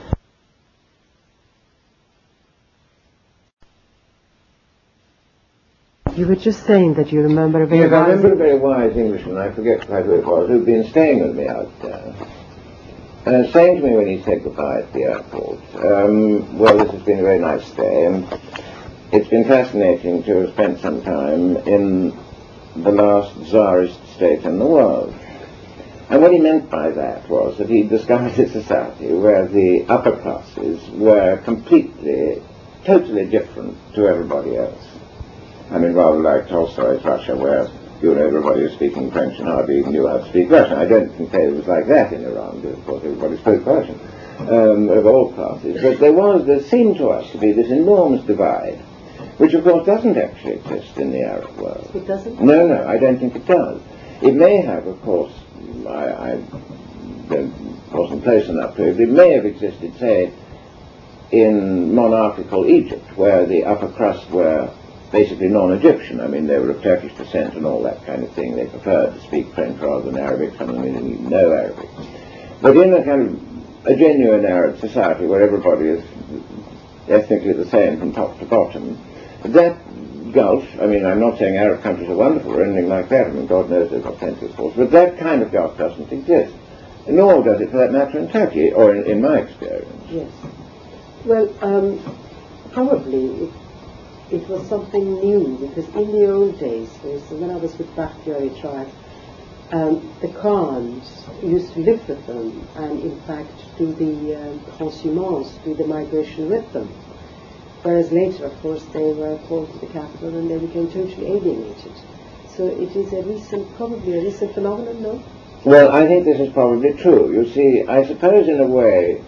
You were just saying that you remember a very yes, wise... I remember a very wise Englishman, I forget quite who it was, who'd been staying with me out there, uh, saying to me when he said goodbye at the airport, um, well, this has been a very nice day, and it's been fascinating to have spent some time in the last Tsarist state in the world. And what he meant by that was that he discovered a society where the upper classes were completely, totally different to everybody else. I mean, rather like Tolstoy's Russia, where, you know, everybody was speaking French and hardly even knew how to speak Russian. I don't think it was like that in Iran, because, of course, everybody spoke Russian, um, of all classes. But there was, there seemed to us to be this enormous divide, which, of course, doesn't actually exist in the Arab world. It doesn't? No, no, I don't think it does. It may have, of course, I, I don't, wasn't close enough to it, but it may have existed, say, in monarchical Egypt, where the upper crust were basically non-Egyptian. I mean, they were of Turkish descent and all that kind of thing. They preferred to speak French rather than Arabic. Some of them didn't even know Arabic. But in a kind of a genuine Arab society where everybody is ethnically the same from top to bottom, that gulf, I mean, I'm not saying Arab countries are wonderful or anything like that. I mean, God knows they've got plenty of faults. But that kind of gulf doesn't exist. Nor does it, for that matter, in Turkey, or in, in my experience. Yes. Well, um, probably it, it was something new, because in the old days, for instance, when I was with Bakhtiari tribe, um, the Khans used to live with them and, in fact, do the um, transhumance, do the migration with them. Whereas later, of course, they were called to the capital and they became totally alienated. So it is a recent, probably a recent phenomenon, no? Well, I think this is probably true. You see, I suppose in a way,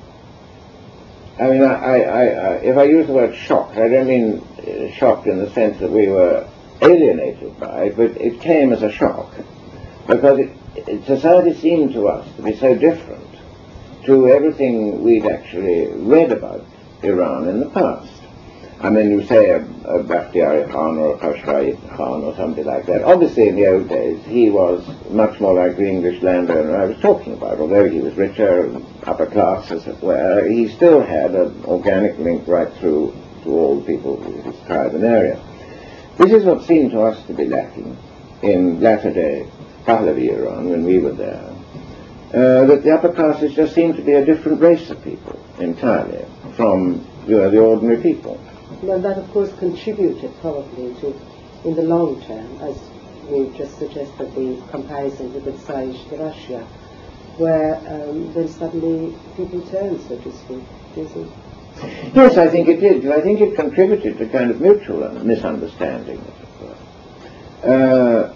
I mean, I, I, I, if I use the word shocked, I don't mean uh, shocked in the sense that we were alienated by it, but it came as a shock, because it, it, society seemed to us to be so different to everything we'd actually read about Iran in the past. I mean, you say a, a Bakhtiyari Khan or a Khosrow Khan or something like that. Obviously, in the old days, he was much more like the English landowner I was talking about. Although he was richer, upper class, as it were, he still had an organic link right through to all the people of his tribe and area. This is what seemed to us to be lacking in latter-day Pahlavi Iran when we were there. Uh, that the upper classes just seemed to be a different race of people entirely from, you know, the ordinary people. Well, that of course contributed probably to, in the long term, as we just suggested, the comparison with the Tsarist Russia, where um, then suddenly people turned, so to speak. Do you think? Yes, I think it did. I think it contributed to kind of mutual misunderstanding, as it were. Uh,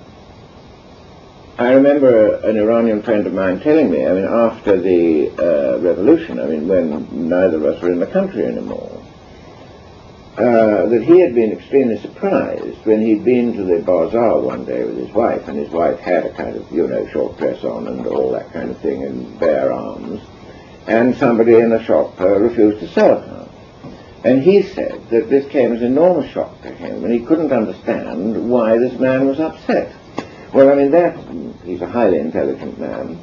I remember an Iranian friend of mine telling me, I mean, after the uh, revolution, I mean, when neither of us were in the country anymore, uh, that he had been extremely surprised when he'd been to the bazaar one day with his wife, and his wife had a kind of, you know, short dress on and all that kind of thing, and bare arms, and somebody in the shop uh, refused to sell her. And he said that this came as an enormous shock to him, and he couldn't understand why this man was upset. Well, I mean, that, he's a highly intelligent man,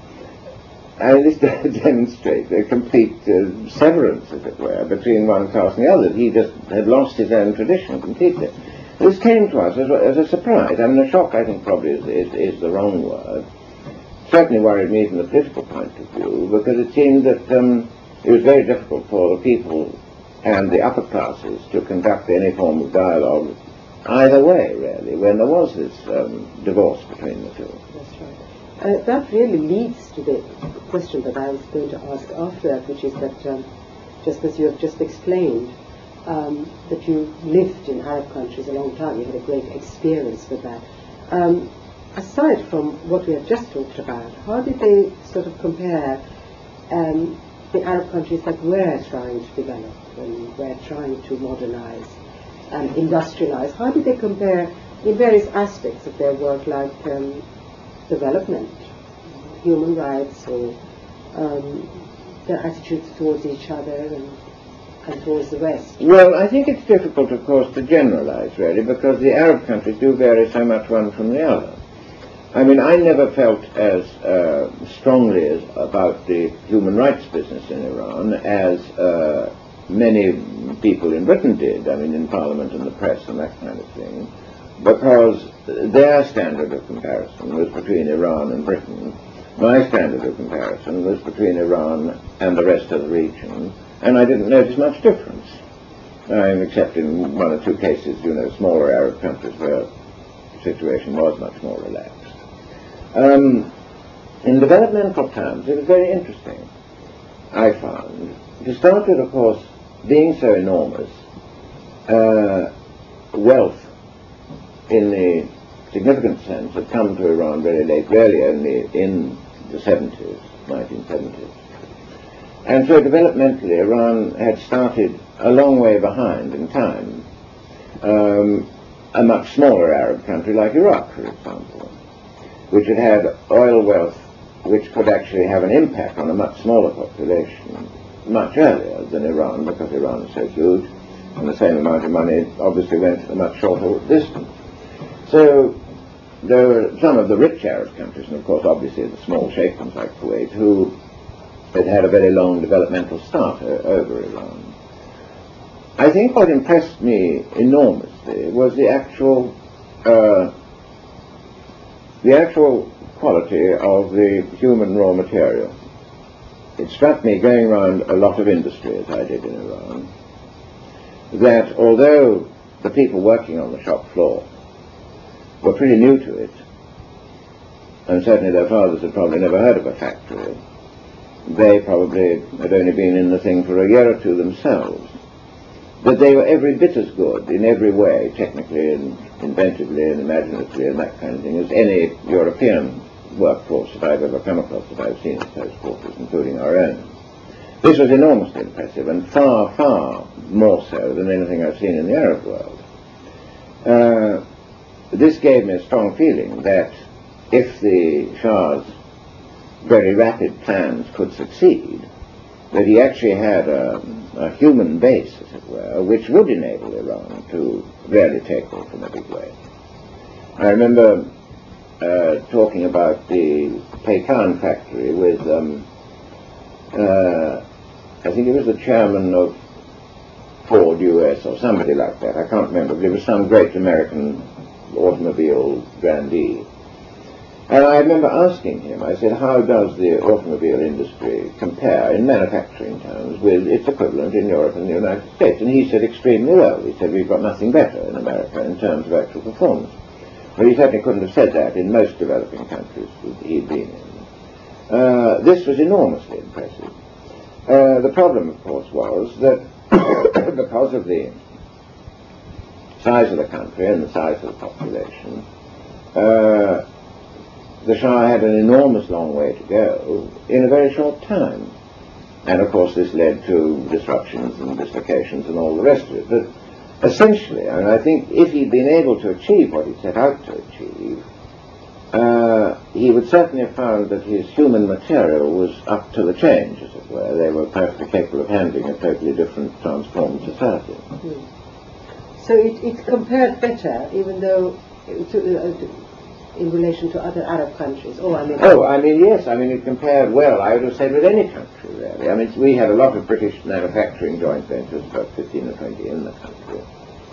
and this demonstrates a complete uh, severance, as it were, between one class and the other. He just had lost his own tradition completely. This came to us as a, as a surprise. I mean, a shock, I think, probably is, is, is the wrong word. Certainly worried me from the political point of view, because it seemed that um, it was very difficult for the people and the upper classes to conduct any form of dialogue either way, really, when there was this um, divorce between the two. That's right. Uh, that really leads to the question that I was going to ask after that, which is that, um, just as you have just explained, um, that you lived in Arab countries a long time, you had a great experience with that. Um, aside from what we have just talked about, how did they sort of compare um, the Arab countries that were trying to develop and were trying to modernize and industrialize? How did they compare in various aspects of their work, like um, development, human rights, or um, their attitudes towards each other and, and towards the West? Well, I think it's difficult, of course, to generalize, really, because the Arab countries do vary so much one from the other. I mean, I never felt as uh, strongly as about the human rights business in Iran as uh, many people in Britain did, I mean, in Parliament and the press and that kind of thing, because their standard of comparison was between Iran and Britain. My standard of comparison was between Iran and the rest of the region, and I didn't notice much difference, um, except in one or two cases, you know, smaller Arab countries where the situation was much more relaxed. Um, in developmental terms, it was very interesting, I found. To start with, of course, being so enormous, uh, wealth in the significant sense had come to Iran very late, really only in the seventies, nineteen seventies. And so developmentally, Iran had started a long way behind in time um, a much smaller Arab country like Iraq, for example, which had had oil wealth which could actually have an impact on a much smaller population much earlier than Iran, because Iran is so huge, and the same amount of money obviously went a much shorter distance. So there were some of the rich Arab countries, and of course obviously the small sheikh ones like Kuwait, who had had a very long developmental start o- over Iran. I think what impressed me enormously was the actual uh, the actual quality of the human raw material. It struck me, going around a lot of industry, as I did in Iran, that although the people working on the shop floor were pretty new to it, and certainly their fathers had probably never heard of a factory, they probably had only been in the thing for a year or two themselves, that they were every bit as good in every way, technically and inventively and imaginatively and that kind of thing, as any European workforce that I've ever come across that I've seen at close quarters, including our own. This was enormously impressive, and far, far more so than anything I've seen in the Arab world. Uh, this gave me a strong feeling that if the Shah's very rapid plans could succeed, that he actually had a, a human base, as it were, which would enable Iran to really take off in a big way. I remember uh, talking about the Paykan factory with, um, uh, I think it was the chairman of Ford U S or somebody like that, I can't remember, but it was some great American automobile grandee. And I remember asking him, I said, how does the automobile industry compare in manufacturing terms with its equivalent in Europe and the United States? And he said extremely well. He said, we've got nothing better in America in terms of actual performance. But he certainly couldn't have said that in most developing countries that he'd been in. Uh, this was enormously impressive. Uh, the problem, of course, was that because of the size of the country and the size of the population, uh, the Shah had an enormous long way to go in a very short time. And of course this led to disruptions and dislocations and all the rest of it. But essentially, I mean, I think if he'd been able to achieve what he set out to achieve, uh, he would certainly have found that his human material was up to the change, as it were. They were perfectly capable of handling a totally different, transformed society. Mm. So it, it compared better, even though to, uh, in relation to other Arab countries. Oh, I mean. Oh, I mean, yes. I mean, it compared well, I would have said, with any country, really. I mean, we had a lot of British manufacturing joint ventures, about fifteen or twenty in the country.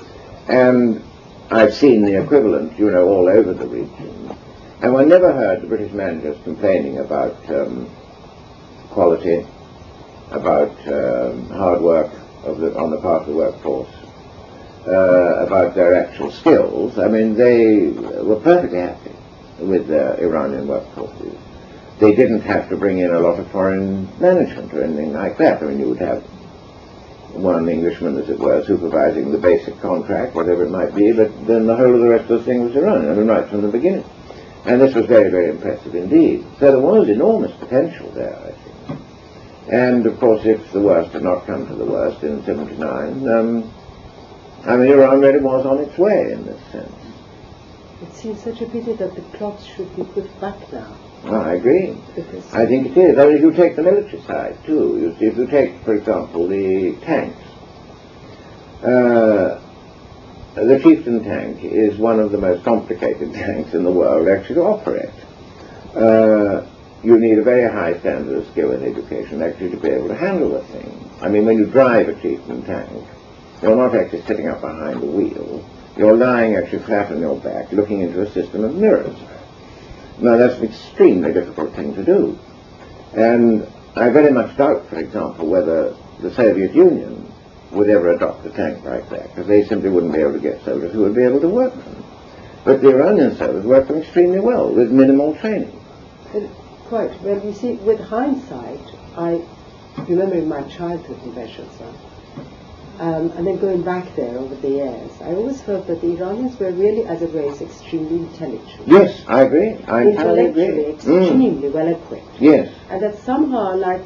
And I've seen the equivalent, you know, all over the region. And I never heard the British managers complaining about um, quality, about um, hard work of the, on the part of the workforce, uh, about their actual skills. I mean, they were perfectly happy with their Iranian workforces. They didn't have to bring in a lot of foreign management or anything like that. I mean, you would have one Englishman, as it were, supervising the basic contract, whatever it might be, but then the whole of the rest of the thing was Iranian, I mean, right from the beginning. And this was very, very impressive indeed. So there was enormous potential there, I think. And, of course, if the worst had not come to the worst in seventy-nine, um, I mean, Iran really was on its way in this sense. It seems such a pity that the clocks should be put back now. Oh, I agree. Because I think it is. I mean, if you take the military side, too, you see, if you take, for example, the tanks, uh, the Chieftain tank is one of the most complicated tanks in the world actually to operate. Uh, you need a very high standard of skill and education actually to be able to handle the thing. I mean, when you drive a Chieftain tank, you're not actually sitting up behind the wheel. You're lying actually flat on your back, looking into a system of mirrors. Now, that's an extremely difficult thing to do. And I very much doubt, for example, whether the Soviet Union would ever adopt a tank like that, because they simply wouldn't be able to get soldiers who would be able to work them. But the Iranian soldiers work them extremely well, with minimal training. Well, quite. Well, you see, with hindsight, I remember in my childhood in Peshawar, um, and then going back there over the years, I always felt that the Iranians were really, as a race, extremely intelligent. Yes, I agree. I entirely agree. Intellectually, extremely Mm. well equipped. Yes. And that somehow, like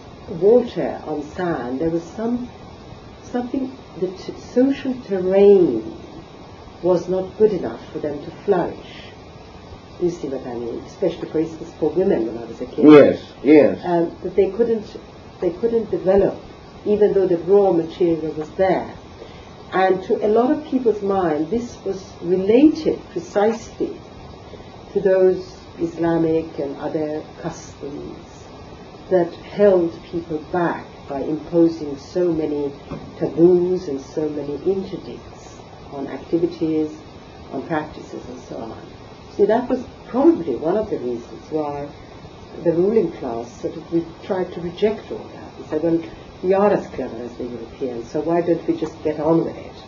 water on sand, there was some something, the t- social terrain was not good enough for them to flourish. You see what I mean? Especially, for instance, for women when I was a kid. Yes, yes. Um, that they couldn't, they couldn't develop, even though the raw material was there. And to a lot of people's mind, this was related precisely to those Islamic and other customs that held people back by imposing so many taboos and so many interdicts on activities, on practices and so on. See, that was probably one of the reasons why the ruling class sort of re- tried to reject all that. They said, well, we are as clever as the Europeans, so why don't we just get on with it?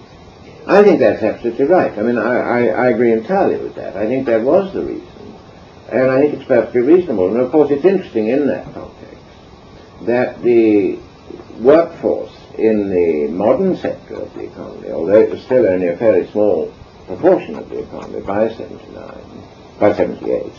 I think that's absolutely right. I mean, I, I, I agree entirely with that. I think that was the reason. And I think it's perfectly reasonable. And of course, it's interesting in that context that the workforce in the modern sector of the economy, although it was still only a fairly small proportion of the economy by seventy-nine, by seventy-eight,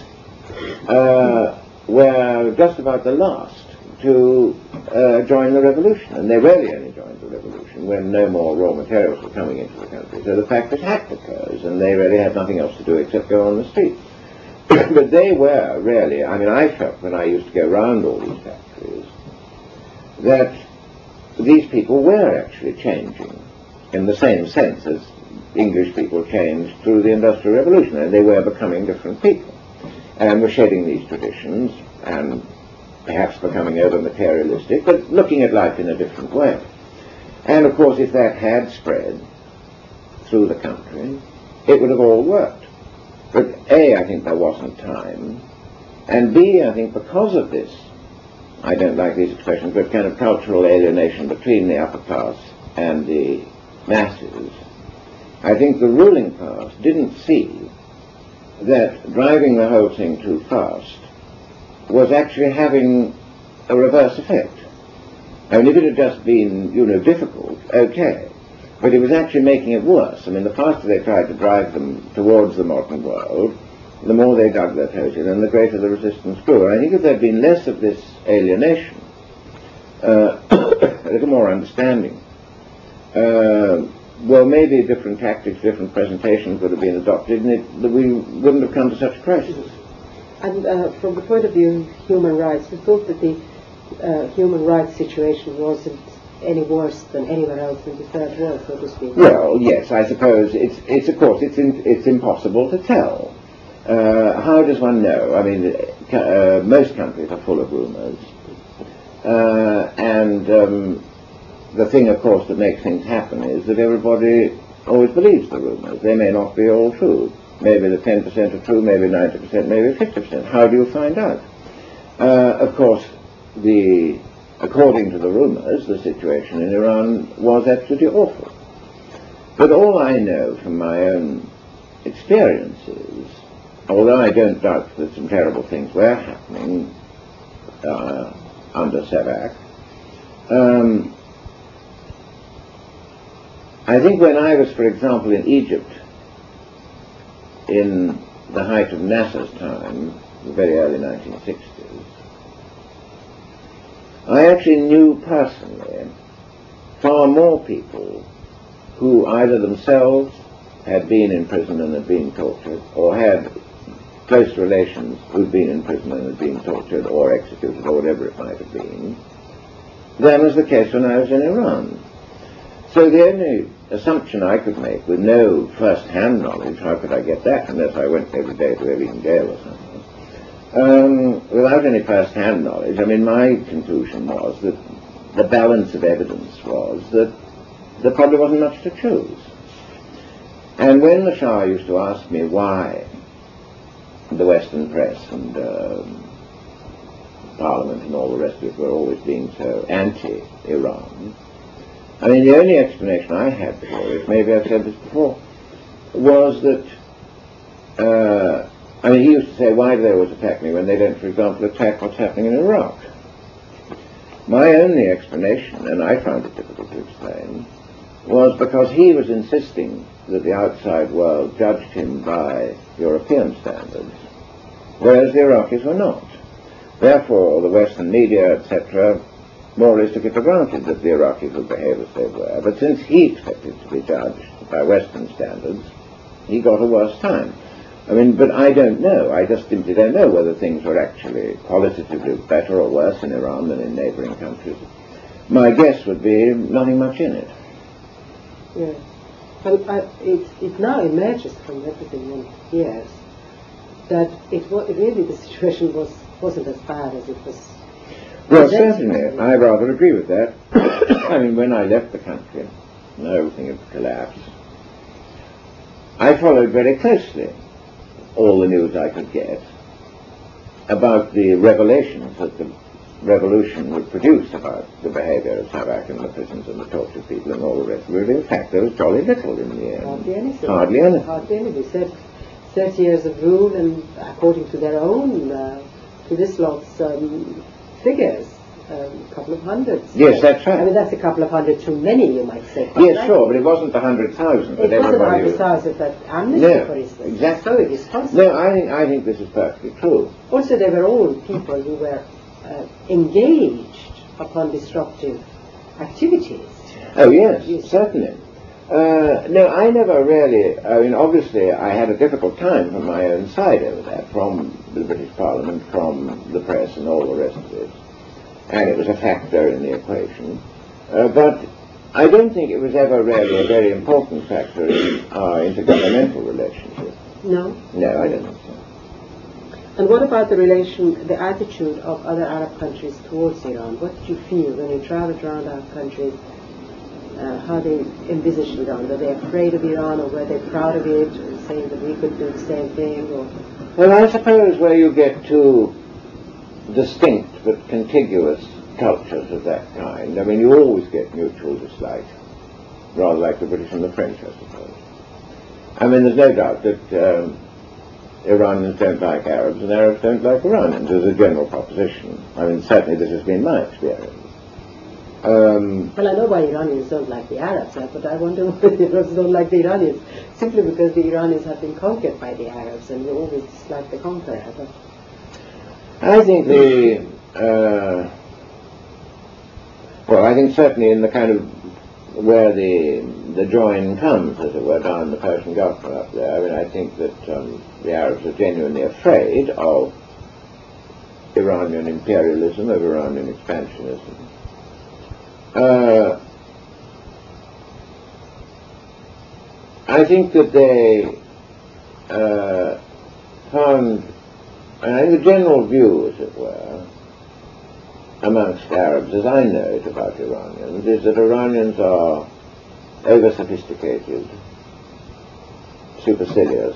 uh, were just about the last to uh, join the revolution. And they really only joined the revolution when no more raw materials were coming into the country. So the fact that hacked occurs, and they really had nothing else to do except go on the streets. But they were really, I mean, I felt when I used to go round all these factories, that these people were actually changing in the same sense as English people changed through the Industrial Revolution, and they were becoming different people and were shedding these traditions and perhaps becoming over-materialistic, but looking at life in a different way. And of course, if that had spread through the country, it would have all worked. But A, I think there wasn't time, and B, I think because of this, I don't like these expressions, but kind of cultural alienation between the upper class and the masses, I think the ruling class didn't see that driving the whole thing too fast was actually having a reverse effect. I mean, if it had just been, you know, difficult, okay, but it was actually making it worse. I mean, the faster they tried to drive them towards the modern world, the more they dug their toes in, and the greater the resistance grew. And I think if there had been less of this alienation, uh, a little more understanding, uh, well, maybe different tactics, different presentations would have been adopted, and it, we wouldn't have come to such a crisis. And uh, from the point of view of human rights, we thought that the uh, human rights situation wasn't any worse than anywhere else in the third world, so to speak. Well, yes, I suppose it's, it's of course, it's in, it's impossible to tell. Uh, how does one know? I mean, uh, most countries are full of rumours, uh, and um, the thing, of course, that makes things happen is that everybody always believes the rumours. They may not be all true. Maybe the ten percent are true, maybe ninety percent, maybe fifty percent. How do you find out? Uh, of course, the according to the rumours, the situation in Iran was absolutely awful. But all I know from my own experiences, although I don't doubt that some terrible things were happening uh, under Savak, um, I think when I was, for example, in Egypt, in the height of Nasser's time, the very early nineteen sixties, I actually knew personally far more people who either themselves had been in prison and had been tortured, or had close relations who'd been in prison and had been tortured or executed or whatever it might have been, than was the case when I was in Iran. So the only assumption I could make, with no first-hand knowledge, how could I get that unless I went every day to Ealing Jail or something, um, without any first-hand knowledge, I mean, my conclusion was that the balance of evidence was that there probably wasn't much to choose. And when the Shah used to ask me why the Western press and um, Parliament and all the rest of it were always being so anti-Iran, I mean, the only explanation I had for it, maybe I've said this before, was that, uh, I mean, he used to say, why do they always attack me when they don't, for example, attack what's happening in Iraq? My only explanation, and I found it difficult to explain, was because he was insisting that the outside world judged him by European standards, whereas the Iraqis were not. Therefore, the Western media, et cetera, more or less took it for granted that the Iraqis would behave as they were. But since he expected to be judged by Western standards, he got a worse time. I mean, but I don't know. I just simply don't know whether things were actually qualitatively better or worse in Iran than in neighbouring countries. My guess would be nothing much in it. Yeah. But I, it, it now emerges from everything one hears that it, wa- really the situation was, wasn't as bad as it was. Well, certainly, I rather agree with that. I mean, when I left the country, and everything had collapsed, I followed very closely all the news I could get about the revelations that the revolution would produce about the behaviour of Savak and the prisons and the tortured people and all the rest of it. In fact, there was jolly little in the end. Hardly anything. Hardly anything. Hardly anything. They said thirty years of rule, and according to their own, uh, to this lot's um, figures, a um, couple of hundreds. Yes, that's right. I mean, that's a couple of hundred too many, you might say. Yes, like sure, but it wasn't a hundred thousand. It wasn't a hundred thousand, but Amnesty, no, for instance. Exactly. So irresponsible. No, I think, I think this is perfectly true. Also, they were all people who were uh, engaged upon disruptive activities. Oh, yes, yes. Certainly. Uh, no, I never really, I mean, obviously I had a difficult time from my own side over that, from the British Parliament, from the press and all the rest of it. and it was a factor in the equation. Uh, but I don't think it was ever really a very important factor in our intergovernmental relationship. No? No, I don't think so. And what about the relation, the attitude of other Arab countries towards Iran? What did you feel when you traveled around Arab countries, uh, how they envisaged Iran? Were they afraid of Iran, or were they proud of it, or saying that we could do the same thing? Or? Well, I suppose where you get two distinct but contiguous cultures of that kind, I mean, you always get mutual dislike, rather like the British and the French, I suppose. I mean, there's no doubt that um, Iranians don't like Arabs and Arabs don't like Iranians as a general proposition. I mean, certainly this has been my experience. Um, well, I know why Iranians don't like the Arabs, but I wonder why the Arabs don't like the Iranians. Simply because the Iranians have been conquered by the Arabs, and you always dislike the conqueror. But I think the, uh, well, I think certainly in the kind of where the the join comes, as it were, down the Persian Gulf up there, I mean, I think that um, the Arabs are genuinely afraid of Iranian imperialism, of Iranian expansionism. Uh, I think that they uh, found, and I think the general view, as it were, amongst Arabs, as I know it about Iranians, is that Iranians are over-sophisticated, supercilious,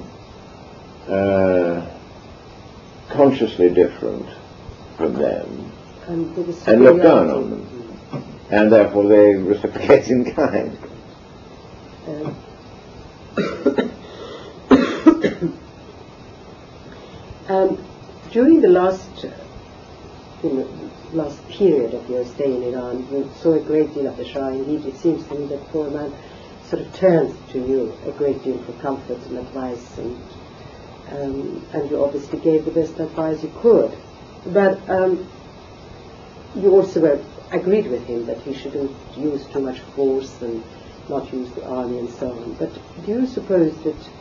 uh, consciously different from them, and, and look down on them, and therefore they reciprocate in kind. Uh, um, during the last, uh, you know, last period of your stay in Iran, you saw a great deal of the Shah. Indeed, it seems to me that poor man sort of turned to you a great deal for comfort and advice, and um, and you obviously gave the best advice you could. But um, you also were, agreed with him that he shouldn't use too much force and not use the army and so on. But do you suppose that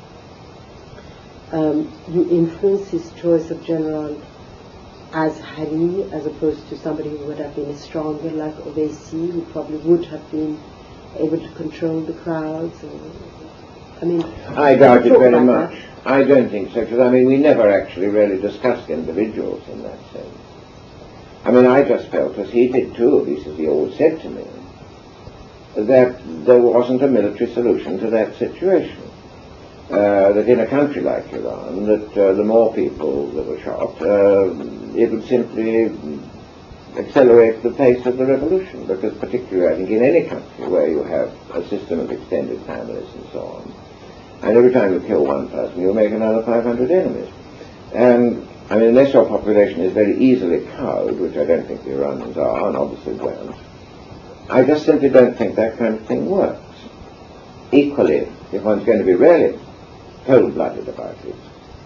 um, you influenced his choice of general as Hari, as opposed to somebody who would have been stronger, like Owaisi, who probably would have been able to control the crowds? Or, I mean, I doubt it very much. That. I don't think so, because I mean, we never actually really discussed individuals in that sense. I mean, I just felt, as he did too, at least as he always said to me, that there wasn't a military solution to that situation. Uh, that in a country like Iran, that uh, the more people that were shot, uh, it would simply accelerate the pace of the revolution, because particularly I think in any country where you have a system of extended families and so on, and every time you kill one person you'll make another five hundred enemies. And I mean, unless your population is very easily cowed, which I don't think the Iranians are, and obviously won't, I just simply don't think that kind of thing works. Equally, if one's going to be really cold-blooded about it,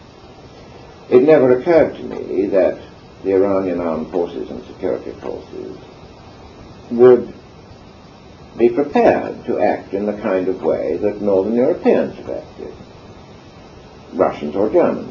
it never occurred to me that the Iranian armed forces and security forces would be prepared to act in the kind of way that Northern Europeans have acted, Russians or Germans.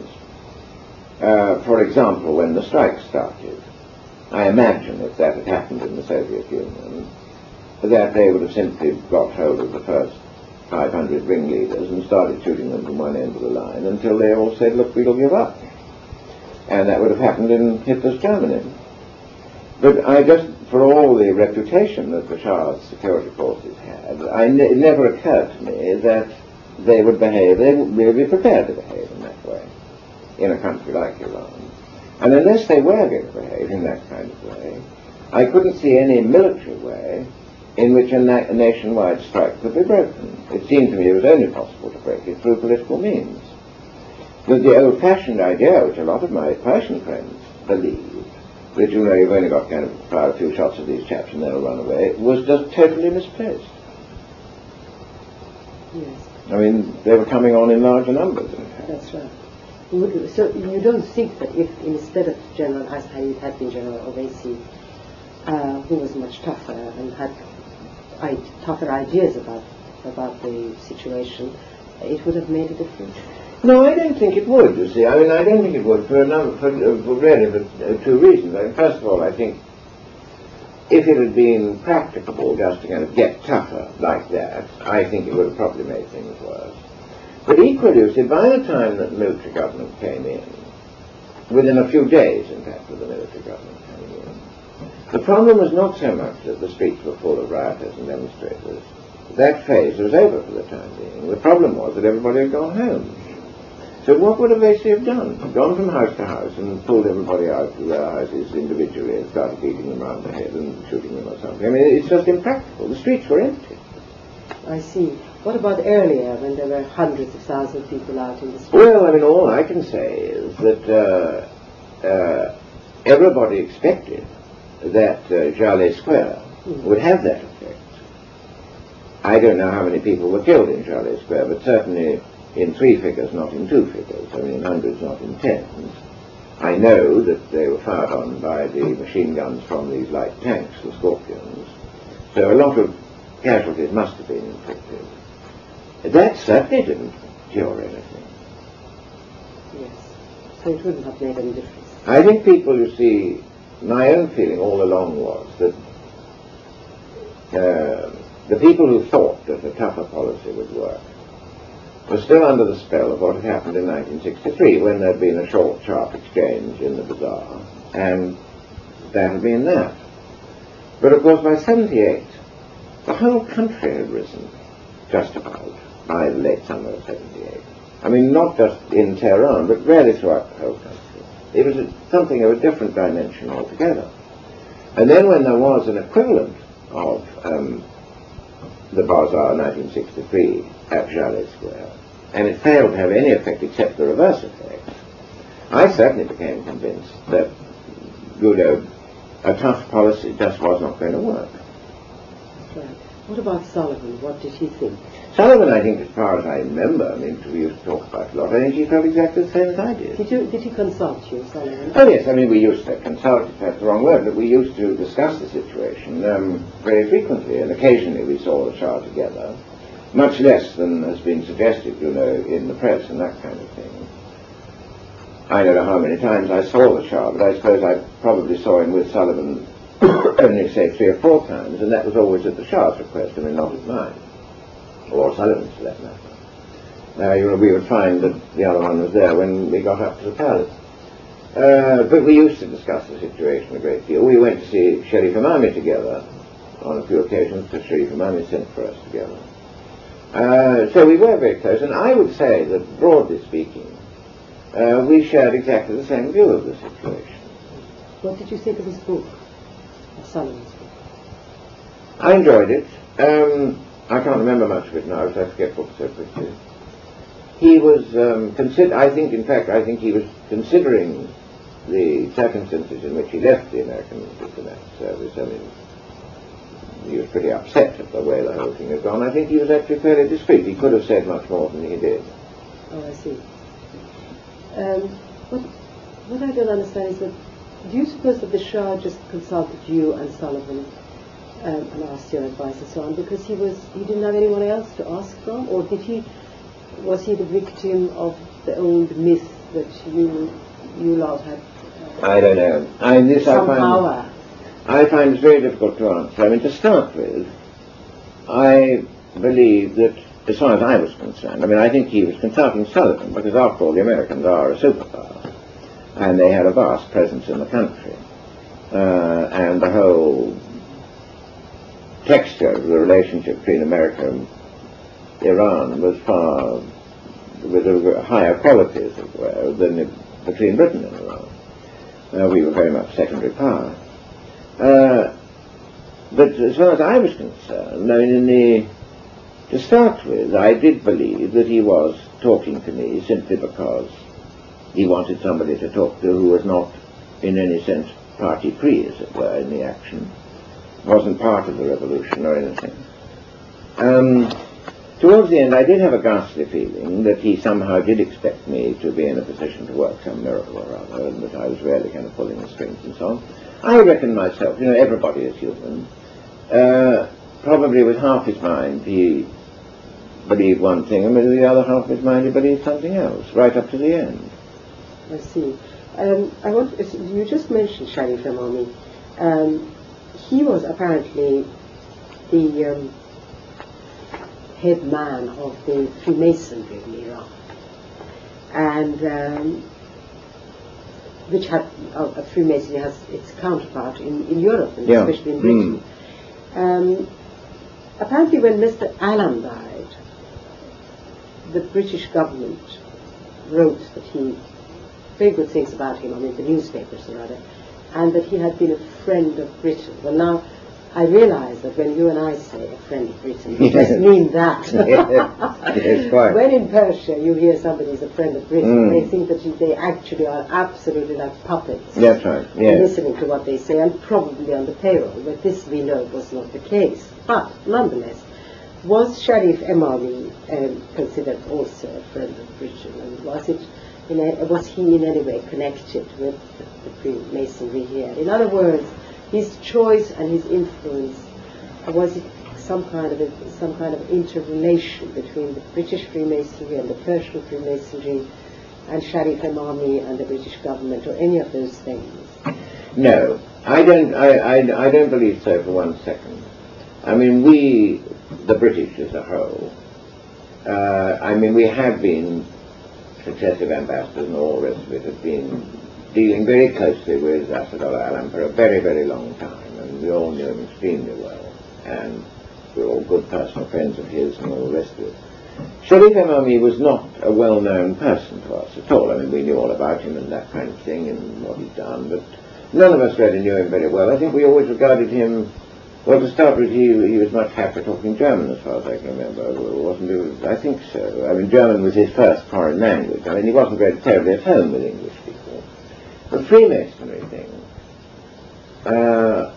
Uh, for example, when the strike started, I imagine if that had happened in the Soviet Union, that they would have simply got hold of the first five hundred ringleaders and started shooting them from one end of the line until they all said, look, we'll give up. And that would have happened in Hitler's Germany. But I just, for all the reputation that the Shah's security forces had, I ne- it never occurred to me that they would behave, they would really be prepared to behave in that way in a country like Iran. And unless they were going to behave in that kind of way, I couldn't see any military way in which a, na- a nationwide strike could be broken. It seemed to me it was only possible to break it through political means. That the old-fashioned idea, which a lot of my Persian friends believed, that, you know, you've only got kind of fire a few shots of these chaps and they'll run away, was just totally misplaced. Yes. I mean, they were coming on in larger numbers, in fact. That's right. Would, so you don't think that if instead of General Azhari it had been General Owaisi, uh, who was much tougher and had I, tougher ideas about about the situation, it would have made a difference? No, I don't think it would, you see. I mean, I don't think it would for a number, for, uh, for really for uh, two reasons. I mean, first of all, I think if it had been practicable just to kind of get tougher like that, I think it would have probably made things worse. But equally, you see, by the time that the military government came in, within a few days, in fact, of the military government coming in, the problem was not so much that the streets were full of rioters and demonstrators. That phase was over for the time being. The problem was that everybody had gone home. So what would a Vesey have done? Gone from house to house and pulled everybody out of their houses individually and started beating them round the head and shooting them or something. I mean, it's just impractical. The streets were empty. I see. What about earlier, when there were hundreds of thousands of people out in the streets? Well, I mean, all I can say is that uh, uh, everybody expected that uh, Jaleh Square mm. would have that effect. I don't know how many people were killed in Jaleh Square, but certainly in three figures, not in two figures. I mean, in hundreds, not in tens. I know that they were fired on by the machine guns from these light tanks, the Scorpions. So a lot of casualties must have been inflicted. That certainly didn't cure anything. Yes. So it wouldn't have made any difference. I think people, you see, my own feeling all along was that uh, the people who thought that a tougher policy would work were still under the spell of what had happened in nineteen sixty-three, when there had been a short, sharp exchange in the bazaar, and that had been that. But of course by seventy-eight, the whole country had risen, just about, by the late summer of seventy-eight. I mean, not just in Tehran, but really throughout the whole country. It was a, something of a different dimension altogether. And then when there was an equivalent of um, the bazaar nineteen sixty-three at Jaleh Square, and it failed to have any effect except the reverse effect, I certainly became convinced that, you know, a tough policy just was not going to work. Right. What about Sullivan? What did he think? Sullivan, I think, as far as I remember, I mean, we used to talk about a lot, I think he felt exactly the same as I did. Did you, did he consult you, Sullivan? Oh, yes, I mean, we used to consult, if that's the wrong word, but we used to discuss the situation um, very frequently, and occasionally we saw the Shah together, much less than has been suggested, you know, in the press and that kind of thing. I don't know how many times I saw the Shah, but I suppose I probably saw him with Sullivan only, say, three or four times, and that was always at the Shah's request, I mean, not at mine, or Sullivan's for that matter. Now, you know, we would find that the other one was there when we got up to the palace. Uh, but we used to discuss the situation a great deal. We went to see Sharif Imami together on a few occasions, because Sharif Imami sent for us together. Uh, so we were very close, and I would say that, broadly speaking, uh, we shared exactly the same view of the situation. What did you think of his book, Sullivan's book? I enjoyed it. Um, I can't remember much of it now, because I forget books so quickly. He was, um, consider- I think, in fact, I think he was considering the circumstances in which he left the American diplomatic service. I mean, he was pretty upset at the way the whole thing had gone. I think he was actually fairly discreet. He could have said much more than he did. Oh, I see. Um, what, what I don't understand is that, do you suppose that the Shah just consulted you and Sullivan um, and asked your advice and so on because he was he didn't have anyone else to ask from, or did he was he the victim of the old myth that you you lot had? Uh, I don't know. I, this some I find, power. I find it very difficult to answer. I mean, to start with, I believe that, as far as I was concerned, I mean, I think he was consulting Sullivan, because after all, the Americans are a superpower, and they had a vast presence in the country. Uh, and the whole texture of the relationship between America and Iran was far, with a higher quality, as it were, than it, between Britain and Iran. Uh, we were very much secondary power. Uh, but as far as I was concerned, I mean, in the, to start with, I did believe that he was talking to me simply because he wanted somebody to talk to who was not, in any sense, party pre, as it were, in the action, wasn't part of the revolution or anything. Um, towards the end, I did have a ghastly feeling that he somehow did expect me to be in a position to work some miracle or other, and that I was really kind of pulling the strings and so on. I reckon myself, you know, everybody is human. Uh, probably with half his mind he believed one thing, and maybe the other half of his mind he believed something else, right up to the end. I see. Um, I want, you just mentioned Sharif Emami. Um, he was apparently the um, head man of the Freemasonry in Iran, and um, which had uh, a Freemasonry has its counterpart in, in Europe, and Yeah. especially in Britain. Mm. Um, apparently, when Mister Allen died, the British government wrote that he, very good things about him, I mean the newspapers rather, and that he had been a friend of Britain. Well, now I realize that when you and I say a friend of Britain, we just mean that. Yes, quite. When in Persia you hear somebody is a friend of Britain, Mm. they think that you, they actually are absolutely like puppets. That's right, yes. Listening to what they say, and probably on the payroll, but this we know was not the case. But nonetheless, was Sharif Emami um, considered also a friend of Britain, and was it in a, was he in any way connected with the Freemasonry here? In other words, his choice and his influence, uh, was it some kind of a, some kind of interrelation between the British Freemasonry and the Persian Freemasonry, and Sharif Emami and the British government, or any of those things? No, I don't. I, I, I don't believe so for one second. I mean, we, the British as a whole, uh, I mean, we have been successive ambassadors and all the rest of it have been dealing very closely with Asadullah Alam for a very, very long time, and we all knew him extremely well, and we were all good personal friends of his and all the rest of it. Sharif Emami was not a well-known person to us at all. I mean, we knew all about him and that kind of thing and what he'd done, but none of us really knew him very well. I think we always regarded him, well, to start with, he, he was much happier talking German, as far as I can remember, wasn't he? I think so. I mean, German was his first foreign language. I mean, he wasn't very terribly at home with English people. The Freemasonry thing uh,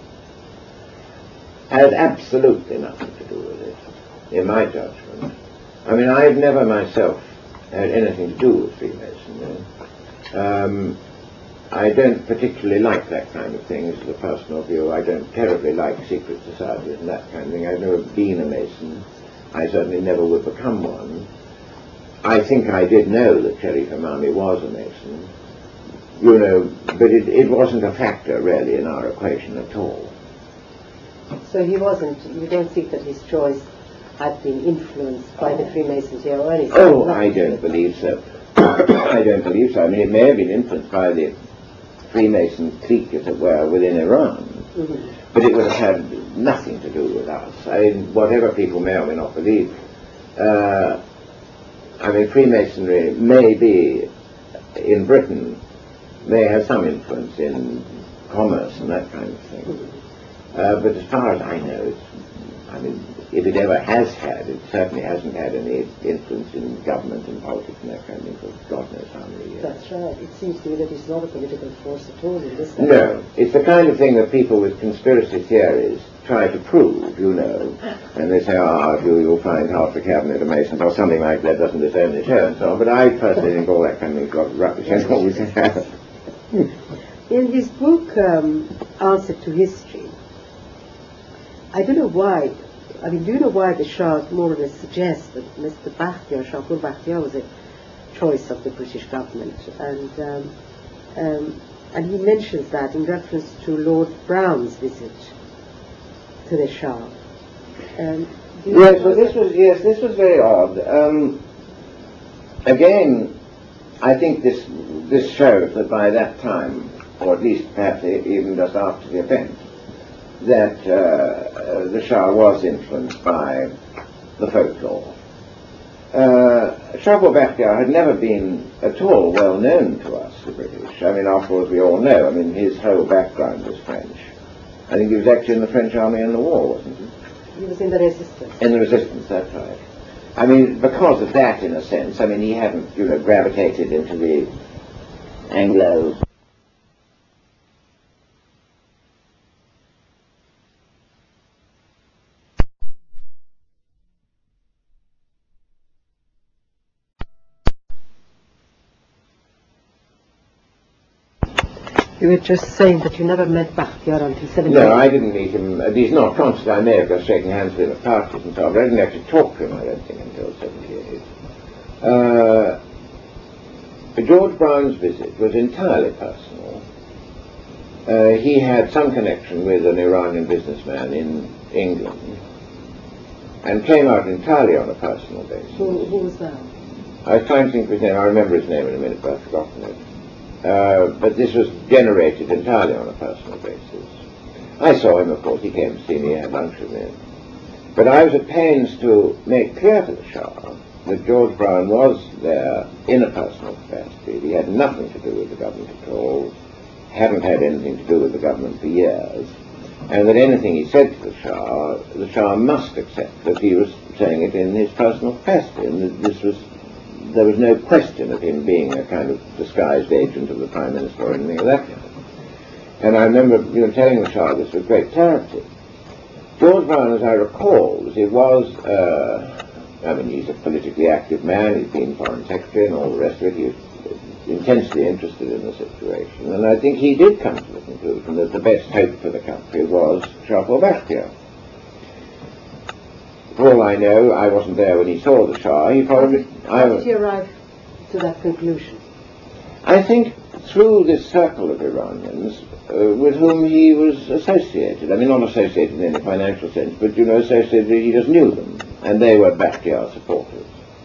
had absolutely nothing to do with it, in my judgment. I mean, I've never myself had anything to do with Freemasonry. Um, I don't particularly like that kind of thing. This is a personal view. I don't terribly like secret societies and that kind of thing. I've never been a Mason. I certainly never would become one. I think I did know that Sharif Emami was a Mason, you know, but it, it wasn't a factor really in our equation at all. So he wasn't, you don't think that his choice had been influenced by the Freemasons here or anything? Oh, I don't believe so. I don't believe so. I mean, it may have been influenced by the Freemason clique, as it were, within Iran, Mm-hmm. but it would have had nothing to do with us. I mean, whatever people may or may not believe, uh, I mean, Freemasonry may be, in Britain, may have some influence in commerce and that kind of thing. Mm-hmm. Uh, but as far as I know, it's, I mean, if it ever has had, it certainly hasn't had any influence in government and politics and that kind of thing for God knows how many years. That's right. It seems to me that it's not a political force at all in this. No, it's the kind of thing that people with conspiracy theories try to prove, you know, and they say, ah, oh, you, you'll find half the cabinet of Masons or something like that, doesn't disown the show and so on, but I personally think all that kind of thing's got rubbish, and always have. In his book, um, Answer to History, I don't know why, I mean, do you know why the Shah more or less suggests that Mister Bakhtiar, Shahpur Bakhtiar, was a choice of the British government? And um, um, and he mentions that in reference to Lord Brown's visit to the Shah. Um, do you Yes, know well, this was, yes, this was very odd. Um, again, I think this, this shows that by that time, or at least perhaps even just after the event, that uh, uh, the Shah was influenced by the folklore. Uh, Shahpur Bakhtiar had never been at all well known to us, the British. I mean, after all, as we all know, I mean, his whole background was French. I think he was actually in the French army in the war, wasn't he? He was in the resistance. In the resistance, that's right. I mean, because of that, in a sense, I mean, he hadn't, you know, gravitated into the Anglo You were just saying that you never met Bakhtiar until seventy-eight. No, I didn't meet him, at least not constantly. I may have just shaken hands with him at parties and so on, but I didn't actually talk to him, I don't think, until seventy-eight. Uh, George Brown's visit was entirely personal. Uh, he had some connection with an Iranian businessman in England and came out entirely on a personal basis. Who, who was that? I was trying to think of his name. I remember his name in a minute, but I've forgotten it. Uh, but this was generated entirely on a personal basis. I saw him, of course. He came to see me, I had lunch with him. But I was at pains to make clear to the Shah that George Brown was there in a personal capacity. He had nothing to do with the government at all, hadn't had anything to do with the government for years, and that anything he said to the Shah, the Shah must accept that he was saying it in his personal capacity, and that this was, there was no question of him being a kind of disguised agent of the Prime Minister or anything of that kind. And I remember, you know, telling the Shah this with great clarity. George Brown, as I recall, as he was, uh, I mean, he's a politically active man, he's been Foreign Secretary and all the rest of it, he was intensely interested in the situation, and I think he did come to the conclusion that the best hope for the country was Shahpur Bakhtiar. For all I know, I wasn't there when he saw the Shah. He probably... How did he arrive to that conclusion? I think through this circle of Iranians uh, with whom he was associated. I mean, not associated in any financial sense, but, you know, associated, he just knew them, and they were Bakhtiar supporters.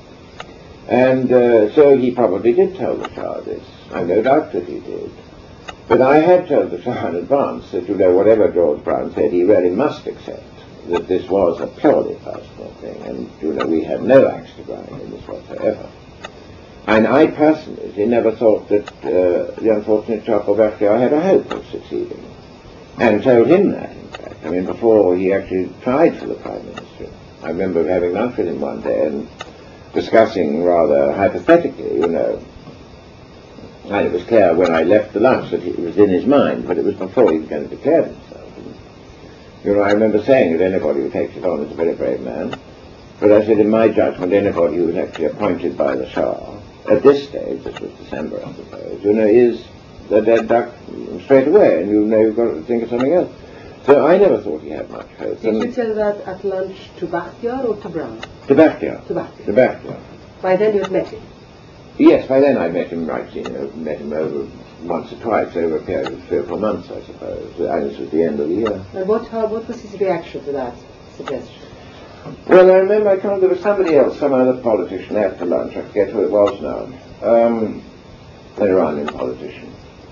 And uh, so he probably did tell the Shah this. I've no doubt that he did. But I had told the Shah in advance that, you know, whatever George Brown said, he really must accept that this was a purely personal thing, and, you know, we had no axe to grind in this whatsoever. And I personally never thought that uh, the unfortunate Shahpur Bakhtiar had a hope of succeeding, and told him that, in fact. I mean, before he actually tried for the Prime Minister. I remember having lunch with him one day and discussing rather hypothetically, you know, and it was clear when I left the lunch that it was in his mind, but it was before he was going to declare himself. And, you know, I remember saying that anybody who takes it on is a very brave man, but I said in my judgment anybody who was actually appointed by the Shah at this stage, this was December I suppose, you know, is the dead duck straight away, and you know you've got to think of something else. So I never thought he had much hope. Did you tell that at lunch to Bakhtiar or to Brown? To Bakhtiar. To Bakhtiar. To Bakhtiar. By then you had met him? Yes, by then I met him, right, you know, met him over once or twice over a period of three or four months, I suppose, and this was the end of the year. And what, how, what was his reaction to that suggestion? Well, I remember, I can't, there was somebody else, some other politician after lunch, I forget who it was now, um, an Iranian politician.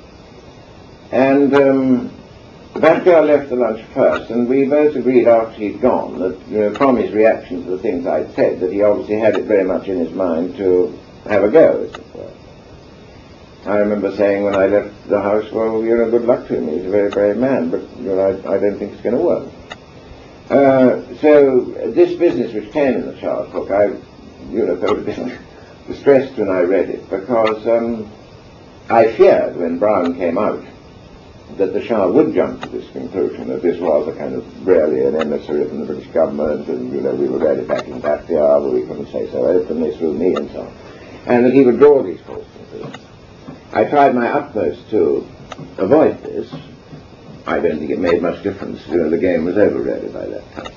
And um, Bakhtiar left the lunch first, and we both agreed after he'd gone that, you know, from his reaction to the things I'd said, that he obviously had it very much in his mind to have a go, as it were. I remember saying when I left the house, well, you know, good luck to him, he's a very brave man, but, you know, I, I don't think it's going to work. Uh, so this business which came in the Shah's book, I, you know, felt a bit distressed when I read it, because um, I feared when Brown came out that the Shah would jump to this conclusion, that this was a kind of really an emissary from the British government, and, you know, we were really backing Bakhtiar, but we couldn't say so openly through me and so on, and that he would draw these false conclusions. I tried my utmost to avoid this. I don't think it made much difference. You know, the game was over really by that time.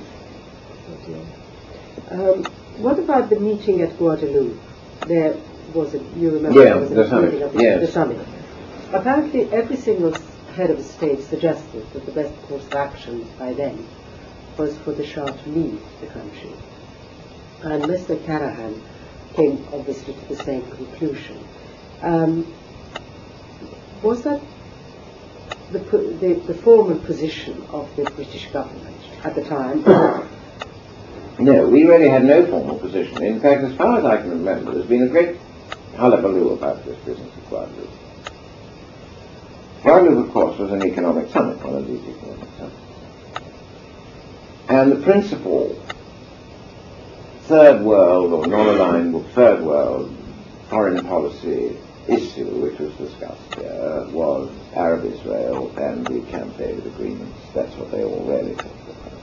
Um, what about the meeting at Guadeloupe? There was a, you remember, yeah, there was a the summit. meeting of the, Yes. the summit. Apparently every single head of state suggested that the best course of action by then was for the Shah to leave the country. And Mister Karahan came obviously to the same conclusion. Um, was that The, the, the formal position of the British government at the time? No, we really had no formal position. In fact, as far as I can remember, there's been a great hullabaloo about this business of Guadeloupe. Guadeloupe, of course, was an economic summit, one of these economic summits. And the principal third world or non-aligned third world foreign policy issue which was discussed here was Arab-Israel and the Camp David agreements. That's what they all really talked about.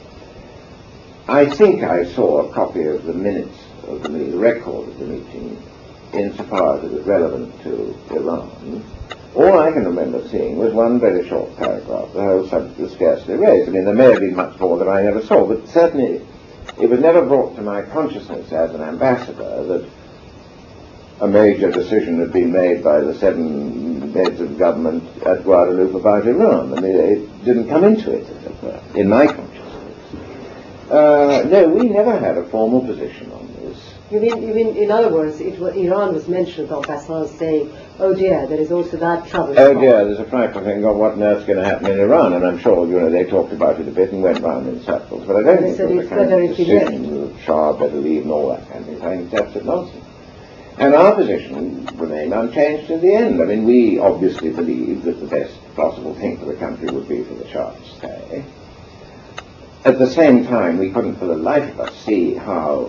I think I saw a copy of the minutes of the meeting, the record of the meeting, insofar as it was relevant to Iran, All I can remember seeing was one very short paragraph. The whole subject was scarcely raised. I mean, there may have been much more that I never saw, but certainly it was never brought to my consciousness as an ambassador that a major decision had been made by the seven heads of government at Guadeloupe about Iran. I mean, it didn't come into it, as it were, in my consciousness. Uh, no, we never had a formal position on this. You mean, you mean, in other words, it was, Iran was mentioned en passant, saying, oh dear, there is also that trouble. Oh dear, there's a frightful thing of what on earth's going to happen in Iran, and I'm sure, you know, they talked about it a bit and went round in circles, but I don't think it was a kind of decision that Shah better leave and all that kind of thing. I think it's absolute nonsense. And our position remained unchanged to the end. I mean, we obviously believed that the best possible thing for the country would be for the Shah to stay. At the same time, we couldn't for the life of us see how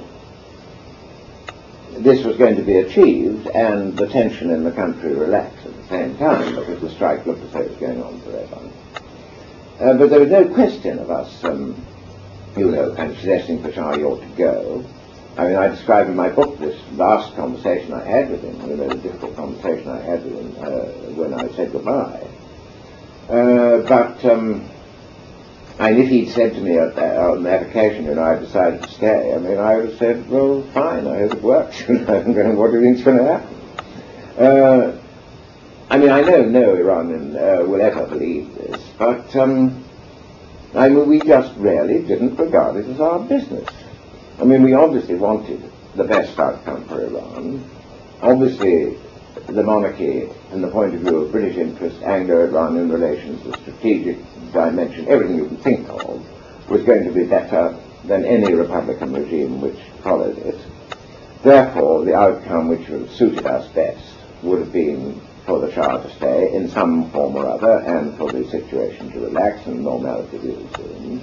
this was going to be achieved and the tension in the country relax at the same time, because the strike looked as though it was going on forever. Uh, but there was no question of us, um, you know, kind of suggesting for Shah he ought to go. I mean, I describe in my book this last conversation I had with him, the very difficult conversation I had with him uh, when I said goodbye. Uh, but, um, and if he'd said to me at that, on that occasion, you know, I decided to stay, I mean, I would have said, well, fine, I hope it works. What do you think's going to happen? Uh, I mean, I know no Iranian uh, will ever believe this, but, um, I mean, we just really didn't regard it as our business. I mean, we obviously wanted the best outcome for Iran. Obviously, the monarchy, from the point of view of British interest, Anglo-Iranian relations, the strategic dimension, everything you can think of, was going to be better than any Republican regime which followed it. Therefore, the outcome which would have suited us best would have been for the Shah to stay in some form or other, and for the situation to relax and normality to be resumed.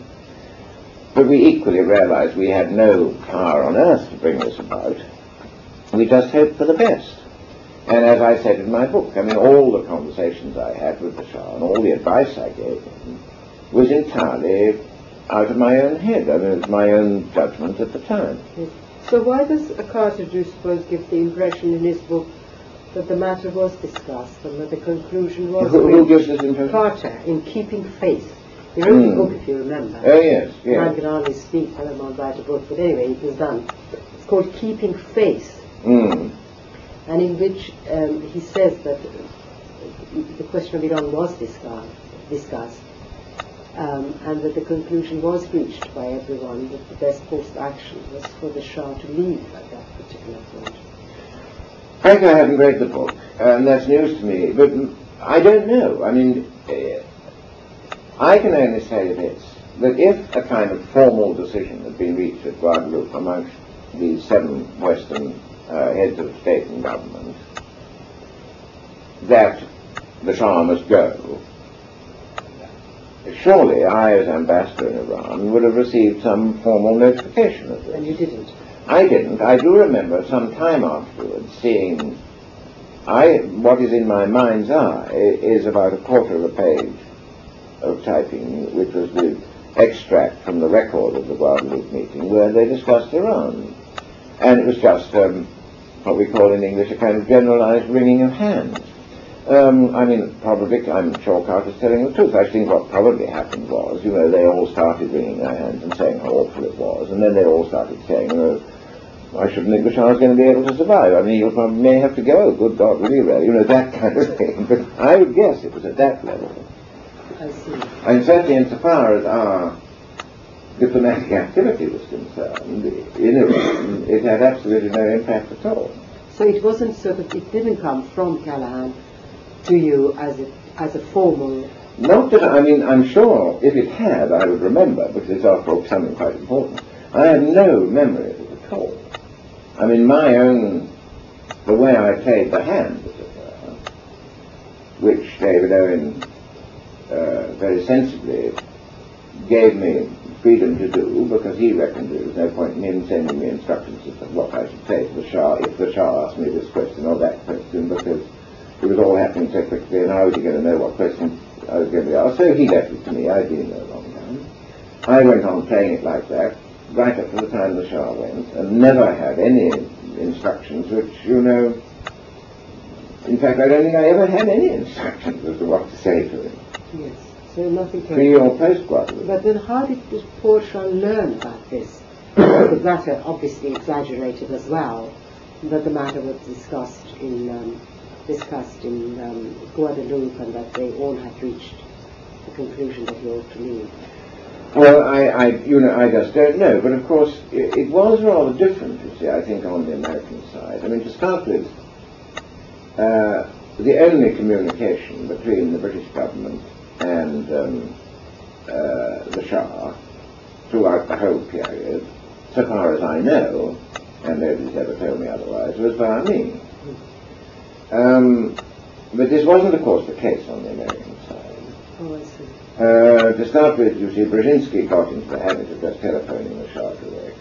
But we equally realized we had no power on earth to bring this about. We just hoped for the best. And as I said in my book, I mean, all the conversations I had with the Shah and all the advice I gave him was entirely out of my own head. I mean, it was my own judgment at the time. Yes. So why does Carter, do you suppose, give the impression in his book that the matter was discussed and that the conclusion was... Who, who gives this impression? Carter, in Keeping Faith. He wrote mm. a book, if you remember. Oh, yes, yes. I can hardly speak, I don't write a book, but anyway, it was done. It's called Keeping Faith. Mm. And in which um, he says that the question of Iran was discussed, discussed um, and that the conclusion was reached by everyone that the best course of action was for the Shah to leave at that particular point. Frankly, I haven't read the book, and that's news to me, but I don't know. I mean... Uh, I can only say this, that if a kind of formal decision had been reached at Guadeloupe amongst these seven Western uh, heads of state and government, that the Shah must go, surely I, as ambassador in Iran, would have received some formal notification of this. And you didn't? I didn't. I do remember some time afterwards seeing, I, what is in my mind's eye is about a quarter of a page of typing, which was the extract from the record of the Guadeloupe meeting where they discussed Iran. And it was just um, what we call in English a kind of generalized wringing of hands. Um, I mean, probably, I'm sure Carter's telling the truth. I think what probably happened was, you know, they all started wringing their hands and saying how awful it was, and then they all started saying, you know, I shouldn't think the Shah's going to be able to survive. I mean, you probably may have to go. Good God, will you really? You know, that kind of thing. But I would guess it was at that level. I see. And certainly insofar as our diplomatic activity was concerned in Iran, it had absolutely no impact at all. So it wasn't sort of, it didn't come from Callahan to you as a, as a formal... Not that, I mean, I'm sure if it had, I would remember, because it's after all something quite important. I have no memory of it at all. I mean, my own, the way I played the hand, as it were, which David Owen uh, very sensibly gave me freedom to do, because he reckoned there was no point in him sending me instructions as to what I should say to the Shah if the Shah asked me this question or that question, because it was all happening so quickly and how was he going to know what question I was going to be asked. So he left it to me. I didn't know long time. I went on playing it like that right up to the time the Shah went, and never had any instructions which, you know, in fact, I don't think I ever had any instructions as to what to say to him. Yes. So nothing came. Pre or post Guadeloupe. But then how did poor Jean learn about this? The matter obviously exaggerated as well, but the matter was discussed in um, discussed in um, Guadeloupe, and that they all had reached the conclusion that he ought to leave. Well, I, I, you know, I just don't know. But of course, it, it was rather different, you see, I think, on the American side. I mean, to start with, uh, the only communication between the British government and um, uh, the Shah throughout the whole period, so far as I know, and nobody's ever told me otherwise, was via me. Um, but this wasn't, of course, the case on the American side. Oh, I see. Uh, to start with, you see, Brzezinski got into the habit of just telephoning the Shah direct.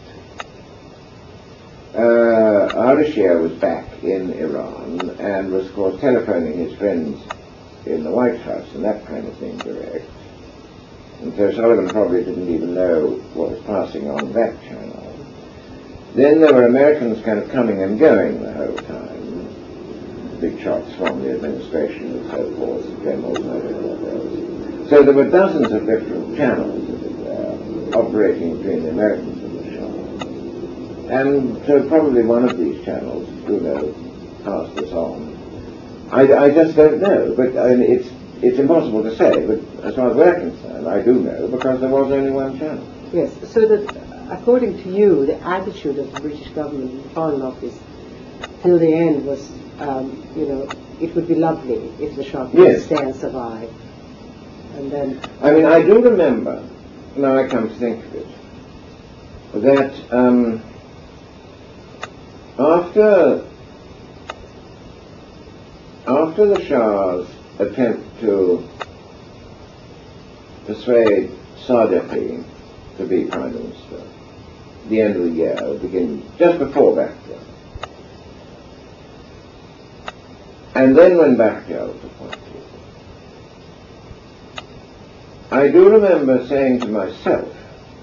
Uh, Al-Bashir was back in Iran and was, of course, telephoning his friends in the White House and that kind of thing direct. And so Sullivan probably didn't even know what was passing on that channel. Then there were Americans kind of coming and going the whole time. Big shots from the administration and so forth, generals and everything else. So there were dozens of different channels, as it were, operating between the Americans and the Shah. And so probably one of these channels, you know, passed this on. I, I just don't know, but I mean, it's it's impossible to say, but as far as we're concerned, I do know, because there was only one channel. Yes, so that according to you, the attitude of the British government and the Foreign Office till the end was, um, you know, it would be lovely if the Shah could Yes. stay and survive. And then... I mean, I do remember, now I come to think of it, that um, after after the Shah's attempt to persuade Sadeqi to be Prime Minister, the end of the year, begin just before Bakhtiar, and then when Bakhtiar was appointed, I do remember saying to myself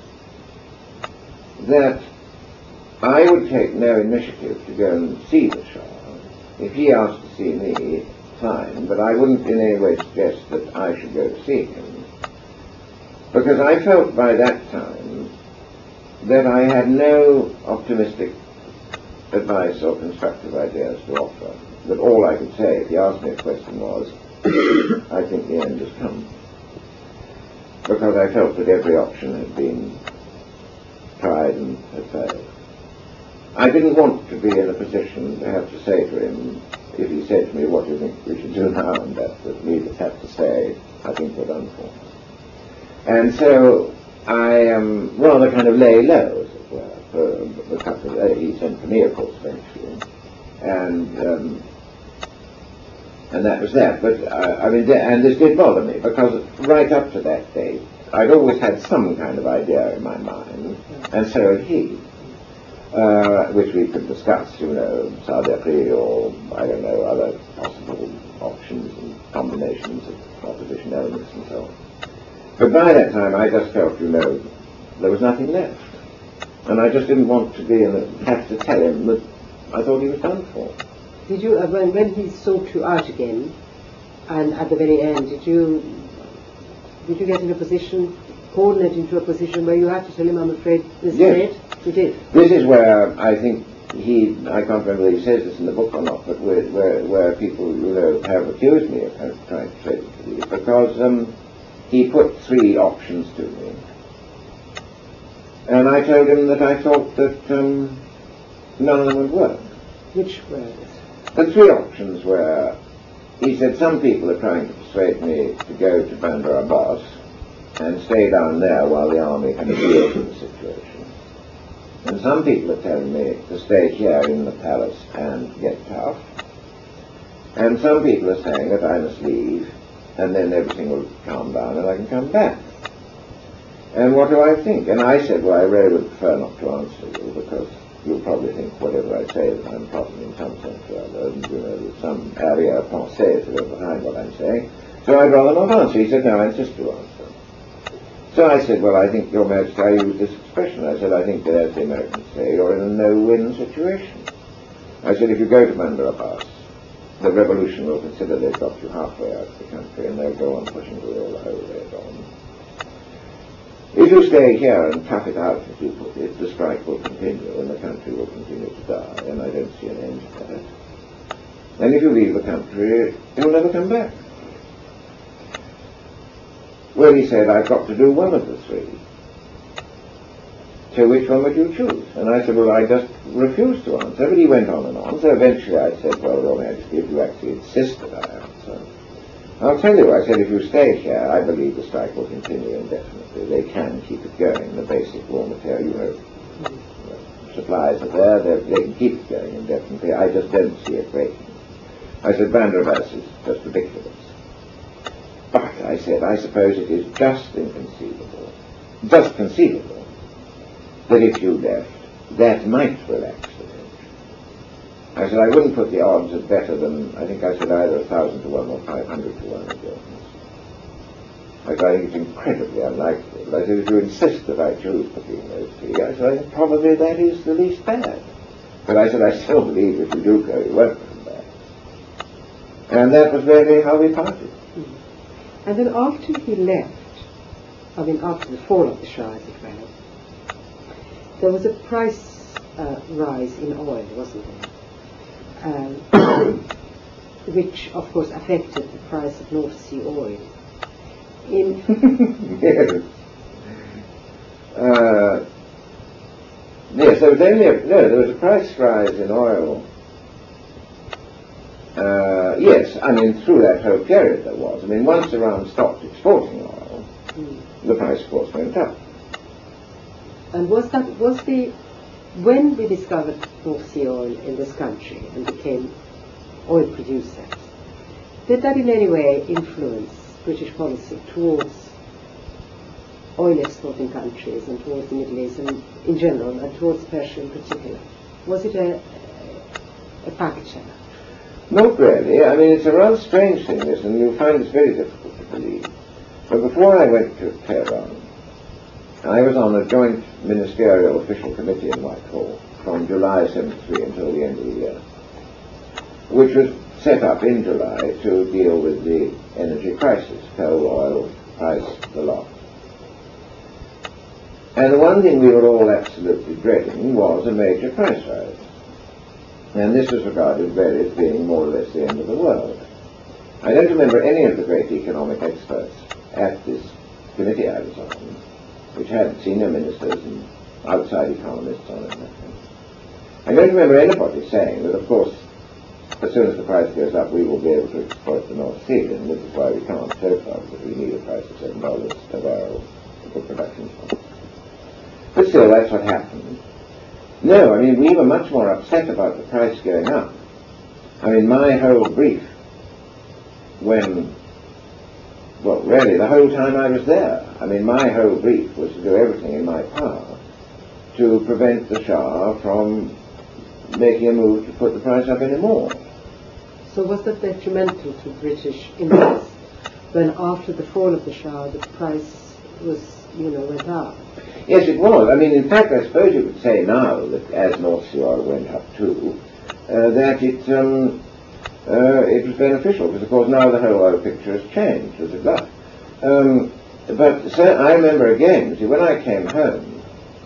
that I would take no initiative to go and see the Shah. If he asked to see me, fine, but I wouldn't in any way suggest that I should go to see him, because I felt by that time that I had no optimistic advice or constructive ideas to offer, that all I could say if he asked me a question was, I think the end has come. Because I felt that every option had been tried and had failed. I didn't want to be in a position to have to say to him, if he said to me, what do you think we should do now, and that, that me just have to say, I think we're done for. And so I um, rather kind of lay low, as it were, for a couple of days. He sent for me, of course, eventually. And um, And that was that. But, uh, I mean, th- and this did bother me, because right up to that date, I'd always had some kind of idea in my mind, and so had he, uh, which we could discuss, you know, Sadeqi or, I don't know, other possible options and combinations of opposition elements and so on. But by that time, I just felt, you know, there was nothing left. And I just didn't want to be in a, have to tell him that I thought he was done for. Did you, uh, when, when he sought you out again, and at the very end, did you did you get in a position, coordinate into a position where you had to tell him, I'm afraid this is Yes. it? You did? This is where I think he, I can't remember whether he says this in the book or not, but where, where, where people, you know, have accused me of kind of trying to trade to these, because um, he put three options to me. And I told him that I thought that um, none of them would work. Which were it? The three options were, he said, some people are trying to persuade me to go to Bandar Abbas and stay down there while the army kind of deals with the situation. And some people are telling me to stay here in the palace and get tough. And some people are saying that I must leave, and then everything will calm down and I can come back. And what do I think? And I said, well, I really would prefer not to answer you, because you'll probably think whatever I say that I'm talking in some sense or other, and, you know, there's some arrière-pensée to go behind what I'm saying. So I'd rather not answer. He said, no, I insist you answer. So I said, well, I think, Your Majesty, I used this expression. I said, I think that, as the Americans say, you're in a no-win situation. I said, if you go to Bandar Abbas, the revolution will consider they've got you halfway out of the country and they'll go on pushing the wheel the whole way on. If you stay here and tough it out, as you put it, the strike will continue and the country will continue to die, and I don't see an end to that. And if you leave the country, you'll never come back. Well, he said, I've got to do one of the three. So which one would you choose? And I said, well, I just refused to answer. But he went on and on. So eventually I said, well, Your Majesty, if you actually insist that I answer, I'll tell you, I said, if you stay here, I believe the strike will continue indefinitely. They can keep it going. The basic raw material, you know, supplies are there. They, they can keep it going indefinitely. I just don't see it breaking. I said, Banderabas is just ridiculous. But, I said, I suppose it is just inconceivable, just conceivable, that if you left, that might relax the tension. I said, I wouldn't put the odds at better than, I think I said either a thousand to one or five hundred to one against. I said, I think it's incredibly unlikely. But I said, if you insist that I choose between those three, I said, I think probably that is the least bad. But I said, I still believe if you do go, you won't come back. And that was really how we parted. And then after he left, I mean after the fall of the Shah, as it were, there was a price uh, rise in oil, wasn't there? Um, which, of course, affected the price of North Sea oil. In yes. Uh, yes, there was only a, no, there was a price rise in oil. Uh, yes, I mean, through that whole period there was. I mean, once Iran stopped exporting oil, mm. the price, of course, went up. And was that, was the, when we discovered North Sea oil in this country and became oil producers, did that in any way influence British policy towards oil exporting countries and towards the Middle East and in general and towards Persia in particular? Was it a, a factor? Not really. I mean, it's a rather strange thing, this, and you'll find this very difficult to believe. But before I went to Tehran, I was on a joint ministerial official committee in Whitehall from July seventy-three until the end of the year, which was set up in July to deal with the energy crisis, coal, oil, price, the lot. And the one thing we were all absolutely dreading was a major price rise. And this was regarded really as being more or less the end of the world. I don't remember any of the great economic experts at this committee I was on, which had senior ministers and outside economists on it. I don't remember anybody saying that, of course, as soon as the price goes up, we will be able to exploit the North Sea, and this is why we can't so far, because we need a price of seven dollars a barrel to put production on. But still, that's what happened. No, I mean, we were much more upset about the price going up. I mean, my whole brief, when, well, really, the whole time I was there, I mean, my whole brief was to do everything in my power to prevent the Shah from making a move to put the price up any more. So was that detrimental to British interests when after the fall of the Shah the price was, you know, went up? Yes, it was. I mean, in fact, I suppose you could say now that as North Sea oil went up too, uh, that it um, uh, it was beneficial, because of course now the whole oil picture has changed as it does. Um, but so I remember again, see, when I came home,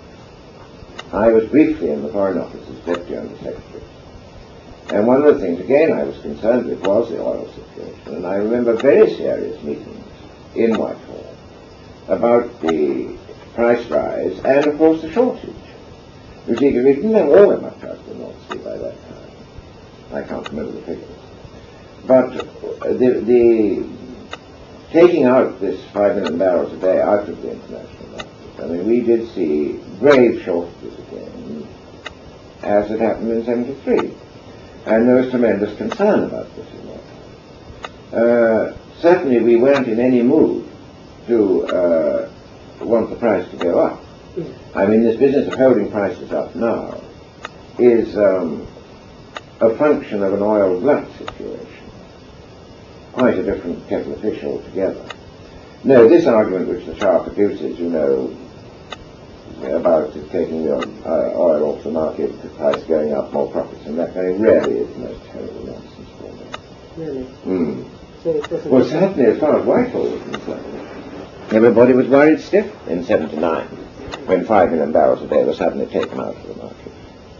I was briefly in the Foreign Office as Deputy Under-Secretary. And one of the things, again, I was concerned with was the oil situation. And I remember very serious meetings in Whitehall about the price rise and, of course, the shortage. You see, because we didn't have all that much out of the North Sea by that time. I can't remember the figures. But the, the taking out this five million barrels a day out of the international market, I mean, we did see grave shortages again, as it happened in seventy-three. And there was tremendous concern about this in that. Uh, certainly we weren't in any mood to uh, want the price to go up. I mean, this business of holding prices up now is um, a function of an oil glut situation. Quite a different kettle of fish altogether. No, this argument which the Shah produces, you know, about it taking the uh, oil off the market, the price going up, more profits, and that kind of really is the most terrible nonsense for me. Really? Mm. So it wasn't. Well, certainly as far as Whitehall was concerned, everybody was worried stiff in seventy-nine when five million barrels a day were suddenly taken out of the market.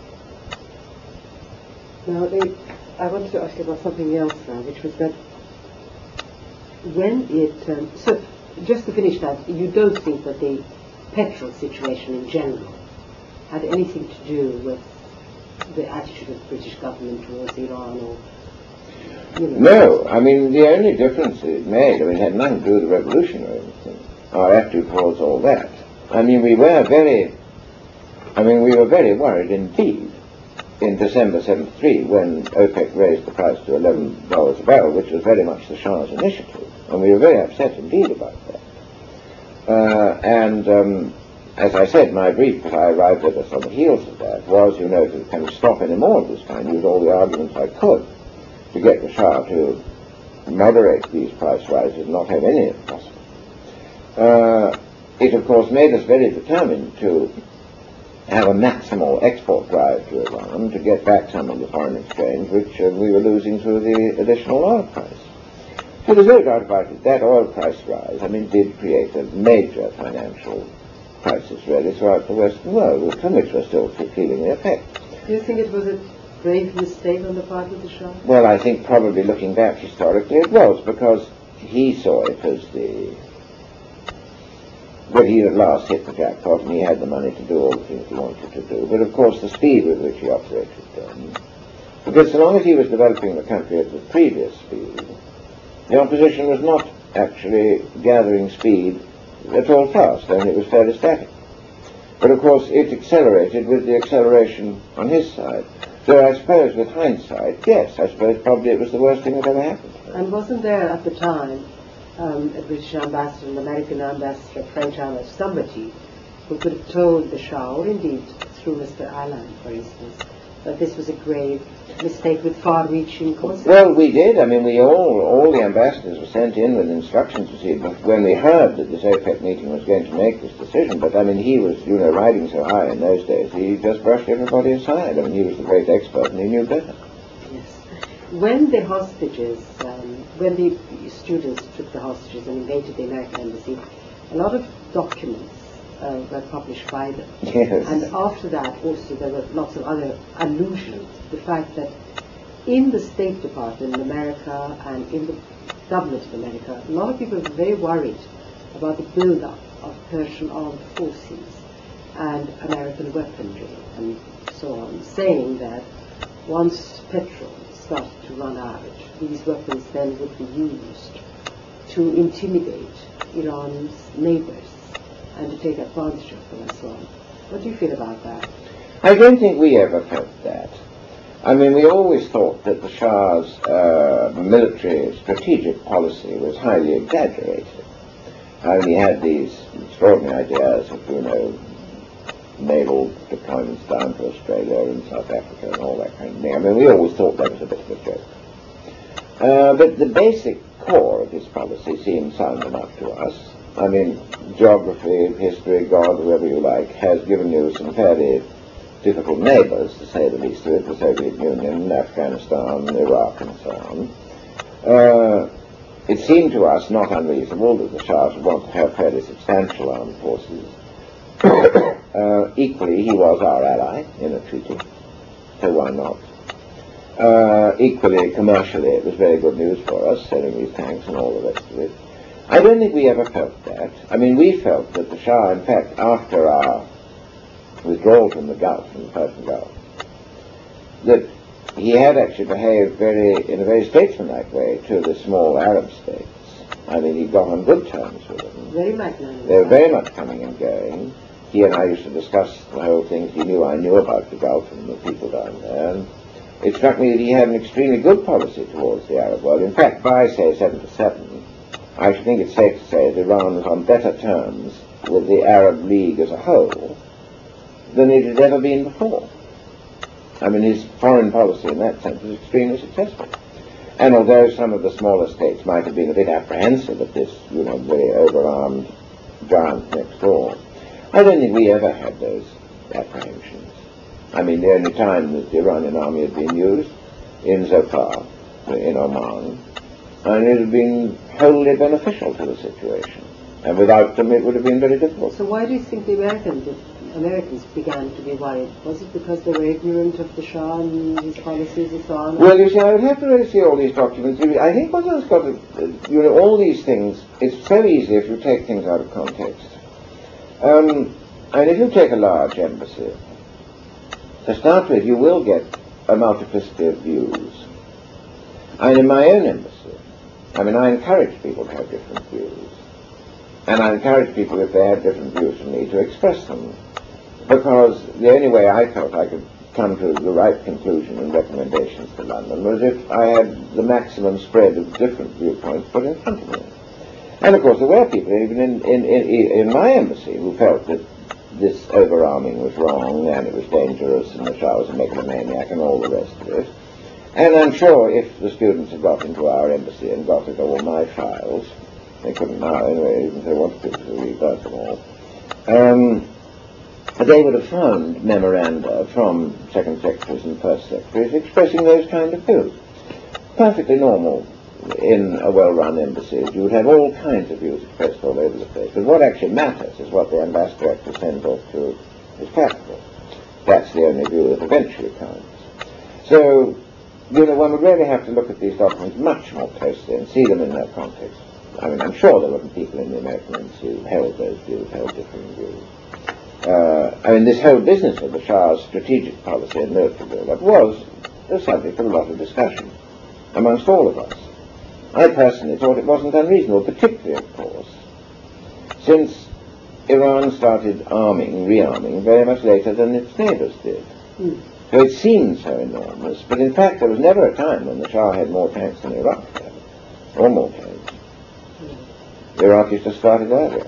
Now, they, I wanted to ask you about something else now, which was that when it... Um, so, just to finish that, you don't think that the petrol situation in general had anything to do with the attitude of the British government towards Iran or... You know, No, I mean, the only difference it made, I mean, it had nothing to do with the revolution or anything, our attitude towards all that. I mean, we were very, I mean, we were very worried indeed in December seventy-three when OPEC raised the price to eleven dollars a barrel, which was very much the Shah's initiative, and we were very upset indeed about that. Uh, and um, as I said, my brief that I arrived at us on the heels of that was, you know, to kind of stop any more of this kind, use all the arguments I could to get the Shah to moderate these price rises and not have any if possible. Uh, it, of course, made us very determined to have a maximal export drive to Iran to get back some of the foreign exchange which uh, we were losing through the additional oil price. So there's no doubt about it, that oil price rise, I mean, did create a major financial crisis really throughout the Western world, from which we're still feeling the effect. do you think it was a grave mistake on the part of the Shah? Well, I think probably looking back historically it was, because he saw it as the... Well, he at last hit the jackpot and he had the money to do all the things he wanted to do. But of course the speed with which he operated then, because so long as he was developing the country at the previous speed, the opposition was not actually gathering speed at all fast, and it was fairly static. But of course it accelerated with the acceleration on his side. So I suppose with hindsight, yes, I suppose probably it was the worst thing that ever happened. And wasn't there at the time um, a British ambassador, an American ambassador, a French ambassador, somebody who could have told the Shah, or indeed through Mister Allen, for instance, that this was a grave mistake with far-reaching consequences? Well, we did. I mean, we all, all the ambassadors were sent in with instructions to see when we heard that this OPEC meeting was going to make this decision. But, I mean, he was, you know, riding so high in those days, he just brushed everybody aside. I mean, he was the great expert and he knew better. Yes. When the hostages, um, when the students took the hostages and invaded the American embassy, a lot of documents uh, were published by them. Yes. And after that, also, there were lots of other allusions to the fact that in the State Department in America and in the government of America, a lot of people were very worried about the build-up of Persian armed forces and American weaponry and so on, saying that once petrol started to run out, these weapons then would be used to intimidate Iran's neighbors and to take advantage of them and so on. What do you feel about that? I don't think we ever felt that. I mean, we always thought that the Shah's uh, military strategic policy was highly exaggerated. I mean, he had these extraordinary ideas of, you know, naval deployments down to Australia and South Africa and all that kind of thing. I mean, we always thought that was a bit of a joke. Uh, but the basic core of his policy seemed sound enough to us. I mean, geography, history, God, whoever you like, has given you some fairly difficult neighbors, to say the least of it, the Soviet Union, Afghanistan, Iraq, and so on. Uh, it seemed to us not unreasonable that the Shah would want to have fairly substantial armed forces. uh, equally, he was our ally in a treaty, so why not? Uh, equally, commercially, it was very good news for us, selling these tanks and all the rest of it. I don't think we ever felt that. I mean, we felt that the Shah, in fact, after our withdrawal from the Gulf, from the Persian Gulf, that he had actually behaved very, in a very statesmanlike way to the small Arab states. I mean, he got on good terms with them. Very magnanimous. They were very much coming and going. He and I used to discuss the whole thing. He knew I knew about the Gulf and the people down there. And it struck me that he had an extremely good policy towards the Arab world. In fact, by, say, seventy-seven, I should think it's safe to say that Iran was on better terms with the Arab League as a whole than it had ever been before. I mean, his foreign policy in that sense was extremely successful. And although some of the smaller states might have been a bit apprehensive at this, you know, very overarmed giant next door, I don't think we ever had those apprehensions. I mean, the only time that the Iranian army had been used in Zofar in Oman, and it had been wholly beneficial to the situation. And without them, it would have been very difficult. So why do you think the Americans, the Americans began to be worried? Was it because they were ignorant of the Shah and his policies and so on? Well, you see, I would have to really see all these documents. I think what has got to, you know, all these things, it's so easy if you take things out of context. Um, and if you take a large embassy, to start with, you will get a multiplicity of views. And in my own embassy, I mean, I encourage people to have different views. And I encourage people, if they have different views from me, to express them. Because the only way I felt I could come to the right conclusion and recommendations to London was if I had the maximum spread of different viewpoints put in front of me. And of course there were people, even in, in, in, in my embassy, who felt that this over-arming was wrong and it was dangerous and the Shah was a megalomaniac and all the rest of it. And I'm sure if the students had got into our embassy and got at all my files, they couldn't now anyway, even if they wanted to rewrite them all, um, they would have found memoranda from second secretaries and first secretaries expressing those kind of views. Perfectly normal in a well-run embassy. You would have all kinds of views expressed all over the place. But what actually matters is what the ambassador actually sends off to his capital. That's the only view that eventually counts. So, you know, one would really have to look at these documents much more closely and see them in their context. I mean, I'm sure there were people in the American embassy who held those views, held different views. Uh, I mean, this whole business of the Shah's strategic policy and military build-up was the subject of a lot of discussion amongst all of us. I personally thought it wasn't unreasonable, particularly, of course, since Iran started arming, rearming, very much later than its neighbors did. Mm. So it seemed so enormous, but in fact there was never a time when the Shah had more tanks than Iraq had, or more tanks. The Iraqis just started earlier.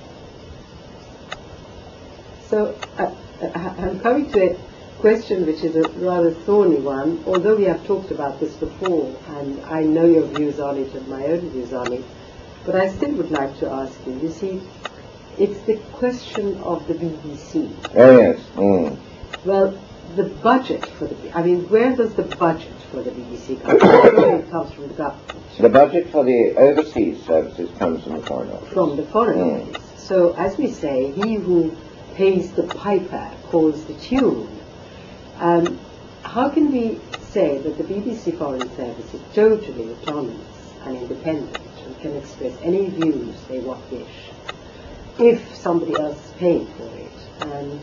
So uh, I'm coming to a question which is a rather thorny one, although we have talked about this before, and I know your views on it and my own views on it, but I still would like to ask you, you see, it's the question of the B B C. Oh, yes. Mm. Well, the budget for the, I mean, where does the budget for the B B C come from? It comes from the government. The budget for the overseas services comes from the Foreign Office. From the Foreign mm. Office. So, as we say, he who pays the piper calls the tune. Um, how can we say that the B B C Foreign Service is totally autonomous and independent and can express any views they want wish if somebody else is paying for it and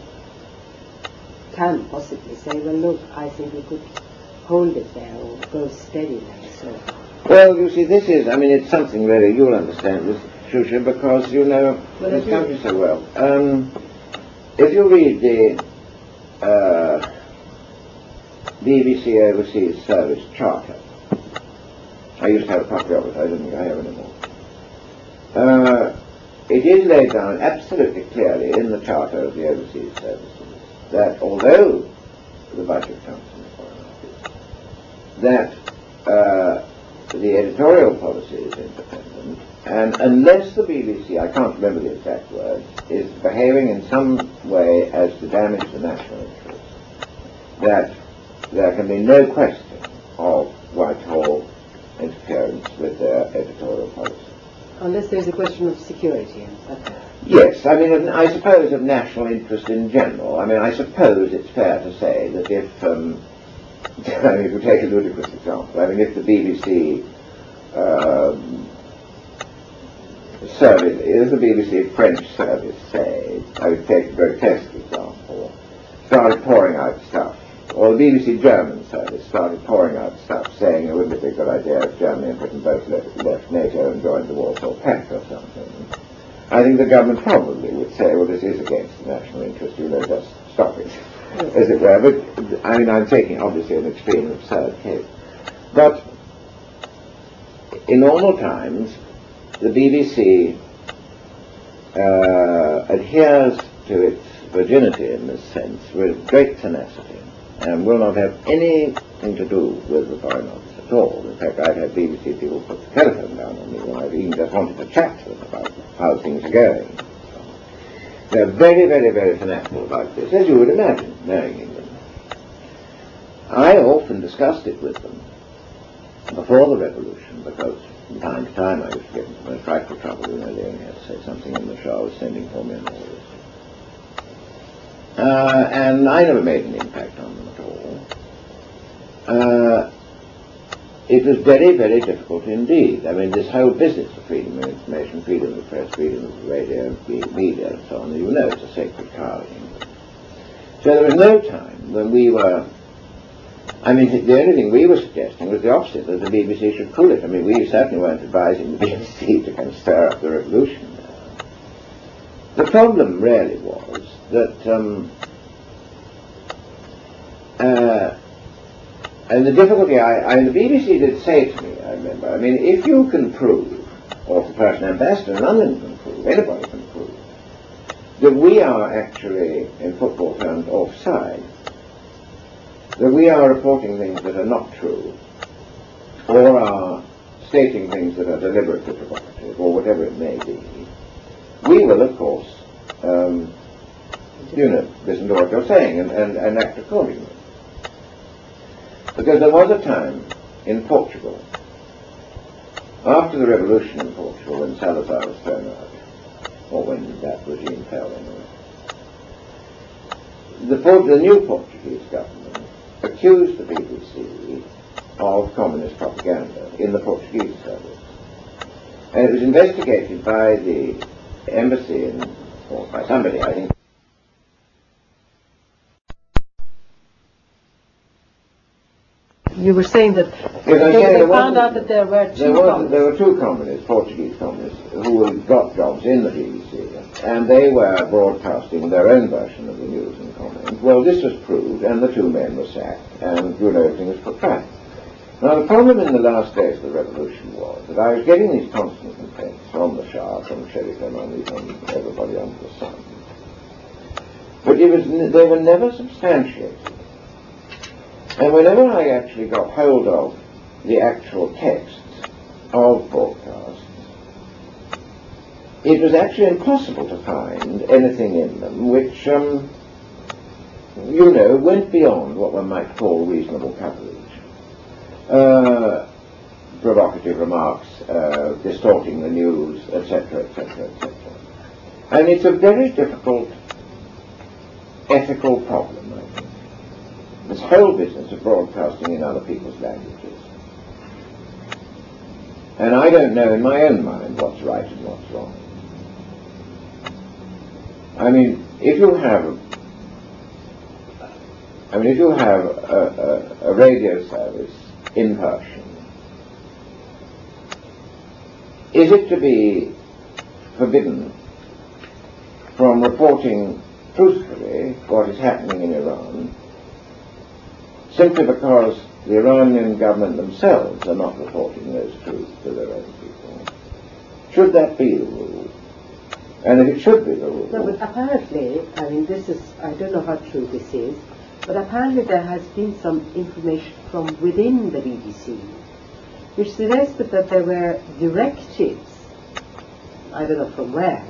can possibly say, well, look, I think we could hold it there or go steady there. So. Well, you see, this is, I mean, it's something really, you'll understand this, Shusha, because you know well, this country so well. Um, if you read the uh, B B C Overseas Service Charter, I used to have a copy of it, I don't think I have anymore. Uh, it is laid down absolutely clearly in the Charter of the Overseas Services that although the budget comes from the Foreign Office, that uh, the editorial policy is independent, and unless the B B C, I can't remember the exact words, is behaving in some way as to damage the national interest, that there can be no question of Whitehall interference with their editorial policy. Unless there's a question of security. Yes, I mean, I suppose of national interest in general. I mean, I suppose it's fair to say that if, um, I mean, if you take a ludicrous example, I mean, if the B B C um, service, if the B B C French service, say, I would take a grotesque example, started pouring out stuff, or the B B C German service started pouring out stuff saying it wouldn't be a good idea if Germany and Britain both left, left NATO and joined the Warsaw Pact or something, I think the government probably would say, well, this is against the national interest, you know, just stop it, as it were. But, I mean, I'm taking, obviously, an extreme absurd case. But in normal times, the B B C uh, adheres to its virginity in this sense with great tenacity and will not have anything to do with the Foreign Office at all. In fact, I've had B B C people put the telephone down on me when I've even just wanted to chat to them about how things are going. They're very, very, very fanatical about this, as you would imagine, knowing England. I often discussed it with them, before the revolution, because from time to time I used to get into most frightful trouble, you know, they only had to say something and the Shah was sending for me and all this. Uh, and I never made an impact on them at all. Uh, it was very, very difficult indeed. I mean, this whole business of freedom of information, freedom of the press, freedom of the radio, media, and so on, you know it's a sacred cow in England. So there was no time when we were, I mean, the only thing we were suggesting was the opposite, that the B B C should cool it. I mean, we certainly weren't advising the B B C to kind of stir up the revolution. The problem really was that, um, uh, and the difficulty, I, I, the B B C did say to me, I remember, I mean, if you can prove, or the Persian ambassador in London can prove, anybody can prove, that we are actually, in football terms, offside, that we are reporting things that are not true, or are stating things that are deliberately provocative, or whatever it may be, we will, of course, um, you know, listen to what you're saying and, and, and act accordingly. Because there was a time in Portugal, after the revolution in Portugal, when Salazar was thrown out, or when that regime fell anyway, the, the new Portuguese government accused the B B C of communist propaganda in the Portuguese service. And it was investigated by the embassy, in, or by somebody, I think. You were saying that Yes, they, saying they there found wasn't- out that there were two There, was, communists. there were two communists, Portuguese communists, who had got jobs in the B B C, and they were broadcasting their own version of the news and comment. Well, this was proved, and the two men were sacked, and you know, everything was put back. Now, the problem in the last days of the revolution was that I was getting these constant complaints from the Shah, from Sharif Emani, from everybody under the sun. But it was, they were never substantiated. And whenever I actually got hold of the actual texts of broadcasts, it was actually impossible to find anything in them which, um, you know, went beyond what one might call reasonable coverage. Uh, provocative remarks, uh, distorting the news, et cetera, et cetera, et cetera. And it's a very difficult ethical problem, I think. This whole business of broadcasting in other people's languages. And I don't know in my own mind what's right and what's wrong. I mean, if you have, I mean, if you have a, a, a radio service in Persian, is it to be forbidden from reporting truthfully what is happening in Iran, simply because the Iranian government themselves are not reporting those truths to their own people? Should that be the rule? And if it should be the rule... No, but apparently, I mean, this is, I don't know how true this is, but apparently there has been some information from within the B B C which suggested that there were directives, I don't know from where,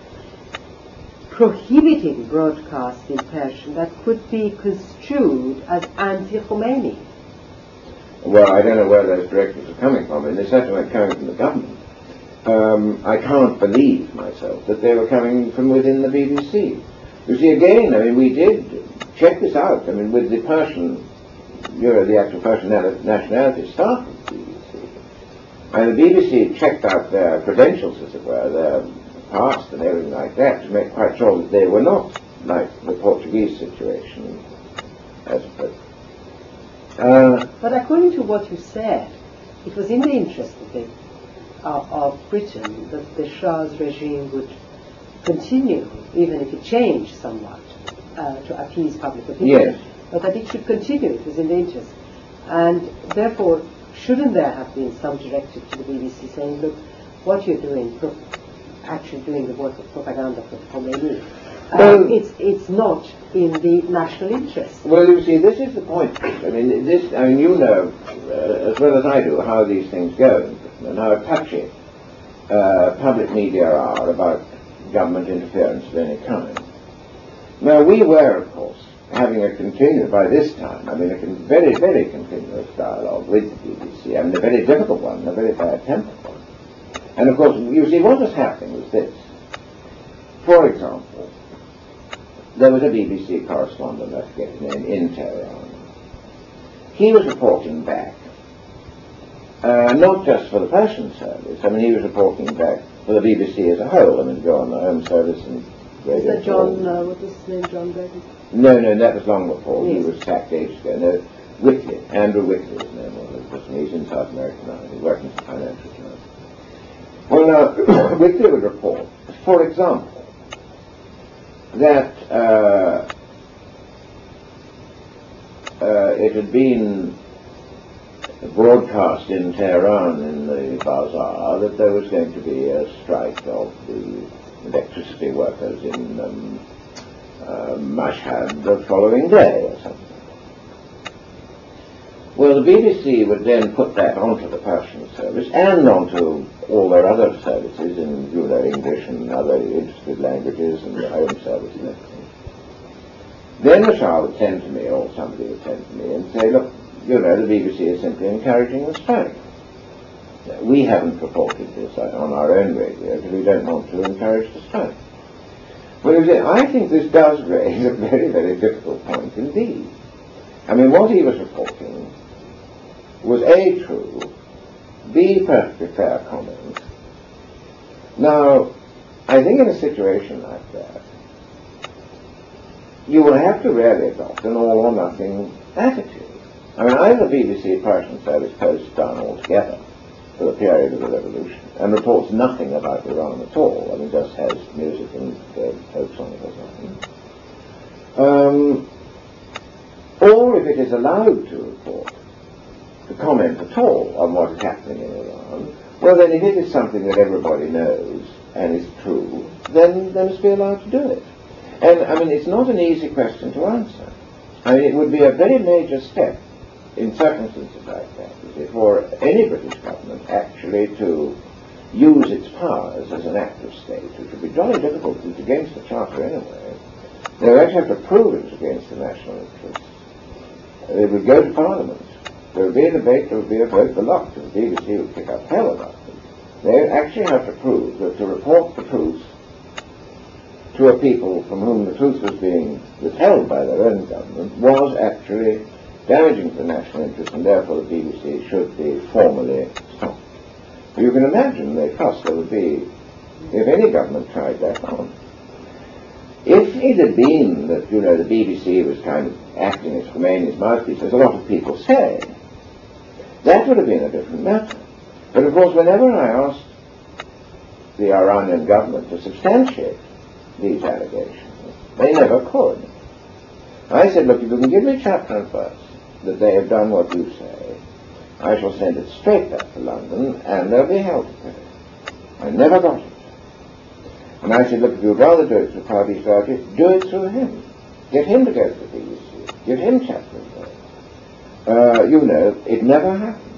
prohibiting broadcast in Persian that could be construed as anti-Khomeini. Well, I don't know where those directives are coming from, and they certainly weren't coming from the government. Um, I can't believe myself that they were coming from within the B B C. You see, again, I mean, we did check this out. I mean, with the Persian, you know, the actual Persian nationality staff of the B B C. And the B B C checked out their credentials, as it were, their past and everything like that, to make quite sure that they were not like the Portuguese situation, as it were. Uh, but according to what you said, it was in the interest of, the, uh, of Britain that the Shah's regime would continue, even if it changed somewhat, uh, to appease public opinion. Yes. But that it should continue, it was in the interest. And therefore, shouldn't there have been some directive to the B B C saying, look, what you're doing, pro- actually doing the work of propaganda for Khomeini, uh, well, it's, it's not in the national interest. Well, you see, this is the point. I mean, this, I mean, you know, uh, as well as I do, how these things go and how touchy uh, public media are about government interference of any kind. Now, we were, of course, having a continuous, by this time, I mean a con- very, very continuous dialogue with the B B C. I mean a very difficult one, a very bad-tempered one. And of course, you see, what was happening was this. For example, there was a B B C correspondent, I forget his name, in Tehran. He was reporting back, uh, not just for the Persian service, I mean he was reporting back for the B B C as a whole, I mean to go on the home service and radio. Is that John, uh, what was his name, John Brady? No, no, that was long before. Yes. He was sacked ages ago. No, Whitley, Andrew Whitley his name was. He's in South America now. He's working for Financial Times. Well, now, Whitley would report, for example, that uh, uh, it had been broadcast in Tehran in the bazaar that there was going to be a strike of the electricity workers in um, uh, Mashhad the following day or something. Well, the B B C would then put that onto the Persian service and onto all their other services in, you know, English and other interested languages and the home service and everything. Then the Shah would send to me, or somebody would send to me and say, look, you know, the B B C is simply encouraging the strike. We haven't reported this on our own radio because we don't want to encourage the strike. Well, you see, I think this does raise a very, very difficult point indeed. I mean, what he was reporting was A, true, B, perfectly fair comment. Now, I think in a situation like that, you will have to really adopt an all or nothing attitude. I mean, either the B B C Persian service closed down altogether for the period of the revolution and reports nothing about Iran at all. I mean, just has music and uh, jokes on it or something. Um, or if it is allowed to report, to comment at all on what is happening in Iran, well then if it is something that everybody knows and is true, then they must be allowed to do it. And I mean, it's not an easy question to answer. I mean, it would be a very major step in circumstances like that, is it, for any British government actually to use its powers as an active state, which would be jolly difficult. It's against the Charter anyway. They would actually have to prove it was against the national interests. They would go to Parliament. There would be a debate, there would be a vote, the lot, and the B B C would kick up hell about it. They would actually have to prove that to report the truth to a people from whom the truth was being withheld by their own government was actually damaging to the national interest, and therefore the B B C should be formally stopped. You can imagine the fuss there would be if any government tried that on. If it had been that, you know, the B B C was kind of acting as Khomeini's mouthpiece, as a lot of people say, that would have been a different matter. But of course, whenever I asked the Iranian government to substantiate these allegations, they never could. I said, look, if you can give me chapter and verse that they have done what you say, I shall send it straight back to London and they'll be held to it. I never got it. And I said, look, if you'd rather do it through Parviz Raji, do it through him. Get him to go to the B B C. Give him chapter and verse. Uh, you know, it never happened.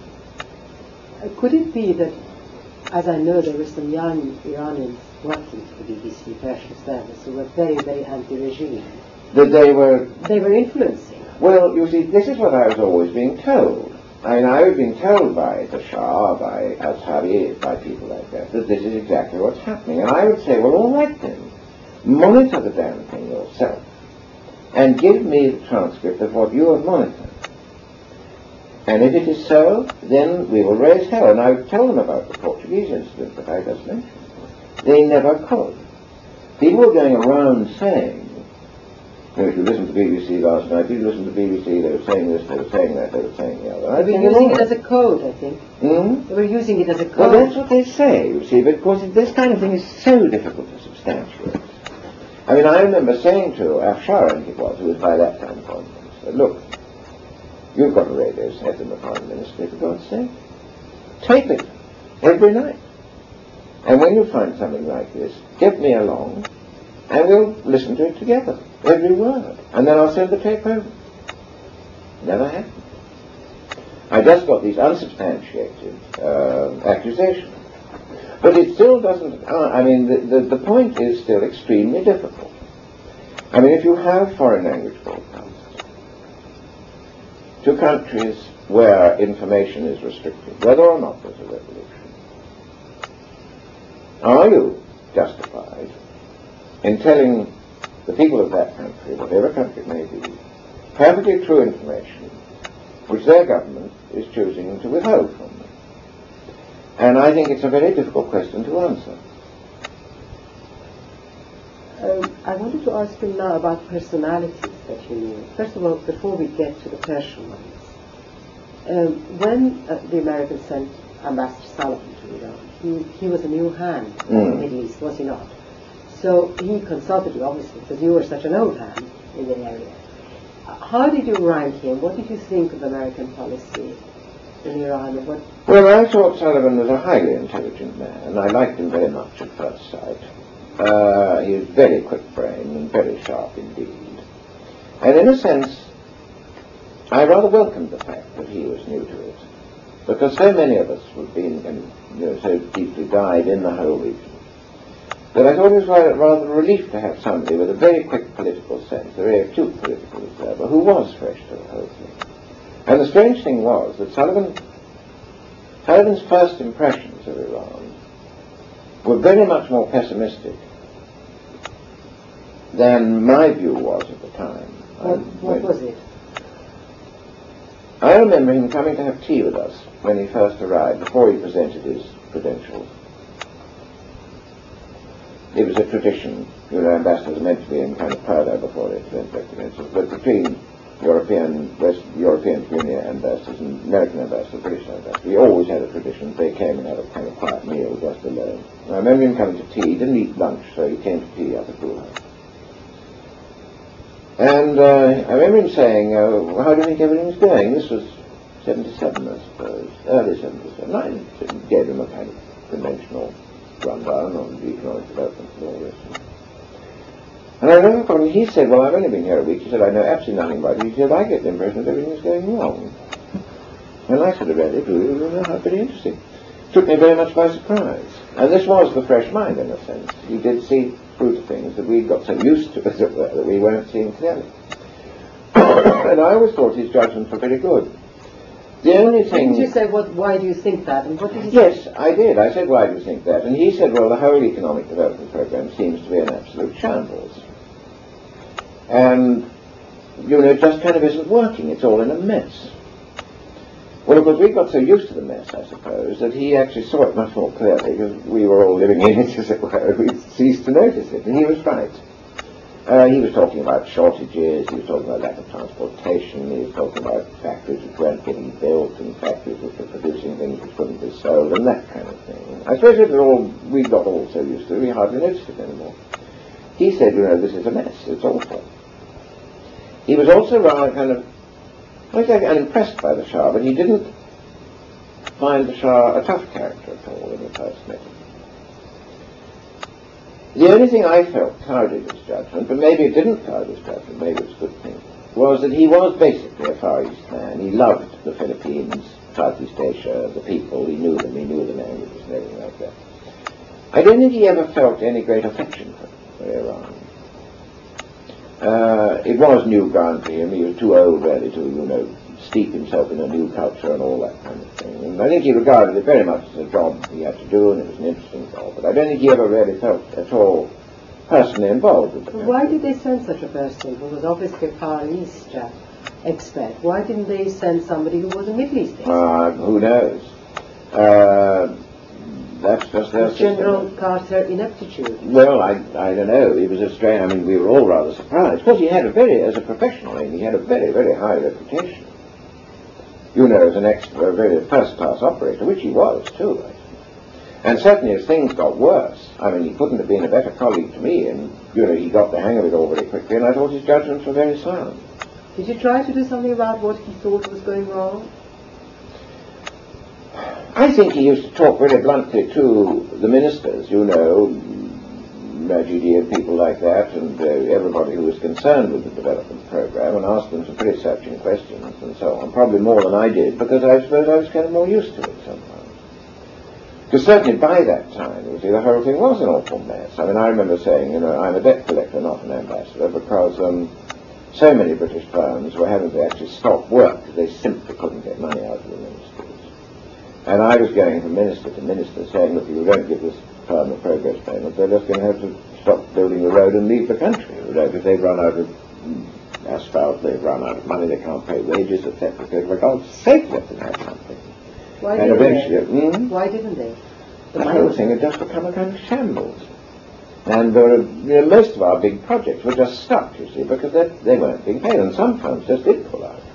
Uh, could it be that, as I know, there were some young Iranians working for the B B C Persian service who were very, very anti-regime? That they were... They were influencing. Well, you see, this is what I was always being told. I mean, I was being told by the Shah, by Azhari, by people like that, that this is exactly what's happening. And I would say, well, all right then, monitor the damn thing yourself, and give me the transcript of what you have monitored. And if it is so, then we will raise hell. And I would tell them about the Portuguese incident that I just mentioned. They never could. People were going around saying, you know, if you listen to B B C last night, if you listen to B B C, they were saying this, they were saying that, they were saying the other. They were using it as a code, I think. Hmm? They were using it as a code. Well, that's what they say, you see, because this kind of thing is so difficult to substantiate. I mean, I remember saying to Afshar, I think it was, who was by that time Foreign Minister, look, you've got a radio set in the Foreign Ministry, for God's sake. Tape it every night. And when you find something like this, get me along, and we'll listen to it together, every word. And then I'll send the tape over. Never happened. I just got these unsubstantiated uh, accusations. But it still doesn't, uh, I mean, the, the, the point is still extremely difficult. I mean, if you have foreign language broadcasts to countries where information is restricted, whether or not there's a revolution, are you justified in telling the people of that country, whatever country it may be, perfectly true information which their government is choosing to withhold from them? And I think it's a very difficult question to answer. Um, I wanted to ask you now about personalities that you knew. First of all, before we get to the Persian ones, um, when uh, the Americans sent Ambassador Sullivan to Iran, he, he was a new hand in Mm. the Middle East, was he not? So he consulted you, obviously, because you were such an old hand in the area. Uh, How did you rank him? What did you think of American policy in Iran? And what? Well, I thought Sullivan was a highly intelligent man, and I liked him very much at first sight. Uh, he was very quick-brained and very sharp indeed. And in a sense, I rather welcomed the fact that he was new to it, because so many of us have been and, you know, so deeply dyed in the whole region, that I thought it was rather a relief to have somebody with a very quick political sense, a very acute political observer, who was fresh to the whole thing. And the strange thing was that Sullivan, Sullivan's first impressions of Iran were very much more pessimistic than my view was at the time. What, I- what when- was it? I remember him coming to have tea with us when he first arrived, before he presented his credentials. It was a tradition, you know, ambassadors are meant to be in kind of powder before they present their credentials, but between European, West European Union ambassadors and American ambassadors, British ambassadors, we always had a tradition. They came and had a kind of quiet meal just alone. And I remember him coming to tea. He didn't eat lunch, so he came to tea up at Blue House. And uh, I remember him saying, uh, how do you think everything was going? This was seventy-seven, I suppose, early seventy-seven. I gave him a kind of conventional rundown on the economic development and all this. And I remember when he said, well, I've only been here a week. He said, I know absolutely nothing about it. He said, I get the impression that everything is going wrong. And I sort of read it, really, how very interesting. It took me very much by surprise. And this was the fresh mind, in a sense. He did see through to things that we'd got so used to, as it were, that we weren't seeing clearly. And I always thought his judgments were very good. The only thing... Didn't you say, what, why do you think that? And what did he say? Yes, I did. I said, why do you think that? And he said, well, the whole economic development program seems to be an absolute shambles. And, you know, it just kind of isn't working. It's all in a mess. Well, of course, we got so used to the mess, I suppose, that he actually saw it much more clearly, because we were all living in it, as it were. We ceased to notice it, and he was right. Uh, he was talking about shortages, he was talking about lack of transportation, he was talking about factories which weren't getting built, and factories which were producing things which couldn't be sold, and that kind of thing. I suppose it was all, we got all so used to it, we hardly noticed it anymore. He said, you know, this is a mess, it's awful. He was also rather kind of, I was like unimpressed by the Shah, but he didn't find the Shah a tough character at all when he first met him. The only thing I felt clouded his judgment, but maybe it didn't cloud his judgment, maybe it's a good thing, was that he was basically a Far East man. He loved the Philippines, Southeast Asia, the people, he knew them, he knew the languages and everything like that. I don't think he ever felt any great affection for, for Iran. Uh, it was new ground for him. He was too old really to, you know, steep himself in a new culture and all that kind of thing. And I think he regarded it very much as a job he had to do, and it was an interesting job. But I don't think he ever really felt at all personally involved with it. Why did they send such a person who was obviously a Far East uh, expert? Why didn't they send somebody who was a Middle East expert? Uh, who knows? Uh, that's just their General system. Carter ineptitude. Well, I, I don't know. He was a strange. I mean, we were all rather surprised. Of course, he had a very, as a professional, I mean, he had a very, very high reputation. You know, as an ex, a very first-class operator, which he was too. I think. And certainly, as things got worse, I mean, he couldn't have been a better colleague to me. And you know, he got the hang of it all very quickly. And I thought his judgments were very sound. Did you try to do something about what he thought was going wrong? I think he used to talk very bluntly to the ministers, you know, Majidi and people like that, and uh, everybody who was concerned with the development program, and asked them some pretty searching questions and so on, probably more than I did, because I suppose I was kind of more used to it somehow. Because certainly by that time, you see, the whole thing was an awful mess. I mean, I remember saying, you know, I'm a debt collector, not an ambassador, because um, so many British firms were having to actually stop work because they simply couldn't get money out of the ministries. And I was going from minister to minister saying, look, if you don't give this firm a progress payment, they're just going to have to stop building the road and leave the country. You know, because they've run out of asphalt, they've run out of money, they can't pay wages, et cetera, et cetera. For God's sake, let them have something. Why And didn't eventually, they? hmm? Why didn't they? The whole thing had just become a kind of shambles. And there were, you know, most of our big projects were just stuck, you see, because they, they weren't being paid, and some firms just did pull out.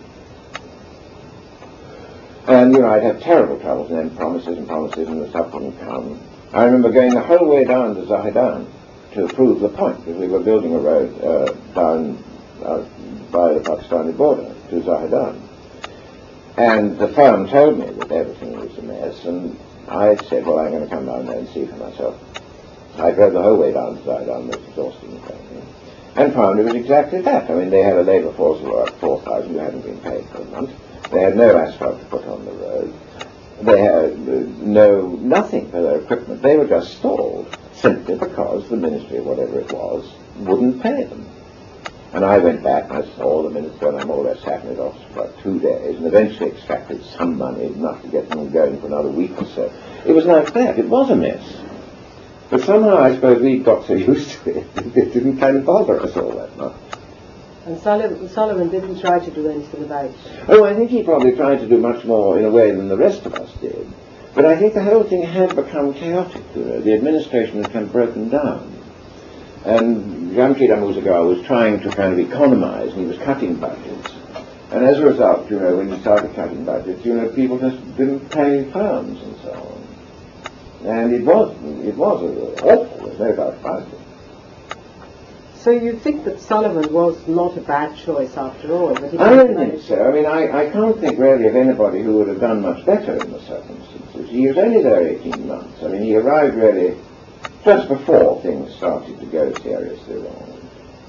And, you know, I'd have terrible troubles, and then promises and promises, and the stuff wouldn't come. I remember going the whole way down to Zahedan to prove the point, because we were building a road uh, down uh, by the Pakistani border to Zahedan. And the firm told me that everything was a mess, and I said, well, I'm going to come down there and see for myself. I drove the whole way down to Zahedan, most exhausting thing, and found it was exactly that. I mean, they had a labour force of about four thousand who hadn't been paid for a month. They had no asphalt to put on the road. They had uh, no, nothing for their equipment. They were just stalled, simply because the ministry, whatever it was, wouldn't pay them. And I went back and I saw the minister, and I more or less sat in his office for about two days, and eventually extracted some money, enough to get them going for another week or so. It was like that. It was a mess. But somehow I suppose we got so used to it, it didn't kind of bother us all that much. And Sullivan, Sullivan didn't try to do anything about it. Oh, I think he probably tried to do much more in a way than the rest of us did. But I think the whole thing had become chaotic, you know. The administration had kind of broken down. And Jamshid Amuzagara was trying to kind of economize, and he was cutting budgets. And as a result, you know, when he started cutting budgets, you know, people just didn't pay firms and so on. And it was, it was awful, there's no doubt about it. So you think that Sullivan was not a bad choice after all? But he I don't didn't think manage- so. I mean, I, I can't think really of anybody who would have done much better in the circumstances. He was only there eighteen months. I mean, he arrived really just before things started to go seriously wrong.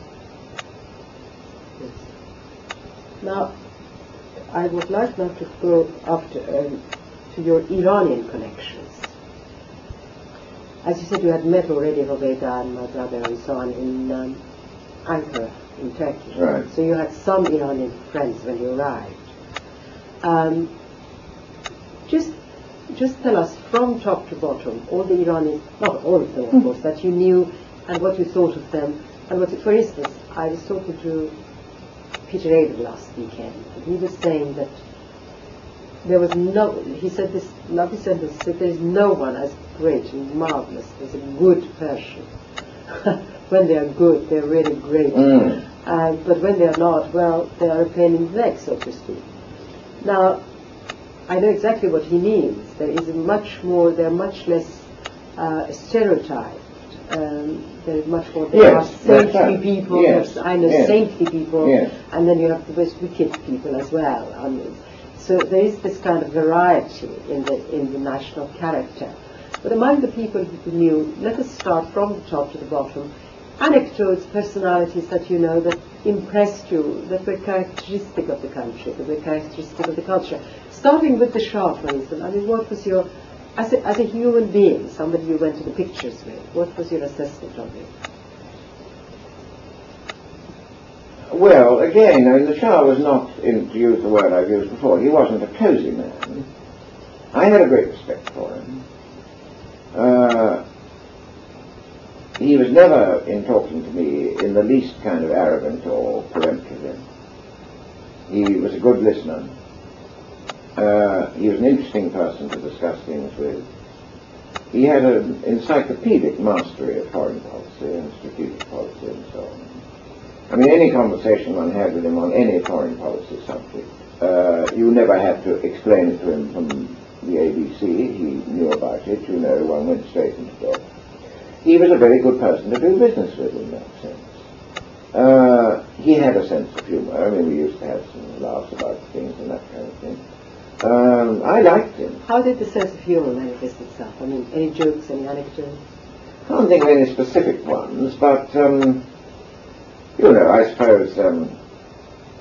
Yes. Now, I would like now to go after um, to your Iranian connections. As you said, you had met already Robeda and my brother and so on in um, Ankara, in Turkey. Right. So you had some Iranian friends when you arrived. Um, just, just tell us from top to bottom, all the Iranian, not all of them, of course, that you knew and what you thought of them. And what, for instance, I was talking to Peter Abel last weekend, and he was saying that there was no, he said this lovely sentence, he said there is no one as great and marvelous as a good Persian. When they are good, they're really great. Mm. Uh, but when they are not, well, they are a pain in the neck, so to speak. Now, I know exactly what he means. There is a much more, they're much less uh, stereotyped. Um, there is much more, there Yes, are saintly right. people, Yes, there's, I know yes. saintly people, Yes. and then you have the most wicked people as well. I mean, so there is this kind of variety in the in the national character. But among the people who knew, let us start from the top to the bottom. Anecdotes, personalities that you know that impressed you, that were characteristic of the country, that were characteristic of the culture. Starting with the Shah, for instance, I mean, what was your, as a, as a human being, somebody you went to the pictures with, what was your assessment of him? Well, again, I mean, the Shah was not, in, to use the word I've used before, he wasn't a cosy man. I had a great respect for him. Uh, he was never, in talking to me, in the least kind of arrogant or peremptory. He was a good listener. Uh, he was an interesting person to discuss things with. He had an encyclopedic mastery of foreign policy and strategic policy and so on. I mean, any conversation one had with him on any foreign policy subject, uh, you never had to explain it to him from the A B C. He knew about it, you know, one went straight into depth. He was a very good person to do business with in that sense. Uh, he had a sense of humour. I mean, we used to have some laughs about things and that kind of thing. Um, I liked him. How did the sense of humour manifest itself? I mean, any jokes, any anecdotes? I can't think of any specific ones, but, um, you know, I suppose um,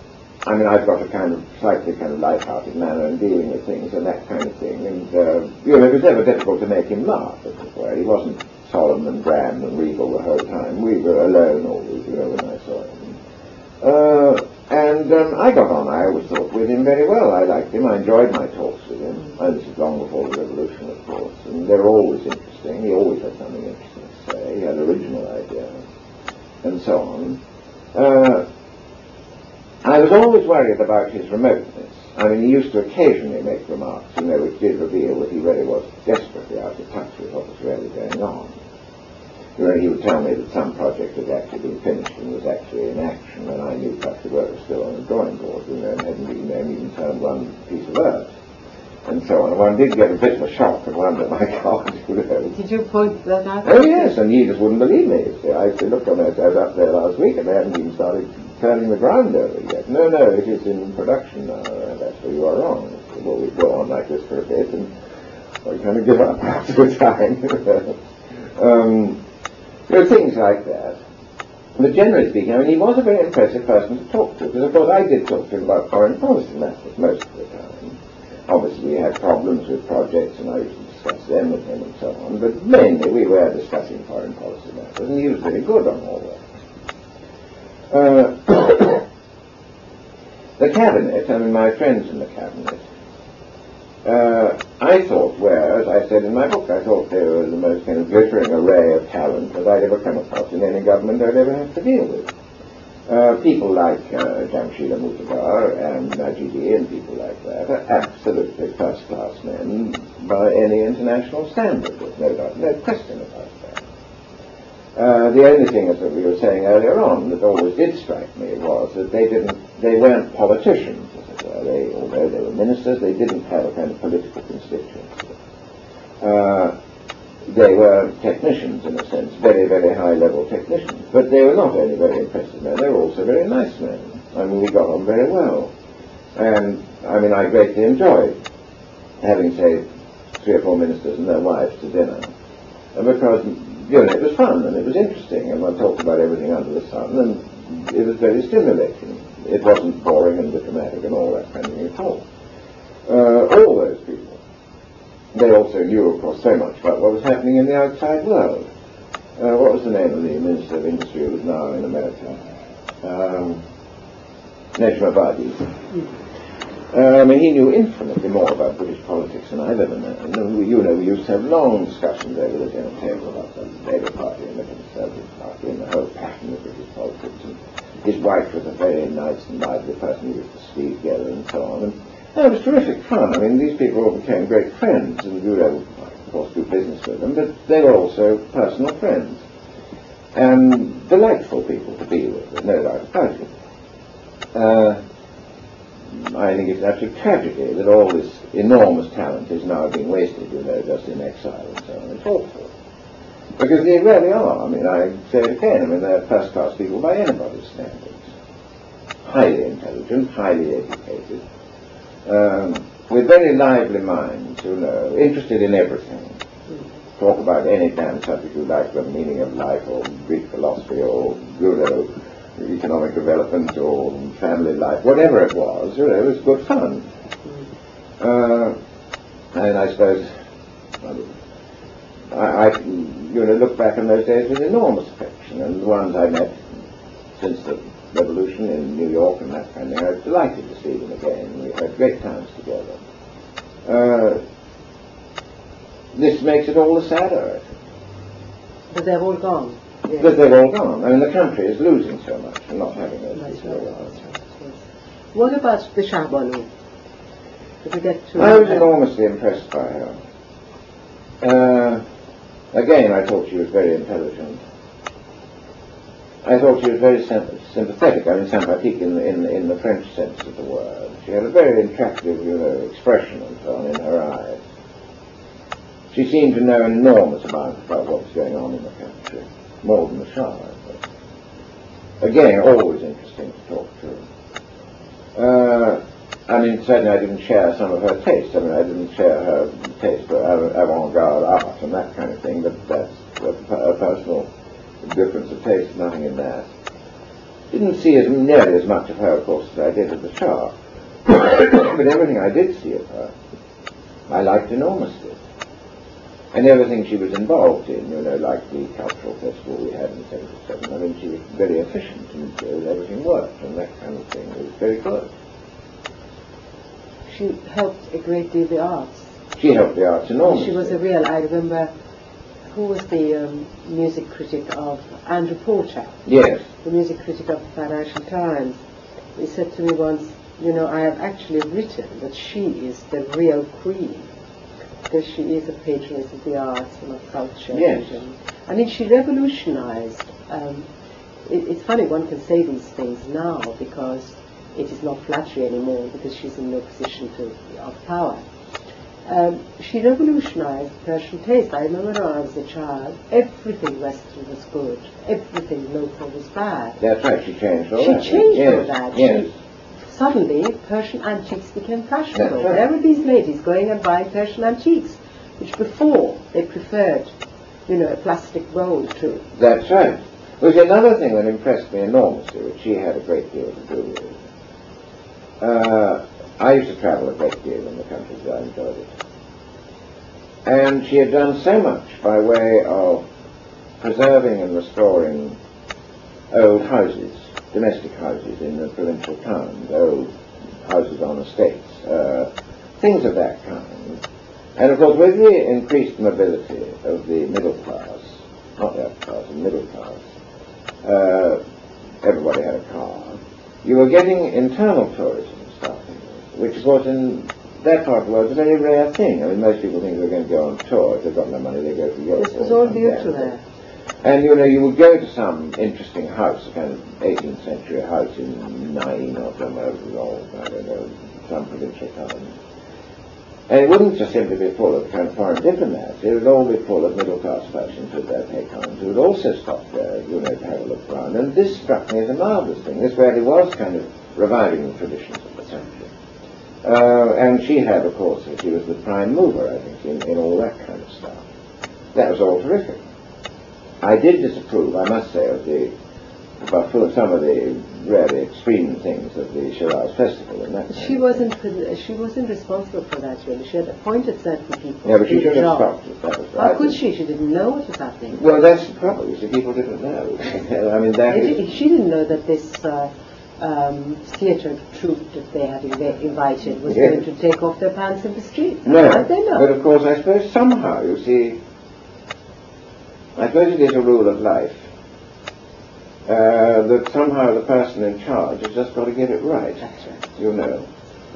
I mean, I've got a kind of slightly kind of light-hearted manner in dealing with things and that kind of thing. And, uh, you know, it was never difficult to make him laugh, as it were. He wasn't solemn and grand and regal the whole time. We were alone always, you know, when I saw him. Uh, and um, I got on, I always thought, with him very well. I liked him. I enjoyed my talks with him. And this is long before the revolution, of course. And they were always interesting. He always had something interesting to say. He had original ideas, and so on. Uh, I was always worried about his remoteness. I mean, he used to occasionally make remarks, you know, which did reveal that he really was desperately out of touch with what was really going on. You know, he would tell me that some project had actually been finished and was actually in action, and I knew perhaps the work was still on the drawing board, you know, and hadn't even, hadn't even turned one piece of earth, and so on. One did get a bit of a shock and wonder, my God, you know. Did you point that out? Oh, yes, and he just wouldn't believe me. You see, I said, look, I was up there last week, and they hadn't even started turning the ground over yet. No, no, it is in production now, and that's where you are wrong. Well, we go on like this for a bit, and we kind of give up after a time. um, There are things like that. But generally speaking, I mean, he was a very impressive person to talk to, because of course I did talk to him about foreign policy matters most of the time. Obviously we had problems with projects, and I used to discuss them with him and so on, but mainly we were discussing foreign policy matters, and he was very good on all that. Uh, the cabinet, I mean, my friends in the cabinet, Uh, I thought were, as I said in my book, I thought they were the most kind of glittering array of talent that I'd ever come across in any government I'd ever have to deal with. Uh, people like uh, Jamshida Mutahar and Najidi and people like that are absolutely first-class men by any international standard. There's no doubt, no question about that. Uh, the only thing, as we were saying earlier on, that always did strike me was that they didn't, they weren't politicians. They, although they were ministers, they didn't have a kind of political constituency. Uh, they were technicians, in a sense, very, very high-level technicians. But they were not only very impressive men, they were also very nice men. I mean, we got on very well. And, I mean, I greatly enjoyed having, say, three or four ministers and their wives to dinner. And because, you know, it was fun and it was interesting, and one talked about everything under the sun, and it was very stimulating. It wasn't boring and diplomatic and all that kind of thing at all. Uh, all those people. They also knew, of course, so much about what was happening in the outside world. Uh, what was the name of the Minister of Industry who was now in America? Um, Nejma Abadi. Uh, I mean, he knew infinitely more about British politics than I've ever known. And we, you know, we used to have long discussions over the dinner table about the Labour Party and the Conservative Party and the whole pattern of British politics. And his wife was a very nice and lively person who used to speak together and so on. And oh, it was terrific fun. I mean, these people all became great friends, and you know, of course, do business with them, but they were also personal friends. And delightful people to be with, there's no doubt about it. Uh, I think it's an absolute tragedy that all this enormous talent is now being wasted, you know, just in exile and so on. It's awful. Because they really are. I mean, I say it again, I mean, they're first-class people by anybody's standards. Highly intelligent, highly educated, um, with very lively minds, you know, interested in everything. Talk about any damn subject you like, the meaning of life, or Greek philosophy, or, you know, economic development, or family life, whatever it was, you know, it was good fun. Uh, and I suppose, I, I, you know, look back on those days with enormous affection, and the ones I met since the revolution in New York and that kind of thing, I was delighted to see them again. We had great times together. Uh, this makes it all the sadder, I think. But they've all gone. Yes. But they're all gone. I mean, the country is losing so much for not having those That's people right, around. that's right, yes. What about the Shahbanu? Did we get to... I was enormously impressed by her. Uh, again, I thought she was very intelligent. I thought she was very sim- sympathetic. I mean, sympathetic in, in, in the French sense of the word. She had a very attractive, you know, expression and so on in her eyes. She seemed to know an enormous amount about what was going on in the country, more than the Shah, I think. Again, always interesting to talk to. Uh, I mean, certainly I didn't share some of her tastes. I mean, I didn't share her taste for avant-garde art and that kind of thing, but that's a, a personal difference of taste, nothing in that. Didn't see as nearly as much of her, of course, as I did of the Shah. But everything I did see of her, I liked enormously. And everything she was involved in, you know, like the cultural festival we had in seventy-seven, I mean, she was very efficient and uh, everything worked and that kind of thing. It was very good. She helped a great deal the arts. She helped the arts enormously. She was a real, I remember, who was the um, music critic of Andrew Porter? Yes. The music critic of the Financial Times. He said to me once, you know, I have actually written that she is the real queen, because she is a patroness of the arts and of culture. Yes. And, I mean, she revolutionized. Um, it, it's funny, one can say these things now because it is not flattery anymore, because she's in no position to, of power. Um, she revolutionized Persian taste. I remember when I was a child, everything Western was good, everything local was bad. That's right, she changed all She that. changed yes. all that. Yes. She, suddenly, Persian antiques became fashionable. That's right. There were these ladies going and buying Persian antiques, which before they preferred, you know, a plastic bowl to. That's right. There's another thing that impressed me enormously, which she had a great deal to do with. Uh, I used to travel a great deal in the country, so I enjoyed it. And she had done so much by way of preserving and restoring old houses, domestic houses in the provincial towns, old houses on estates, uh, things of that kind. And of course, with the increased mobility of the middle class, not the upper class, the middle class, uh, everybody had a car, you were getting internal tourism starting, which was in that part of the world a very rare thing. I mean, most people think they're going to go on tour. If they've got no money, they go to Europe. This was all beautiful there. And, you know, you would go to some interesting house, a kind of eighteenth century house in Nain or somewhere, or, I don't know, some provincial town. And it wouldn't just simply be full of kind of foreign diplomats. It would all be full of middle-class persons with their paycons who would also stop there, you know, to have a look around. And this struck me as a marvellous thing. This really was kind of reviving the traditions of the country. Uh, and she had, of course, she was the prime mover, I think, in, in all that kind of stuff. That was all terrific. I did disapprove, I must say, of the, about full of some of the really extreme things of the Shiraz festival. And that She wasn't. She wasn't responsible for that, really. She had appointed certain people. Yeah, but she in should the have job. stopped it. That was How right. could she? She didn't know what was happening. Well, that's the problem. You see, people didn't know. I mean, that They is... did- She didn't know that this uh, um, theatre troupe that they had inv- invited was Yes. going to take off their pants in the street. No, How did they know? but of course, I suppose somehow, you see, I suppose it is a rule of life uh, that somehow the person in charge has just got to get it right. That's right. You know.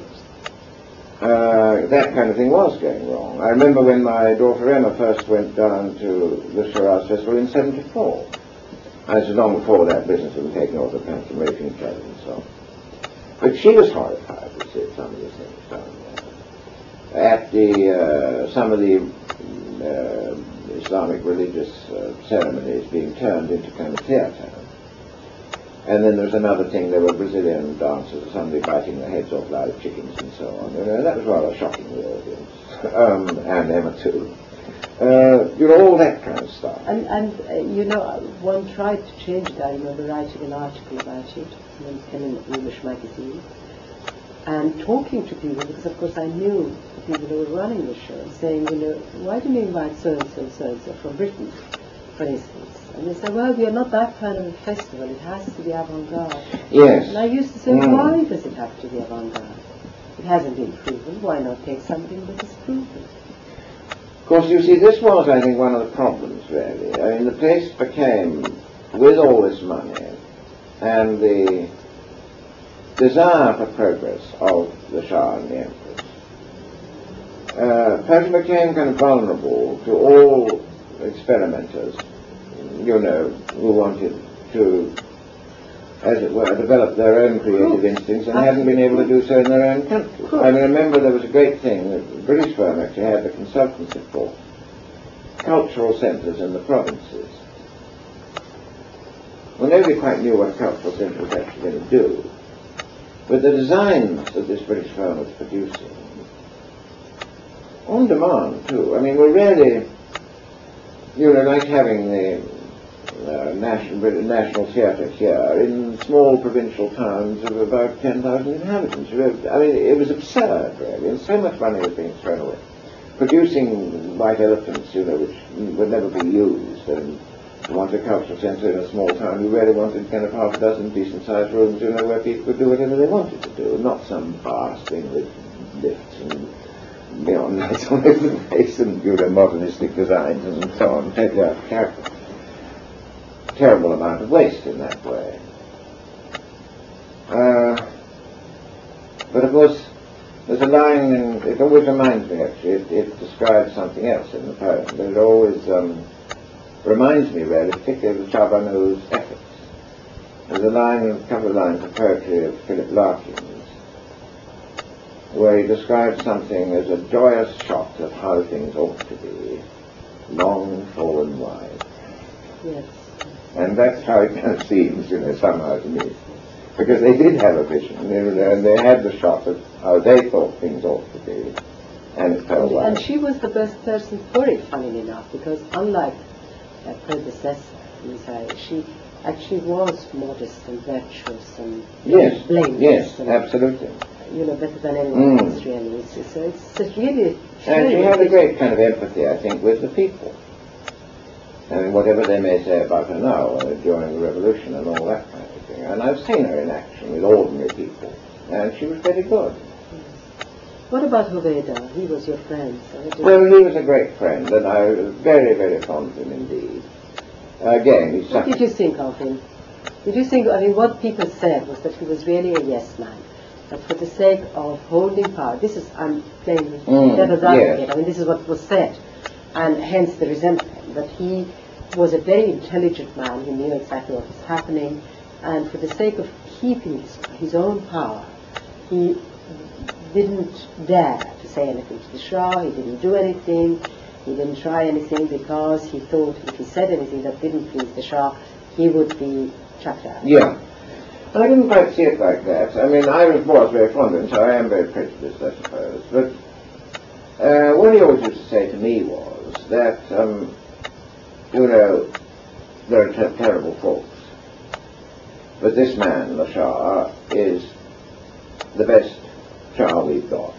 Uh, that kind of thing was going wrong. I remember when my daughter Emma first went down to the Shiraz Festival in seventy-four. As long before that business of taking off the pants and raising each other and so on. But she was horrified to see some of the things down there. At the, uh, some of the uh, Islamic religious uh, ceremonies being turned into kind of theatre. And then there was another thing, there were Brazilian dancers or somebody biting the heads off live chickens and so on. You know, that was rather shocking to the audience. um, and Emma too. Uh, you know, all that kind of stuff. And, and uh, you know, one tried to change it. I remember writing an article about it in, in an English magazine and talking to people, because of course I knew the people who were running the show, and saying, you know, why didn't you invite so-and-so and so-and-so from Britain, for instance? And they said, well, we are not that kind of a festival. It has to be avant-garde. Yes. And I used to say, Mm. why does it have to be avant-garde? It hasn't been proven. Why not take something that is proven? Of course, you see, this was, I think, one of the problems, really. I mean, the place became, with all this money and the desire for progress of the Shah and the Empress, uh, Persia became kind of vulnerable to all experimenters, you know, who wanted to, as it were, develop their own creative instincts and hadn't been able to do so in their own countries. I mean, remember there was a great thing that the British firm actually had the consultancy for cultural centres in the provinces. Well, nobody quite knew what a cultural centre was actually going to do, but the designs that this British firm was producing, on demand too, I mean, were really, you know, like having the uh, national, national theatre here in small provincial towns of about ten thousand inhabitants. I mean, it was absurd, really, and so much money was being thrown away. Producing white elephants, you know, which would never be used, and to want a cultural centre in a small town, you really wanted kind of half a dozen decent-sized rooms, you know, where people could do whatever they wanted to do, not some vast thing with lifts and neon lights on over the place and, you know, modernistic designs and so on, totally out of character. Terrible amount of waste in that way. Uh, but of course, there's a line, and it always reminds me, actually, it, it describes something else in the poem, but it always um, reminds me, really, particularly of Charbonneau's efforts. There's a line, a couple of lines of poetry of Philip Larkin's, where he describes something as a joyous shot of how things ought to be, long, full, and wide. Yes. And that's how it kind of seems, you know, somehow to me. Because they did have a vision, you know, and they had the shot of how they thought things ought to be, and it fell well. And she was the best person for it, funnily enough, because unlike her predecessor, Miss, she actually was modest and virtuous and yes, blameless. Yes, and, absolutely. You know, better than anyone Mm. else, really. So, so it's, it's really... And she had a great kind of empathy, I think, with the people. I mean, whatever they may say about her now, uh, during the revolution and all that kind of thing. And I've seen her in action with ordinary people, and she was very good. What about Hoveda? He was your friend. So what did Well, he was a great friend, and I was very, very fond of him indeed. Again, he's What such... did you think of him? Did you think, I mean, what people said was that he was really a yes man. That for the sake of holding power, this is, I'm playing Mm, devil's advocate, yes. I mean, this is what was said. And hence the resentment, that he was a very intelligent man, he knew exactly what was happening, and for the sake of keeping his, his own power, he didn't dare to say anything to the Shah, he didn't do anything, he didn't try anything, because he thought if he said anything that didn't please the Shah, he would be chucked out. Yeah. I didn't quite see it like that. I mean, I was, was very fond of him, so I am very prejudiced, I suppose. But uh, what he always used to say to me was that, um, you know, there are ter- terrible faults, but this man, the Shah, is the best Shah we've got.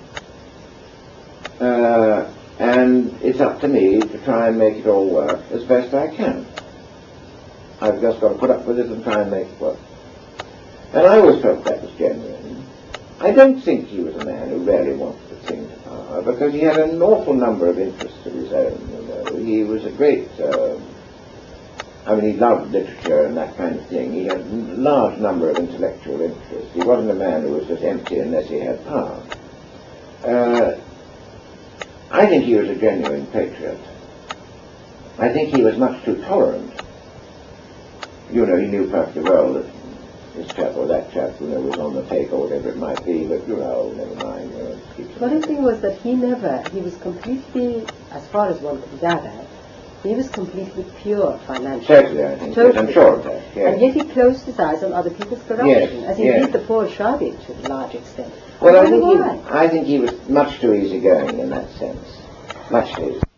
Uh, and it's up to me to try and make it all work as best I can. I've just got to put up with it and try and make it work. And I always felt that was genuine. I don't think he was a man who really wanted to cling to power, because he had an awful number of interests of his own, you know. He was a great, uh, I mean, he loved literature and that kind of thing. He had a large number of intellectual interests. He wasn't a man who was just empty unless he had power. Uh, I think he was a genuine patriot. I think he was much too tolerant. You know, he knew perfectly well that this chap or that chap, you know, was on the take or whatever it might be, but, you know, never mind. You know, But the thing was that he never, he was completely, as far as one could gather, he was completely pure financially. Certainly, I think. Yes, I'm sure of that. Yes. And yet he closed his eyes on other people's corruption, Yes, as indeed yes. the poor Shah did to a large extent. Well, I wonder think, why. he, I think he was much too easygoing in that sense. Much too easy.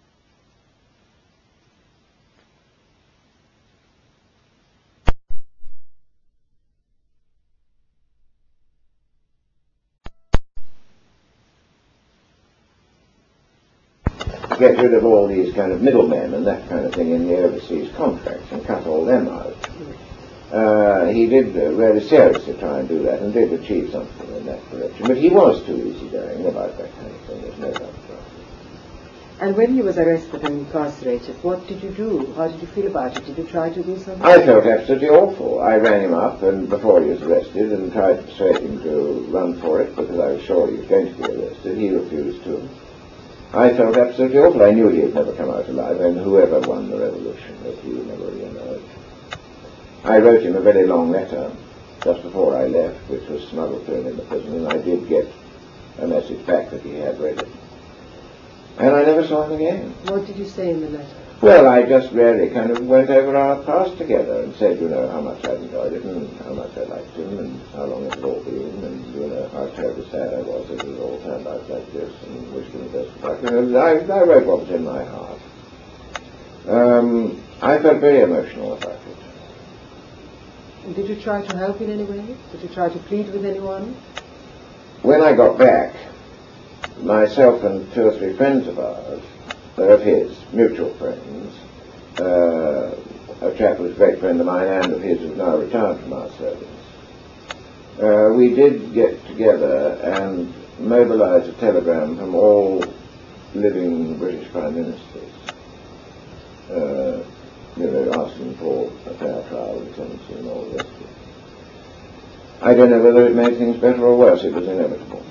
Get rid of all these kind of middlemen and that kind of thing in the overseas contracts and cut all them out. Uh, he did uh, really seriously try and do that and did achieve something in that direction. But he was too easygoing about that kind of thing, there's no doubt about it. And when he was arrested and incarcerated, what did you do? How did you feel about it? Did you try to do something? I felt absolutely awful. I ran him up and before he was arrested and tried to persuade him to run for it because I was sure he was going to be arrested. He refused to. I felt absolutely awful. I knew he would never come out alive, and whoever won the revolution, that he would never re-emerge. I wrote him a very long letter just before I left, which was smuggled to him in the prison, and I did get a message back that he had read it. And I never saw him again. What did you say in the letter? Well, I just really kind of went over our past together and said, you know, how much I'd enjoyed it and how much I liked him and how long it had all been and, you know, how terribly sad I was that it had all turned out like this and wished him the best of luck. And I, I wrote what was in my heart. Um, I felt very emotional about it. And did you try to help in any way? Did you try to plead with anyone? When I got back, myself and two or three friends of ours, of his, mutual friends, uh, a chap who was a great friend of mine and of his who's now retired from our service, uh, we did get together and mobilize a telegram from all living British Prime Ministers, uh, you know, asking for a fair trial and clemency and all the rest of it. I don't know whether it made things better or worse. It was inevitable.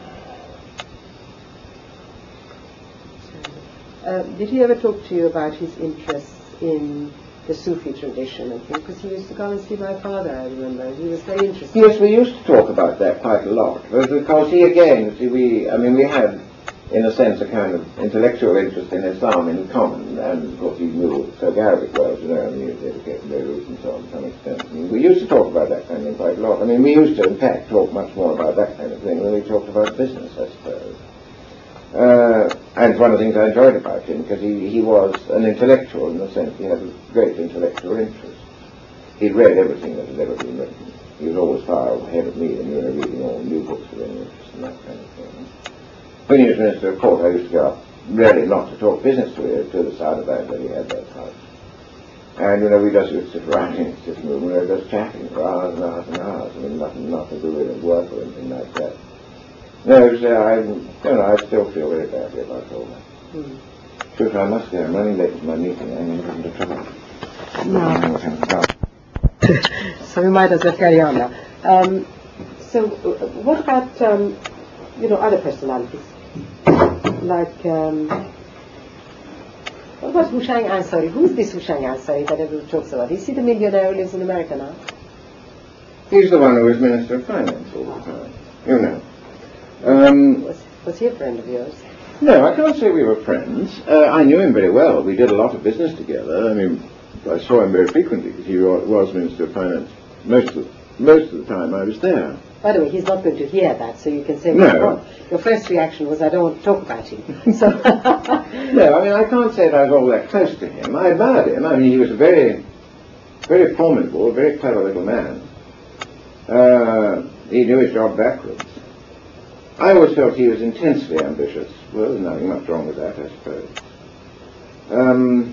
Uh, did he ever talk to you about his interests in the Sufi tradition and things? Because he used to come and see my father, I remember. He was very interested. Yes, we used to talk about that quite a lot. But because he again, see, we, I mean, we had, in a sense, a kind of intellectual interest in Islam in common, and of course he knew so Arabic well, you know, and he was educated in Beirut and so on to some extent. I mean, we used to talk about that kind of thing quite a lot. I mean, we used to, in fact, talk much more about that kind of thing when we talked about business, I suppose. Uh, and it's one of the things I enjoyed about him, because he, he was an intellectual in the sense he had a great intellectual interest. He'd read everything that had ever been written. He was always far ahead of me, and you know, reading all new books of any interest and that kind of thing. When he was Minister of Court, I used to go up, really not to talk business to him, to the side of that where he had that house. And, you know, we just used to sit around in his sitting room, and we were just chatting for hours and hours and hours. I mean, nothing, nothing to do with work or anything like that. No, it was, uh, I, you know, I still feel very badly about all that. Mm. Truth, I must say, I'm running late to my meeting. I'm going to get into trouble. No. So we might as well carry on now. Um, so, uh, what about, um, you know, other personalities? Like, um, what about Hushang Ansari? Who's this Hushang Ansari that everyone talks about? Is he the millionaire who lives in America now? He's the one who was Minister of Finance all the time, you know. Um, was, was he a friend of yours? No, I can't say we were friends. Uh, I knew him very well. We did a lot of business together. I mean, I saw him very frequently because he was Minister of Finance most of, most of the time I was there. By the way, he's not going to hear that, so you can say, no. Well, your first reaction was, I don't want to talk about him. So no, I mean, I can't say that I was all that close to him. I admired him. I mean, he was a very, very formidable, very clever little man. Uh, he knew his job backwards. I always felt he was intensely ambitious. Well, there's nothing much wrong with that, I suppose. Um,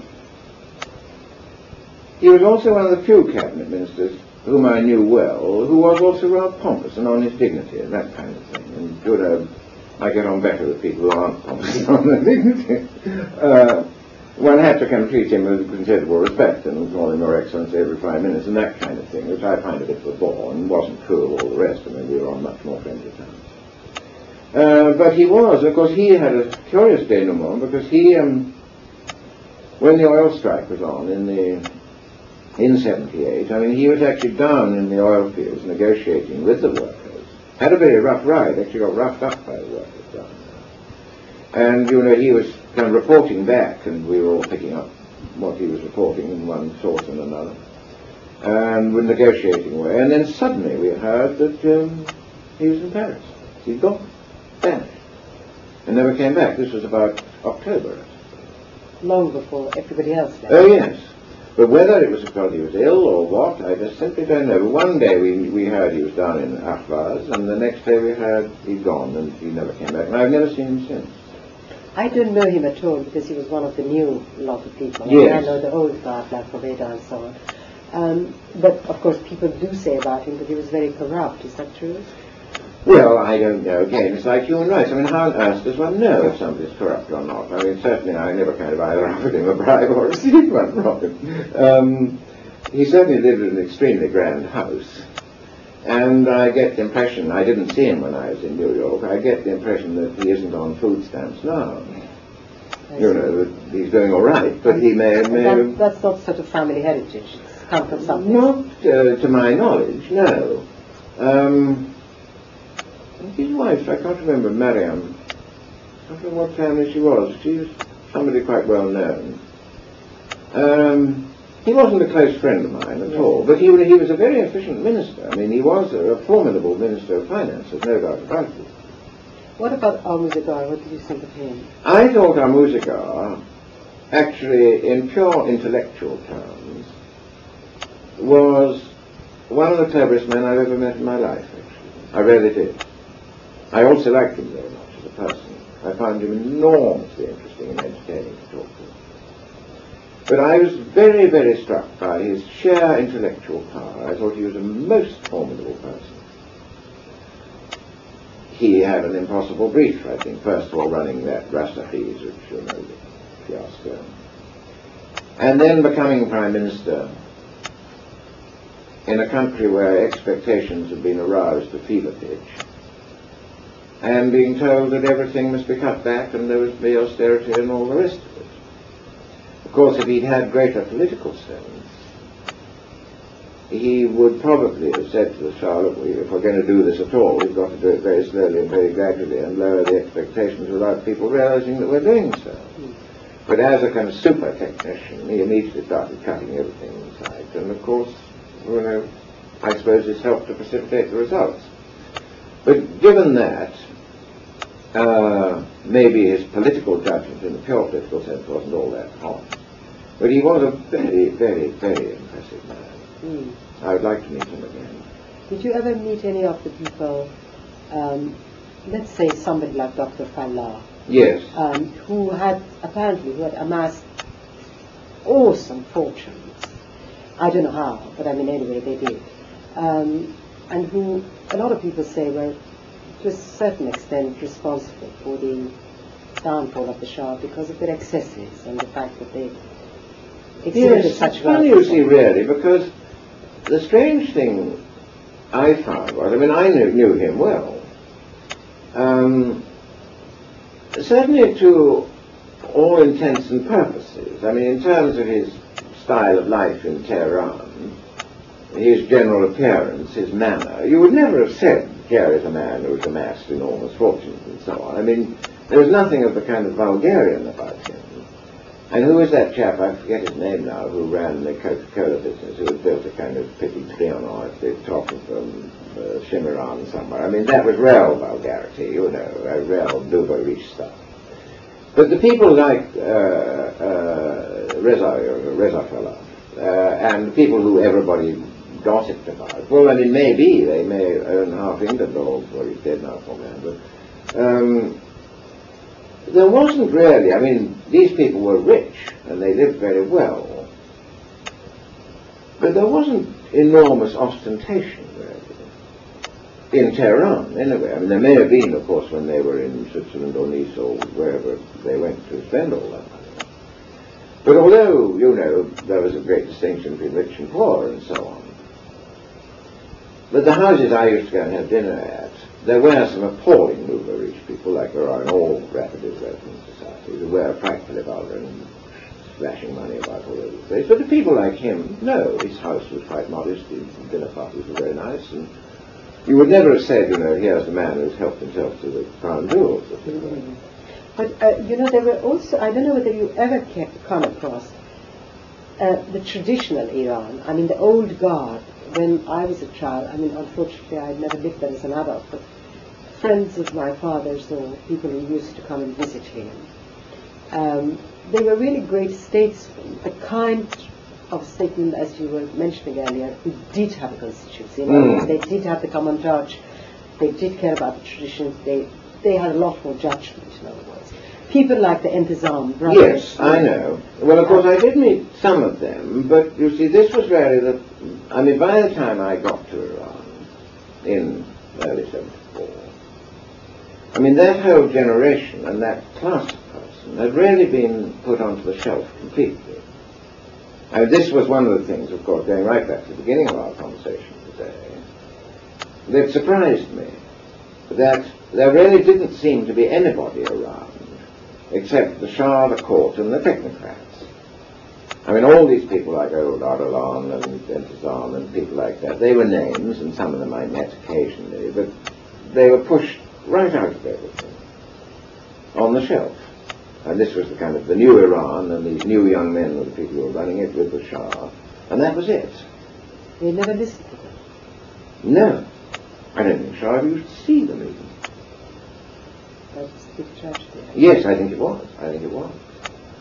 he was also one of the few cabinet ministers whom I knew well, who was also rather pompous and on his dignity and that kind of thing. And good, uh, I get on better with people who aren't pompous and on their dignity. Uh, one had to kind of treat him with considerable respect and call him Your Excellency every five minutes and that kind of thing, which I find a bit of a bore and wasn't true of all the rest. I mean, we were on much more friendly terms. Uh, but he was, of course, he had a curious denouement because he, um, when the oil strike was on in the in seventy-eight, I mean, he was actually down in the oil fields negotiating with the workers. Had a very rough ride, actually got roughed up by the workers down there. And, you know, he was kind of reporting back, and we were all picking up what he was reporting in one source and another. And we're negotiating away, and then suddenly we heard that um, he was in Paris. He'd gone. Vanished. And never came back. This was about October. Long before everybody else left. Oh, yes. But whether it was because he was ill or what, I just simply don't know. But one day we we heard he was down in Ahvaz, and the next day we heard he'd gone, and he never came back. And I've never seen him since. I didn't know him at all because he was one of the new lot of people. Yes. I know the old guard, like Poveda and so on. Um, but, of course, people do say about him that he was very corrupt. Is that true? Well, I don't know. Again, it's like human rights. I mean, how on earth does one know if somebody's corrupt or not? I mean, certainly I never kind of either offered him a bribe or received one from him. Um, he certainly lived in an extremely grand house. And I get the impression, I didn't see him when I was in New York, I get the impression that he isn't on food stamps now. I you see. know, that he's doing all right, but he may, may that, have... That's not sort of family heritage. It's come from something. Not uh, to my knowledge, no. Um... His wife, I can't remember, Mariam. I don't know what family she was. She was somebody quite well known. Um, he wasn't a close friend of mine at all, but he, he was a very efficient minister. I mean, he was a, a formidable minister of finance, there's no doubt about it. What about Al-Muzagar? What did you think of him? I thought Al-Muzagar actually, in pure intellectual terms, was one of the cleverest men I've ever met in my life, actually. I really did. I also liked him very much as a person. I found him enormously interesting and entertaining to talk to. But I was very, very struck by his sheer intellectual power. I thought he was a most formidable person. He had an impossible brief, I think, first of all running that Rastafiz, which you know, the fiasco. And then becoming Prime Minister in a country where expectations had been aroused to fever pitch, and being told that everything must be cut back and there must be austerity and all the rest of it. Of course, if he'd had greater political sense, he would probably have said to the Shah, look, if we're going to do this at all, we've got to do it very slowly and very gradually and lower the expectations without people realizing that we're doing so. Mm. But as a kind of super technician, he immediately started cutting everything in sight, and of course, you know, I suppose this helped to precipitate the results. But given that, uh, maybe his political judgment in the pure political sense wasn't all that hot, but he was a very, very, very impressive man. Mm. I would like to meet him again. Did you ever meet any of the people, um, let's say somebody like Doctor Fallah? Yes. Um, who had, apparently, who had amassed awesome fortunes. I don't know how, but I mean, anyway, they did. Um, and who, a lot of people say, were to a certain extent responsible for the downfall of the Shah because of their excesses and the fact that they exhibited yes, such well, you see, really, because the strange thing I found was, I mean, I knew, knew him well. Um, certainly to all intents and purposes. I mean, in terms of his style of life in Tehran, his general appearance, his manner, you would never have said, here is a man who has amassed enormous fortunes and so on. I mean, there was nothing of the kind of vulgarian about him. And who was that chap, I forget his name now, who ran the Coca-Cola business, who had built a kind of petit trianon at the top of um, uh, Shimiran somewhere. I mean, that was real vulgarity, you know, a real nouveau riche stuff. But the people like uh, uh, Reza, Reza Fallah, uh, and the people who everybody gossiped about, well, I mean, maybe they may own half England, or well, he's dead now, poor man, but um, there wasn't really, I mean, these people were rich, and they lived very well, but there wasn't enormous ostentation, really, in Tehran, anyway. I mean, there may have been, of course, when they were in Switzerland or Nice or wherever they went to spend all that money. But although, you know, there was a great distinction between rich and poor and so on, but the houses I used to go and have dinner at, there were some appalling nouveau riche people, like there are in all rapidly developing societies, who were practically vulgar and splashing money about all over the place. But the people like him, no, his house was quite modest, his dinner parties were very nice, and you would never have said, you know, here's a man who's helped himself to the crown jewels. Mm-hmm. But, uh, you know, there were also, I don't know whether you ever come across uh, the traditional Iran, I mean, the old guard. When I was a child, I mean, unfortunately, I had never lived there as an adult, but friends of my father's or people who used to come and visit him, um, they were really great statesmen, the kind of statesmen, as you were mentioning earlier, who did have a constituency. In other words, they did have the common touch, they did care about the traditions, they, they had a lot more judgment, in other words. People like the Intizam brothers. Yes, I know. Well, of course, I did meet some of them, but you see, this was really the... I mean, by the time I got to Iran, in early seventy-four, I mean, that whole generation and that class of person had really been put onto the shelf completely. I mean, this was one of the things, of course, going right back to the beginning of our conversation today, that surprised me, that there really didn't seem to be anybody around except the Shah, the court, and the technocrats. I mean, all these people like old Ardalan and Intizam and people like that, they were names, and some of them I met occasionally, but they were pushed right out of everything, on the shelf. And this was the kind of the new Iran, and these new young men were the people who were running it with the Shah, and that was it. They never listened to them? No. I don't think Shah ever used to see them even. That's a big tragedy. Yes, I think it was. I think it was.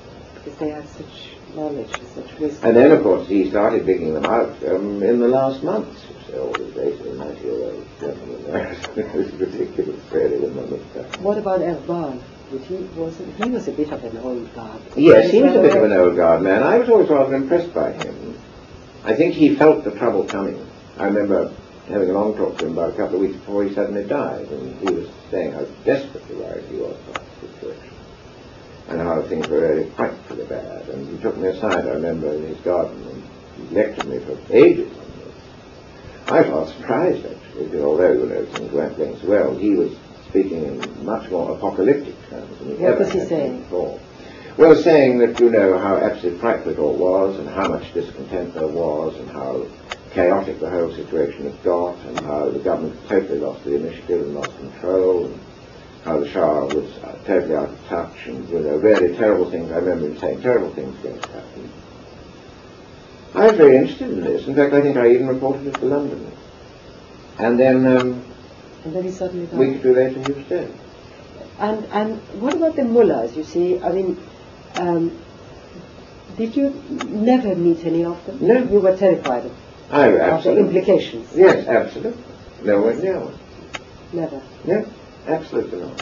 because they have such knowledge and such wisdom. And then, of course, he started digging them out um, in the last months. So all these eighty, ninety-year-old gentlemen there. It was ridiculous, really, when one looked at. What about Erban? Did he was he was a bit of an old guard. Yes, he was a bit of an old guard man. I was always rather impressed by him. I think he felt the trouble coming. I remember having a long talk to him about a couple of weeks before he suddenly died, and he was saying how desperately worried he was about the situation, and how things were really frightfully bad. And he took me aside, I remember, in his garden, and he lectured me for ages on this. I was rather surprised, actually, because although, you know, things weren't going so well, he was speaking in much more apocalyptic terms than he What ever was he had saying? before. Well, saying that, you know, how absolutely frightful it all was, and how much discontent there was, and how chaotic the whole situation had got, and how the government totally lost the initiative and lost control, and how the Shah was uh, totally out of touch, and, you know, really terrible things. I remember him saying terrible things were going to happen. I was very interested in this. In fact, I think I even reported it to London. And then, um, and then he suddenly a died. week or two later, he was dead. And and what about the mullahs? You see, I mean, um, did you never meet any of them? No. You were terrified of, I of the absolutely. implications. Yes, absolutely. No one knew. Never. No, absolutely not.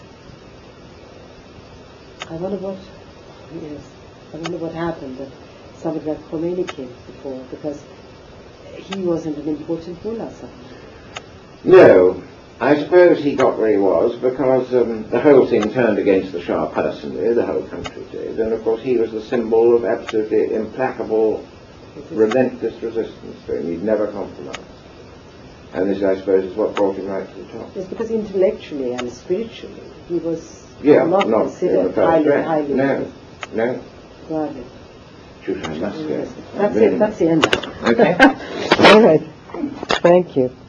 I wonder what. Yes, I wonder what happened that somebody like Khomeini came before, because he wasn't an important mullah. Suddenly. No. I suppose he got where he was because um, the whole thing turned against the Shah personally, the whole country did, and of course he was the symbol of absolutely implacable, relentless resistance to him. He'd never compromised. And this, I suppose, is what brought him right to the top. Yes, because intellectually and spiritually he was Yeah, not, not in the considered first highly, rank. highly No, no. regarded. Shoot, I must go. That's Really. it, that's the end. Okay. All right. Thank you.